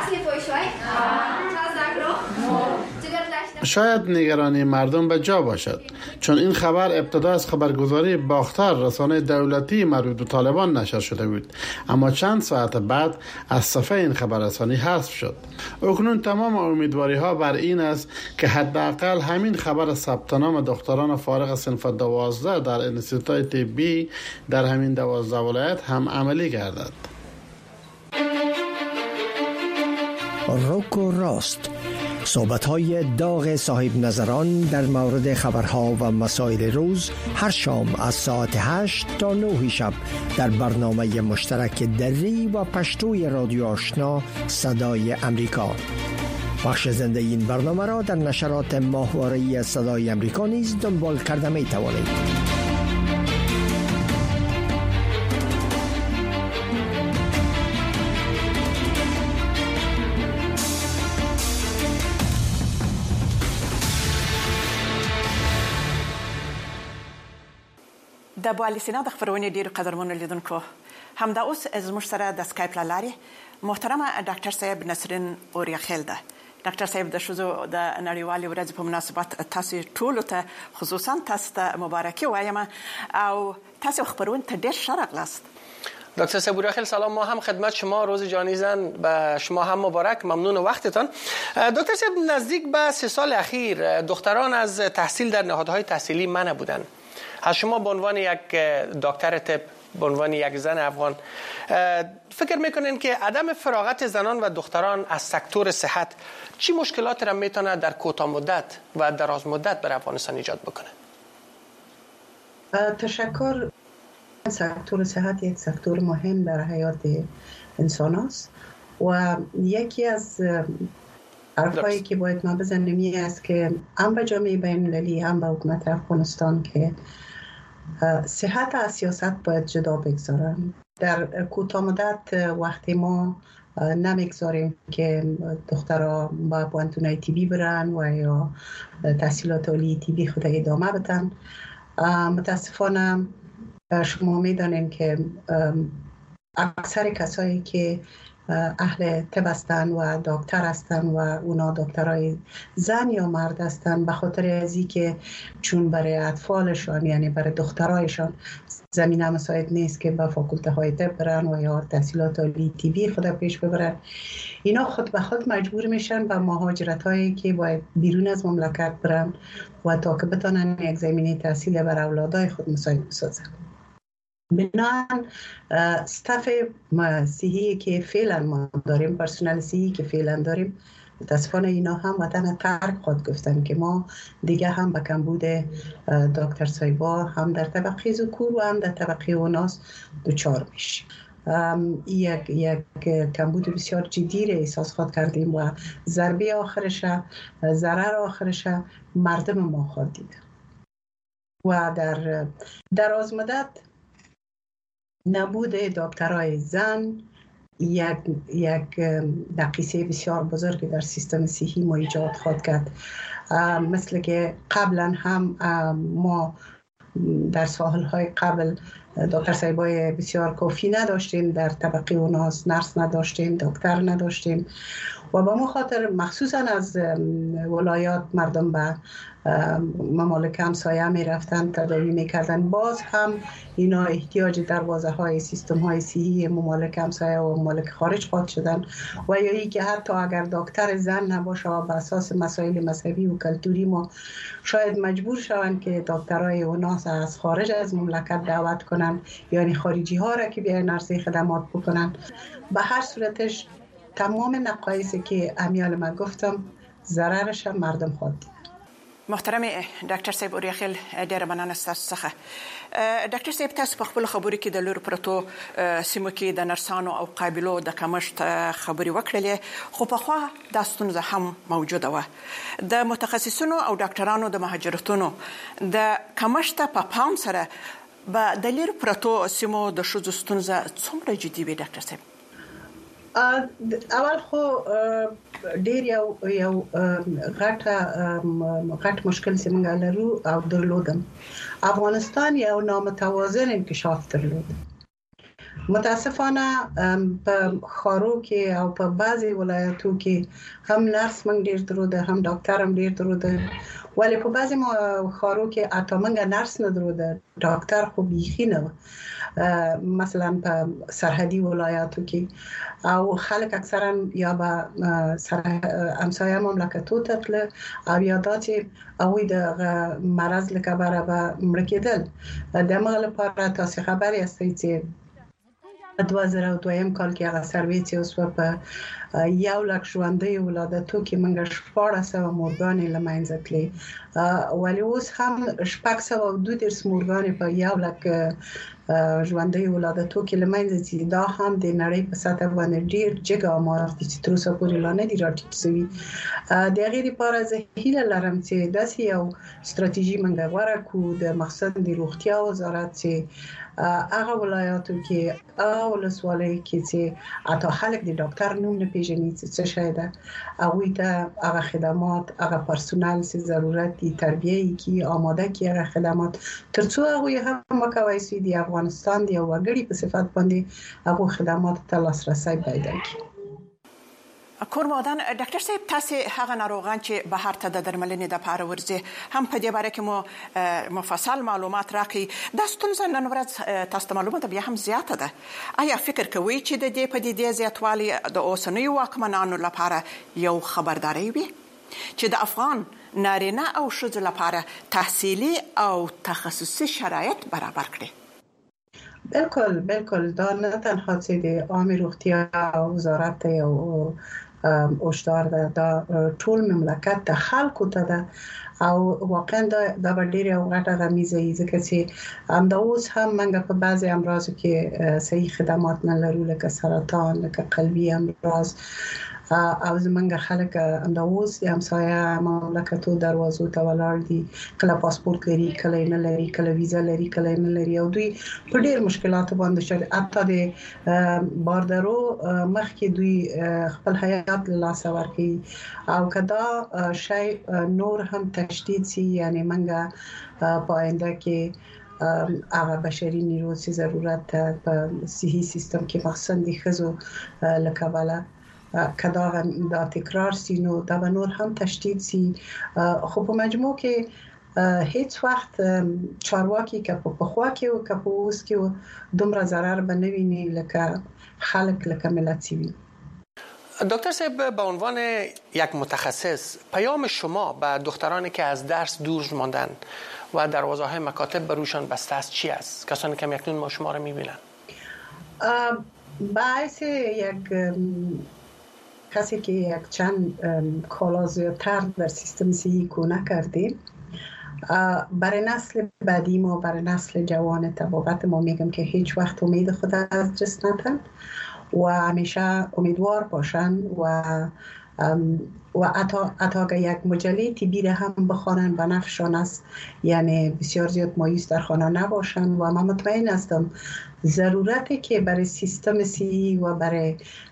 شاید نگرانی مردم به جا باشد، چون این خبر ابتدا از خبرگزاری باختر رسانه دولتی مربوط به طالبان نشر شده بود، اما چند ساعت بعد از صفحه این خبررسانی حذف شد. اکنون تمام امیدواری ها بر این است که حداقل همین خبر ثبت نام دختران فارغ صنف 12 در انستیتوت طبی در همین 12 ولایت هم عملی عملی گردد. روک و راست، صحبت‌های داغ صاحب نظران در مورد خبرها و مسائل روز هر شام از ساعت 8 تا 9 شب در برنامه مشترک دری و پشتوی رادیو آشنا صدای امریکا. بخش زنده این برنامه را در نشرات ماهواره‌ای صدای امریکا نیز دنبال کرده می توانید. د بوالسینا د خبرونې ډیرو قدرمنو لیدونکو همدا اوس زموږ سره د سکایپ لارې محترمه ډاکټر صاحب نسرین اوریاخیل ده. ډاکټر صاحب د شوزو د نړیوالې ورځې په مناسبت تاسو ټول ته خصوصا تاسو ته مبارکي وایم او تاسو خبرونه ته ډیر شرقلاست. دکتر صاحب اوریاخیل سلام، ما هم خدمت شما، روز جانی زن به شما هم مبارک، ممنون وقتتان. دکتر صاحب نزدیک به 3 سال اخیر دختران از تحصیل در نهادهای تحصیلی منع بودند. از شما به عنوان یک دکتر طب، به عنوان یک زن افغان فکر میکنین که عدم فراغت زنان و دختران از سکتور صحت چی مشکلات را میتونه در کوتاه مدت و دراز مدت بر افغانستان ایجاد بکنه؟ تشکر. سکتور صحت یک سکتور مهم در حیات انسان است و یکی از حرفایی که باید ما بزنیم این است که هم به جامعه بین‌المللی هم به حکومت افغانستان که صحت از سیاست باید جدا بگذارن. در کوتاه مدت وقتی ما نمیگذاریم که دخترها با پوانتونای تیبی برن و یا تحصیلات عالی تیبی خود ادامه بدن، متاسفانه شما میدانین که اکثر کسایی که اهل طب هستند و دکتر هستند و اونا دکترای زن یا مرد هستند، به خاطر ازی که چون برای اطفالشان یعنی برای دخترایشان زمینه مساعد نیست که به فاکولته های طب برن و یا تحصیلات عالی طبی خود پیش ببرن، اینا خود به خود مجبور میشن به مهاجرت هایی که باید بیرون از مملکت برن و تا که بتونن یک زمینه تحصیل بر اولادای خود مساعد بسازن. بنابراین استاف صحی که فعلا ما داریم، پرسنل صحی که فعلا داریم، متاسفانه اینا هم وطن ترک خود گفتن که ما دیگه هم به کمبود دکتر صاحبا هم در طبقه ذکور و هم در طبقه اوناس دچار میشیم. یک کمبود بسیار جدی را احساس خود کردیم و ضربه آخرش، ضرر آخرش مردم ما خود دیده و در دراز مدت نبود دکترای زن یک نقیصه بسیار بزرگی در سیستم صحی ما ایجاد خواهد کرد. مثل که قبلا هم ما در سالهای قبل دکتر صاحبای بسیار کافی نداشتیم، در طبقه اوناس نرس نداشتیم، دکتر نداشتیم و با مخاطر مخصوصا از ولایات مردم به ممالک همسایه می رفتن تداوی می کردن. باز هم اینا احتیاج دروازه های سیستم های صحی ممالک همسایه و ممالک خارج خواهد شدن و یا ای که حتی اگر دکتر زن نباشه و به اساس مسائل مذهبی و کلتوری ما شاید مجبور شوند که دکترای اوناس از خارج از مملکت دعوت کنن، یعنی خارجی ها را که بیاین عرضه خدمات بکنن. به هر صورتش تمام نقایصی که امیال من گفتم ضررش مردم خواهد دید. محترم ډاکټر صاحب اوریاخیل ډېر مننه ستاسو څخه. ډاکټر صاحب تاسو په خپل خبرو کې د لور پرتو سیمو کې د نرسانو او قابلو د کمښت خبري وکړلې، خو په خوا د ستونزه هم موجوده و. د متخصصینو او ډاکټرانو د مهاجرتونو د کمښت په پام سره به د لور پرتو سیمو د شوزو ستونزه څومره جدي وي ډاکټر صاحب؟ اول خو ډیر یو غټ مشکل چې موږ لرو او درلودم، افغانستان یو نامتوازن انکشاف درلود. متاسفانه په خارو کې او په بعضي ولایتو کې هم نرس موږ ډیر درلوده، هم ډاکټر هم ډیر درلوده، ولی په بعضي خارو کې اته موږ نرس نه درلوده، ډاکټر خو بیخي نه. مثلا په سرحدي ولایاتو کې او خلک اکثرا یا به همسایه مملکتو ته تلل او یا داسې اوی د مرض له کبره به مړه کېدل. د هغه لپاره تاسو خبرې هستئ چې 2002 کال کې هغه سروې چې اوس په 1 لک ژوندۍ ولادتو کې موږ 1400 مورګانې لمنځه کړې ولی اوس هم 632 مورګانې په 1 لک ژوندۍ ولادتو کې لمنځه ځي دا هم د نړۍ په سطح باندې ډیر جګه آمار دي چې تر اوسه پورې لا نه دي راټیټ شوي د هغې لپاره زه هیله لرم چې داسې یو ستراتیژي موږ غوره کړو د مقصد د روغتیا وزارت چې هغه ولایاتو کې ولسوالۍ کې چې اته خلک د ډاکټر نوم نه پیژني څه شي ده هغه ته هغه خدمات هغه پرسونل چې ضرورت دي تربیه کی آماده کی هغه خدمات ترڅو هغه هم مکوای شي د افغانستان د یو وګړي په صفت باندې هغه خدمات ته لاسرسي پیدا کړي. کورمادان ډاکټر صاحب تاسو هغه ناروغان چې بهر ته د درملنې د پاره ورځي هم په دې باره کې مو مفصل معلومات راکړي د ستونزې نن ورځ تاسو معلومات بیا هم زیاته ده آیا فکر کوئ چې د دې په دې زیاتوالي د اوسنیو واکمنانو لپاره یو خبرداري وي چې د افغان نارینه او ښځو لپاره تحصیلي او تخصصي شرایط برابر کړي؟ بالکل دا نه تنها چې د عامه روغتیا وزارت او اوشدار دا ټول مملکت د خلکو ته ده او واقعا دا ډیره غټه غمیزه ځکه چې همدا اوس هم موږ په بعضي امراضو کې صحیح خدمات نه لرو لکه سرطان لکه قلبي امراض او زمونږ خلک همدا اوس د همسایه مملکتو دروازو ته ولاړ دي کله پاسپورت لري کله نه لري کله ویزا لري کله نه لري او دوی په ډیر مشکلاتو باندې شته حتی د باردرو مخکې دوی خپل حیات له لاسه ورکړي او کدا شی نور هم تشدید سي یعنی منګه په آینده کې هغه بشري نیرو چې ضرورت په صحي سیستم کې مخصوصا د ښځو لکواله کدا دا تکرار سي نو دا به نور هم تشدید سي خو په مجموع کې هیڅ وخت چارواکي که په خوا کې او که په اوس کې دومره ضرر بنویني لکه خلک لکه ملت سیوی. دکتر صاحب به عنوان یک متخصص پیام شما به دخترانی که از درس دور ماندن و دروازه‌های مکاتب بروشان بسته است چی است؟ کسانی که اکنون ما شما را می‌بینند. باعث یک کسی که یک چند کالا زیادتر در سیستم صحی کونه کردیم برای نسل بعدی ما برای نسل جوان طبابت ما میگم که هیچ وقت امید خود از دست ندن و همیشه امیدوار باشن و حتی اگر یک مجله طبی را هم بخوانن به نفعشان است یعنی بسیار زیاد مایوس در خانه نباشن و من مطمئن هستم ضرورتی که برای سیستم صحی و برای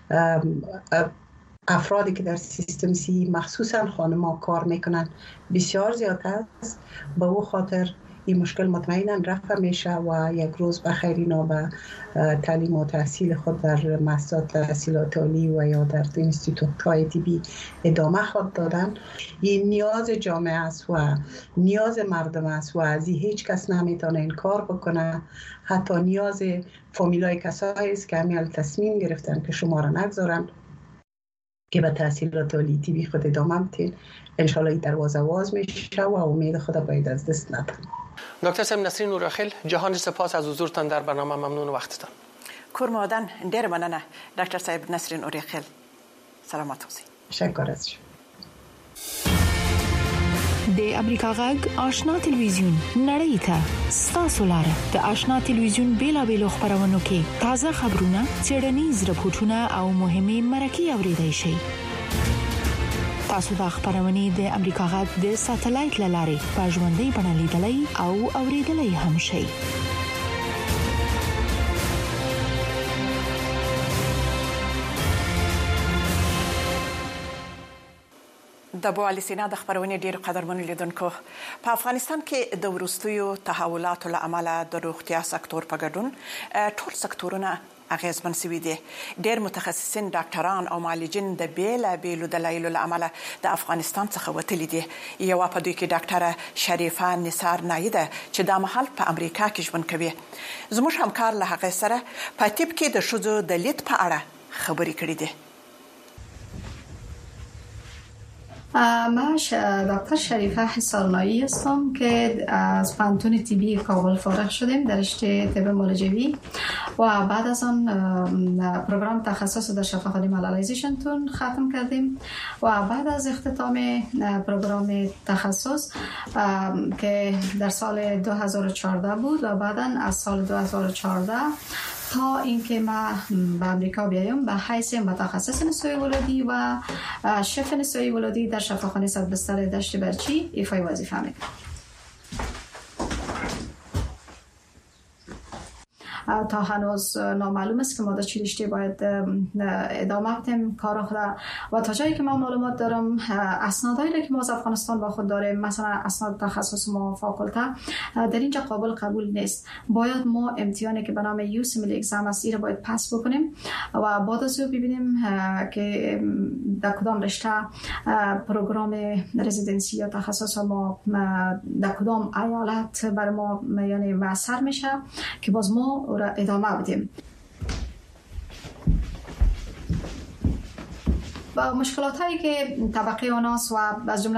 افرادی که در سیستم صحی مخصوصا خانم‌ها کار میکنن بسیار زیاد است به او خاطر این مشکل مطمئنا رفع میشه و یک روز بخیر اینا به تعلیم و تحصیل خود در مؤسسات تحصیلات عالی و یا در اینستیتوت‌های طبی ادامه خود دادن. این نیاز جامعه است و نیاز مردم است و از هیچ کس نمیتونه این کار بکنه حتی نیاز فامیلای کسایی است که همیال تصمیم گرفتن که شما را نگذارن که به تحصیلات عالی طبی خود ادامه بدین انشالله این دروازه باز میشه و امید خود باید از دست ندن. دکتر صاحب نسرین نوراخیل جهان سپاس از حضورتان در برنامه ممنون وقتتان. کورمادان ډیر مننه ډاکټر صاحب نسرین نوراخیل سلامات اوسئ. تشکر از شما. د امریکا غږ آشنا ټلویزیون نړۍ ته ستاسو لاره د آشنا ټلویزیون بیلابېلو خبرونو کې تازه خبرونه چېرنیز رپورټونه او مهمه مرکې اوريدای شئ. تاسو د خبرونې د امریکا غږ د ساتلایت لارې په ژوندۍ بڼه لیدلای او اوریدلای هم شئ. د بوالي سینا د خبرونې ډیر قدرمن لیدونکو په افغانستان کې د ورستیو تحولاتو لامل د روغتیا سکتور په ګډون ټول سکتورونه اغیزمن شوي دي. ډیر متخصصین ډاکټران او معالجین د بیلابېلو دلایلو لامل د افغانستان څخه وتلي دي. یو په دوی کې ډاکټره شریفه نثار نایده چې د محل په امریکا کې ژوند کوي. زموږ همکار له هغه سره په طب کې د ښځو د لید په اړه خبرې کړې دي. من دکتر شریفه حسالنایی هستم که از پانتون طبی کابل فارغ شدیم در رشته طب مولوی و بعد از آن پروگرام تخصص در شفاخانه ملال ایزیشنتون ختم کردیم و بعد از اختتام پروگرام تخصص که در سال 2014 بود و بعداً از سال 2014 تا اینکه ما به امریکا بیایم به حیث متخصص نسای ولادی و شف نسای ولادی در شفاخانه صد بستر دشت برچی ایفای وظیفه میکنم. تا هنوز نامعلوم است که ما در چه رشته باید ادامه بدیم کار خود و تا جایی که من معلومات دارم اسنادایی که ما از افغانستان با خود داریم مثلا اسناد تخصص ما فاکولته در اینجا قابل قبول نیست. باید ما امتحانی که به نام USMLE اگزم است را باید پس بکنیم و بعد از او ببینیم که در کدام رشته پروگرام رزیدنسی یا تخصص ما در کدام ایالت بر ما یعنی معثر میشه که باز ما را ادامه بدیم. و مشکلات هایی که طبقه آناس و از جمله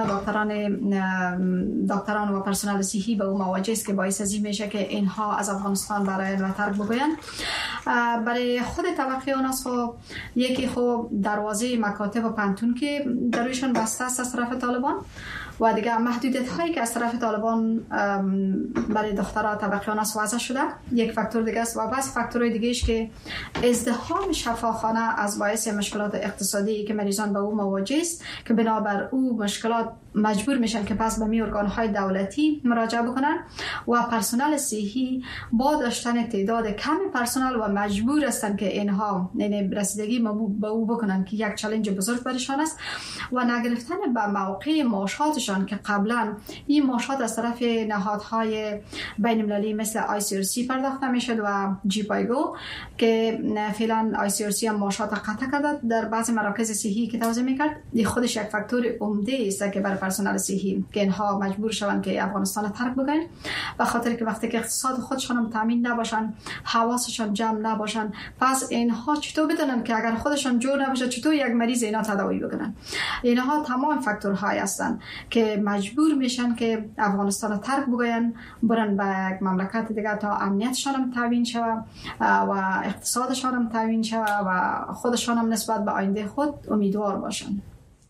دکتران و پرسنل صحی به او مواجه است که باعث از این میشه که اینها از افغانستان برای و ترک بگویند. برای خود طبقه آناس یکی دروازه مکاتب و پانتون که درویشان بسته است از طرف طالبان و دیگه محدودیت هایی که از طرف طالبان برای دخترها طبقه آناس وضع شده یک فاکتور دیگه است و بس فاکتورهای دیگه است که ازدحام شفاخانه از باعث مشکلات اقتصادی که مریضان به او مواجه است که بنابر او مشکلات مجبور میشن که پس به می ارگان‌های دولتی مراجعه بکنن و پرسنل صحی با داشتن تعداد کم پرسنل و مجبور هستن که اینها رسیدگی به او بکنن که یک چالش بزرگ برشان است و نگرفتن به موقع معاشاتشان که قبلا این معاشات از طرف نهادهای بین المللی مثل ICRC پرداخته میشد و جیپایگو که فعلا ICRC هم معاشات قطع کرده در بعض مراکز صحی که توزیع میکرد. این خودش یک فاکتور عمده است که برای پرسنل صحی که اینها مجبور شوند که افغانستان ترک بکنن به خاطر که وقتی که اقتصاد خودشان هم تامین نباشن حواسشان جمع نباشن پس اینها چطور بدونن که اگر خودشان جور نباشه چطور یک مریض اینا تداوی بکنن. اینها تمام فاکتورهای هستند که مجبور میشن که افغانستان ترک بگوین برن به یک مملکت دیگه تا امنیتشان هم تامین شود و اقتصادشان هم تامین شود و خودشان هم نسبت به آینده خود امیدوار باشن.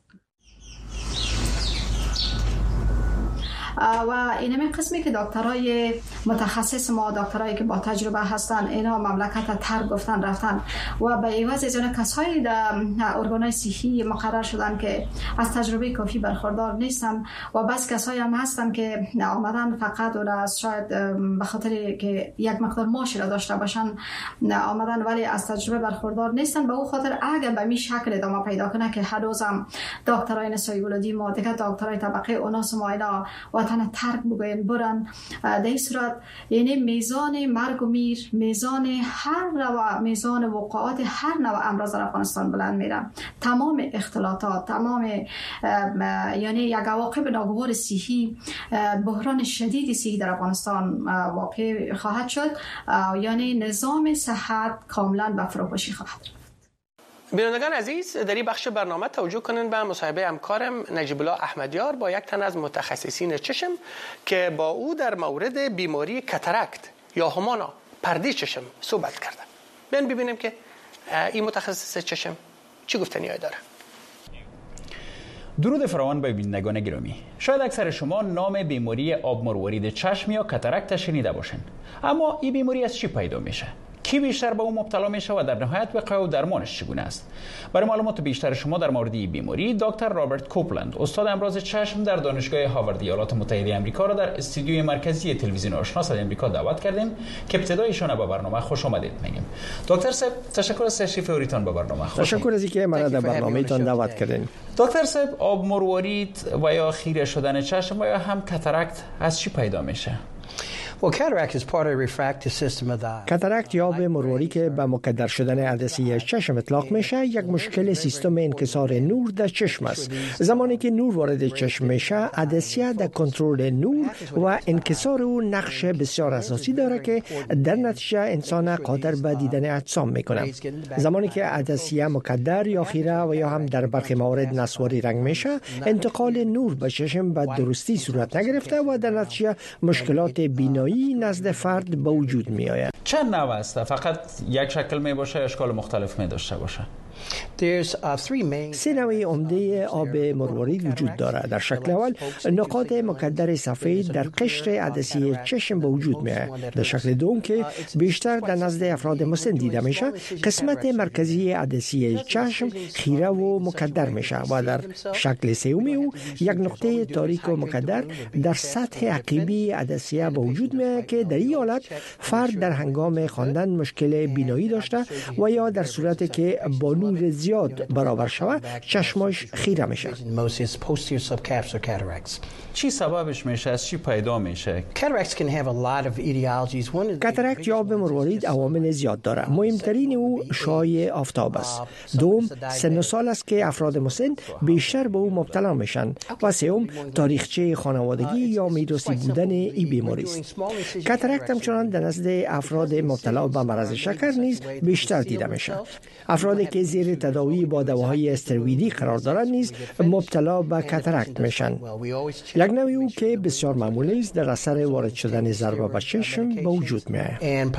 و اینمی قسمی که دکترای متخصص ما دکترایی که با تجربه هستن اینا مملکت ترک گفتن رفتن و به عوض از اون کسایی در ارگانهای صحی مقرر شدن که از تجربه کافی برخوردار نیستن و بس کسایی هم هستن که آمدن فقط و از شاید به خاطر که یک مقدار معاش را داشته باشن آمدن ولی از تجربه برخوردار نیستن. به اون خاطر اگر به می شکل ادامه پیدا کنه که هنوزم دکترای نسای ولادی ما دیگه دکترای طبقه اوناس ما اینا وطن ترک بگوین برن در این صورت یعنی میزان مرگ و میر میزان هر نوع میزان وقوعات هر نوع امراض در افغانستان بلند میره. تمام اختلاطات تمام یعنی یک عواقب ناگوار صحی بحران شدید صحی در افغانستان واقع خواهد شد یعنی نظام صحت کاملا به فروپاشی خواهد رفت. بینندگان عزیز در این بخش برنامه توجه کنین به مصاحبه همکارم نجیب الله احمدیار با یک تن از متخصصین چشم که با او در مورد بیماری کاتاراکت یا همانا پرده چشم صحبت کرده. بیاین ببینیم که این متخصص چشم چی گفتنی‌ای داره. درود فراوان به بینندگان گرامی. شاید اکثر شما نام بیماری آب مروارید چشم یا کاتاراکت شنیده باشین. اما این بیماری از چی پیدا میشه؟ کی بیشتر به اون مبتلا میشه و در نهایت وقایع و درمانش چگونه است؟ برای معلومات بیشتر شما در مورد این بیماری دکتر رابرت کوپلند استاد امراض چشم در دانشگاه هاوارد ایالات متحده آمریکا را در استودیوی مرکزی تلویزیون آشنا صدای آمریکا دعوت کردیم که ابتدای ایشان به برنامه خوش آمدید میگیم. دکتر صاحب تشکر از تشریف آوریتان به برنامه. تشکر از اینکه من در برنامه‌تان دعوت کردین. دکتر صاحب آب مروارید و یا خیره شدن چشم و یا هم کاتاراکت از چی پیدا میشه؟ کاتاراکت یا آب مرواری که به مکدر شدن عدسه چشم اطلاق میشه یک مشکل سیستم انکسار نور در چشم است. زمانی که نور وارد چشم میشه عدسه در کنترل نور و انکسار او نقش بسیار اساسی داره که در نتیجه انسان قادر به دیدن اجسام میکنه. زمانی که عدسه مکدر یا خیره و یا هم در برخی موارد نسواری رنگ میشه انتقال نور به چشم به درستی صورت نگرفته و در نتیجه مشکلات بینایی نزد فرد به وجود می آید. چند نوع است؟ فقط یک شکل می باشه یا اشکال مختلف می داشته باشه؟ سه نوع عمده آب مروارید وجود دارد. در شکل اول نقاط مکدر سفید در قشر عدسه چشم به وجود می آید. در شکل دوم که بیشتر در نزد افراد مسن دیده میشه قسمت مرکزی عدسه چشم خیره و مکدر میشه و در شکل سوم او یک نقطه تاریک و مکدر در سطح عقیبی عدسه به وجود می آید که در این حالت فرد در هنگام خواندن مشکل بینایی داشته و یا در صورتی که با نور زیاد برابر شود چشماش خیره میشه. چی سببش میشه؟ از چی پیدا میشه؟ کاتاراکت یا آب مروارید عوامل زیاد داره. مهمترین او شعاع آفتاب است. دوم سن و سال است که افراد مسن بیشتر به او مبتلا میشن و سوم تاریخچه خانوادگی یا میراثی بودن این بیماری است. کاتاراکت همچنان در نزد افراد مبتلا به مرض شکر نیز بیشتر دیده میشه. افرادی که زیر تداوی با دواهای استروئیدی قرار دارند نیز مبتلا به کاتاراکت میشن. یک نوعی او که بسیار معمولی است در اثر وارد شدن ضربه به چشم به وجود میآید.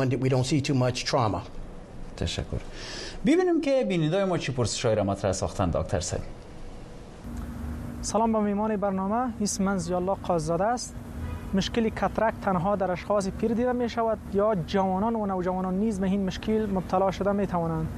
تشکر. ببینیم که بینندگان ما چی پرسش‌هایی را مطرح ساختند دکتر صاحب. سلام به میهمان برنامه، اسم من ضیاءالله قاضی‌زاده است. مشکل کاتاراکت تنها در اشخاص پیر دیده می شود یا جوانان و نوجوانان نیز به این مشکل مبتلا شده می توانند؟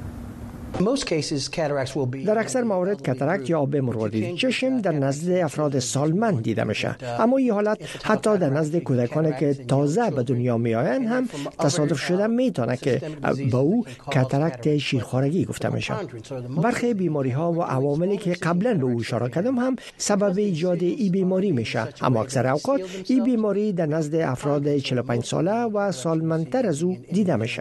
در اکثر موارد کاتاراکت یا آب مروارید چشم در نزد افراد سالمند دیده میشه، اما این حالت حتی در نزد کودکانی که تازه به دنیا می آیند هم تصادف شده میتونه که به او کاتاراکت شیرخوارگی گفته میشه. برخی بیماری ها و عواملی که قبلا به او اشاره کردم هم سبب ایجاد این بیماری میشه، اما اکثر اوقات این بیماری در نزد افراد 45 ساله و سالمندتر از او دیده میشه.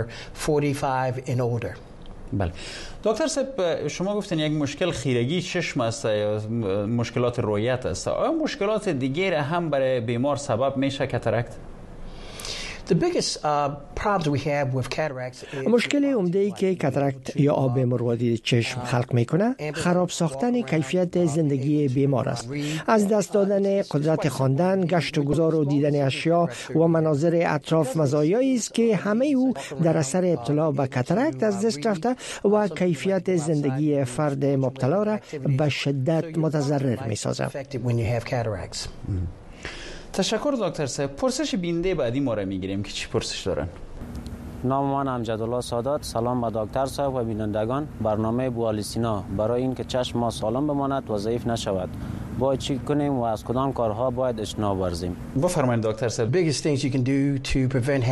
بله دکتر صاحب، شما گفتین یک مشکل خیرگی چشم است یا مشکلات رؤیت است. آیا مشکلات دیگر هم برای بیمار سبب میشه کاتاراکت؟ مشکل عمده‌ای که کاتاراکت یا آب مروارید چشم خلق میکنه خراب ساختن کیفیت زندگی بیمار است. از دست دادن قدرت خواندن، گشت و گذار و دیدن اشیا و مناظر اطراف مزایایی است که همه او در اثر ابتلا به کاتاراکت از دست رفته و کیفیت زندگی فرد مبتلا را به شدت متضرر میسازد. تشکر دکتر صاحب. پرسش بیننده بعدی ما را میگیریم که چی پرسش دارن؟ نام من امجدالله سادات. سلام به دکتر صاحب و بینندگان. برنامه بوالیسینا برای اینکه چشم ما سالم بماند و ضعیف نشود باید چی کنیم و از کدام کارها باید اجتناب ورزیم؟ بفرمایید دکتر صاحب.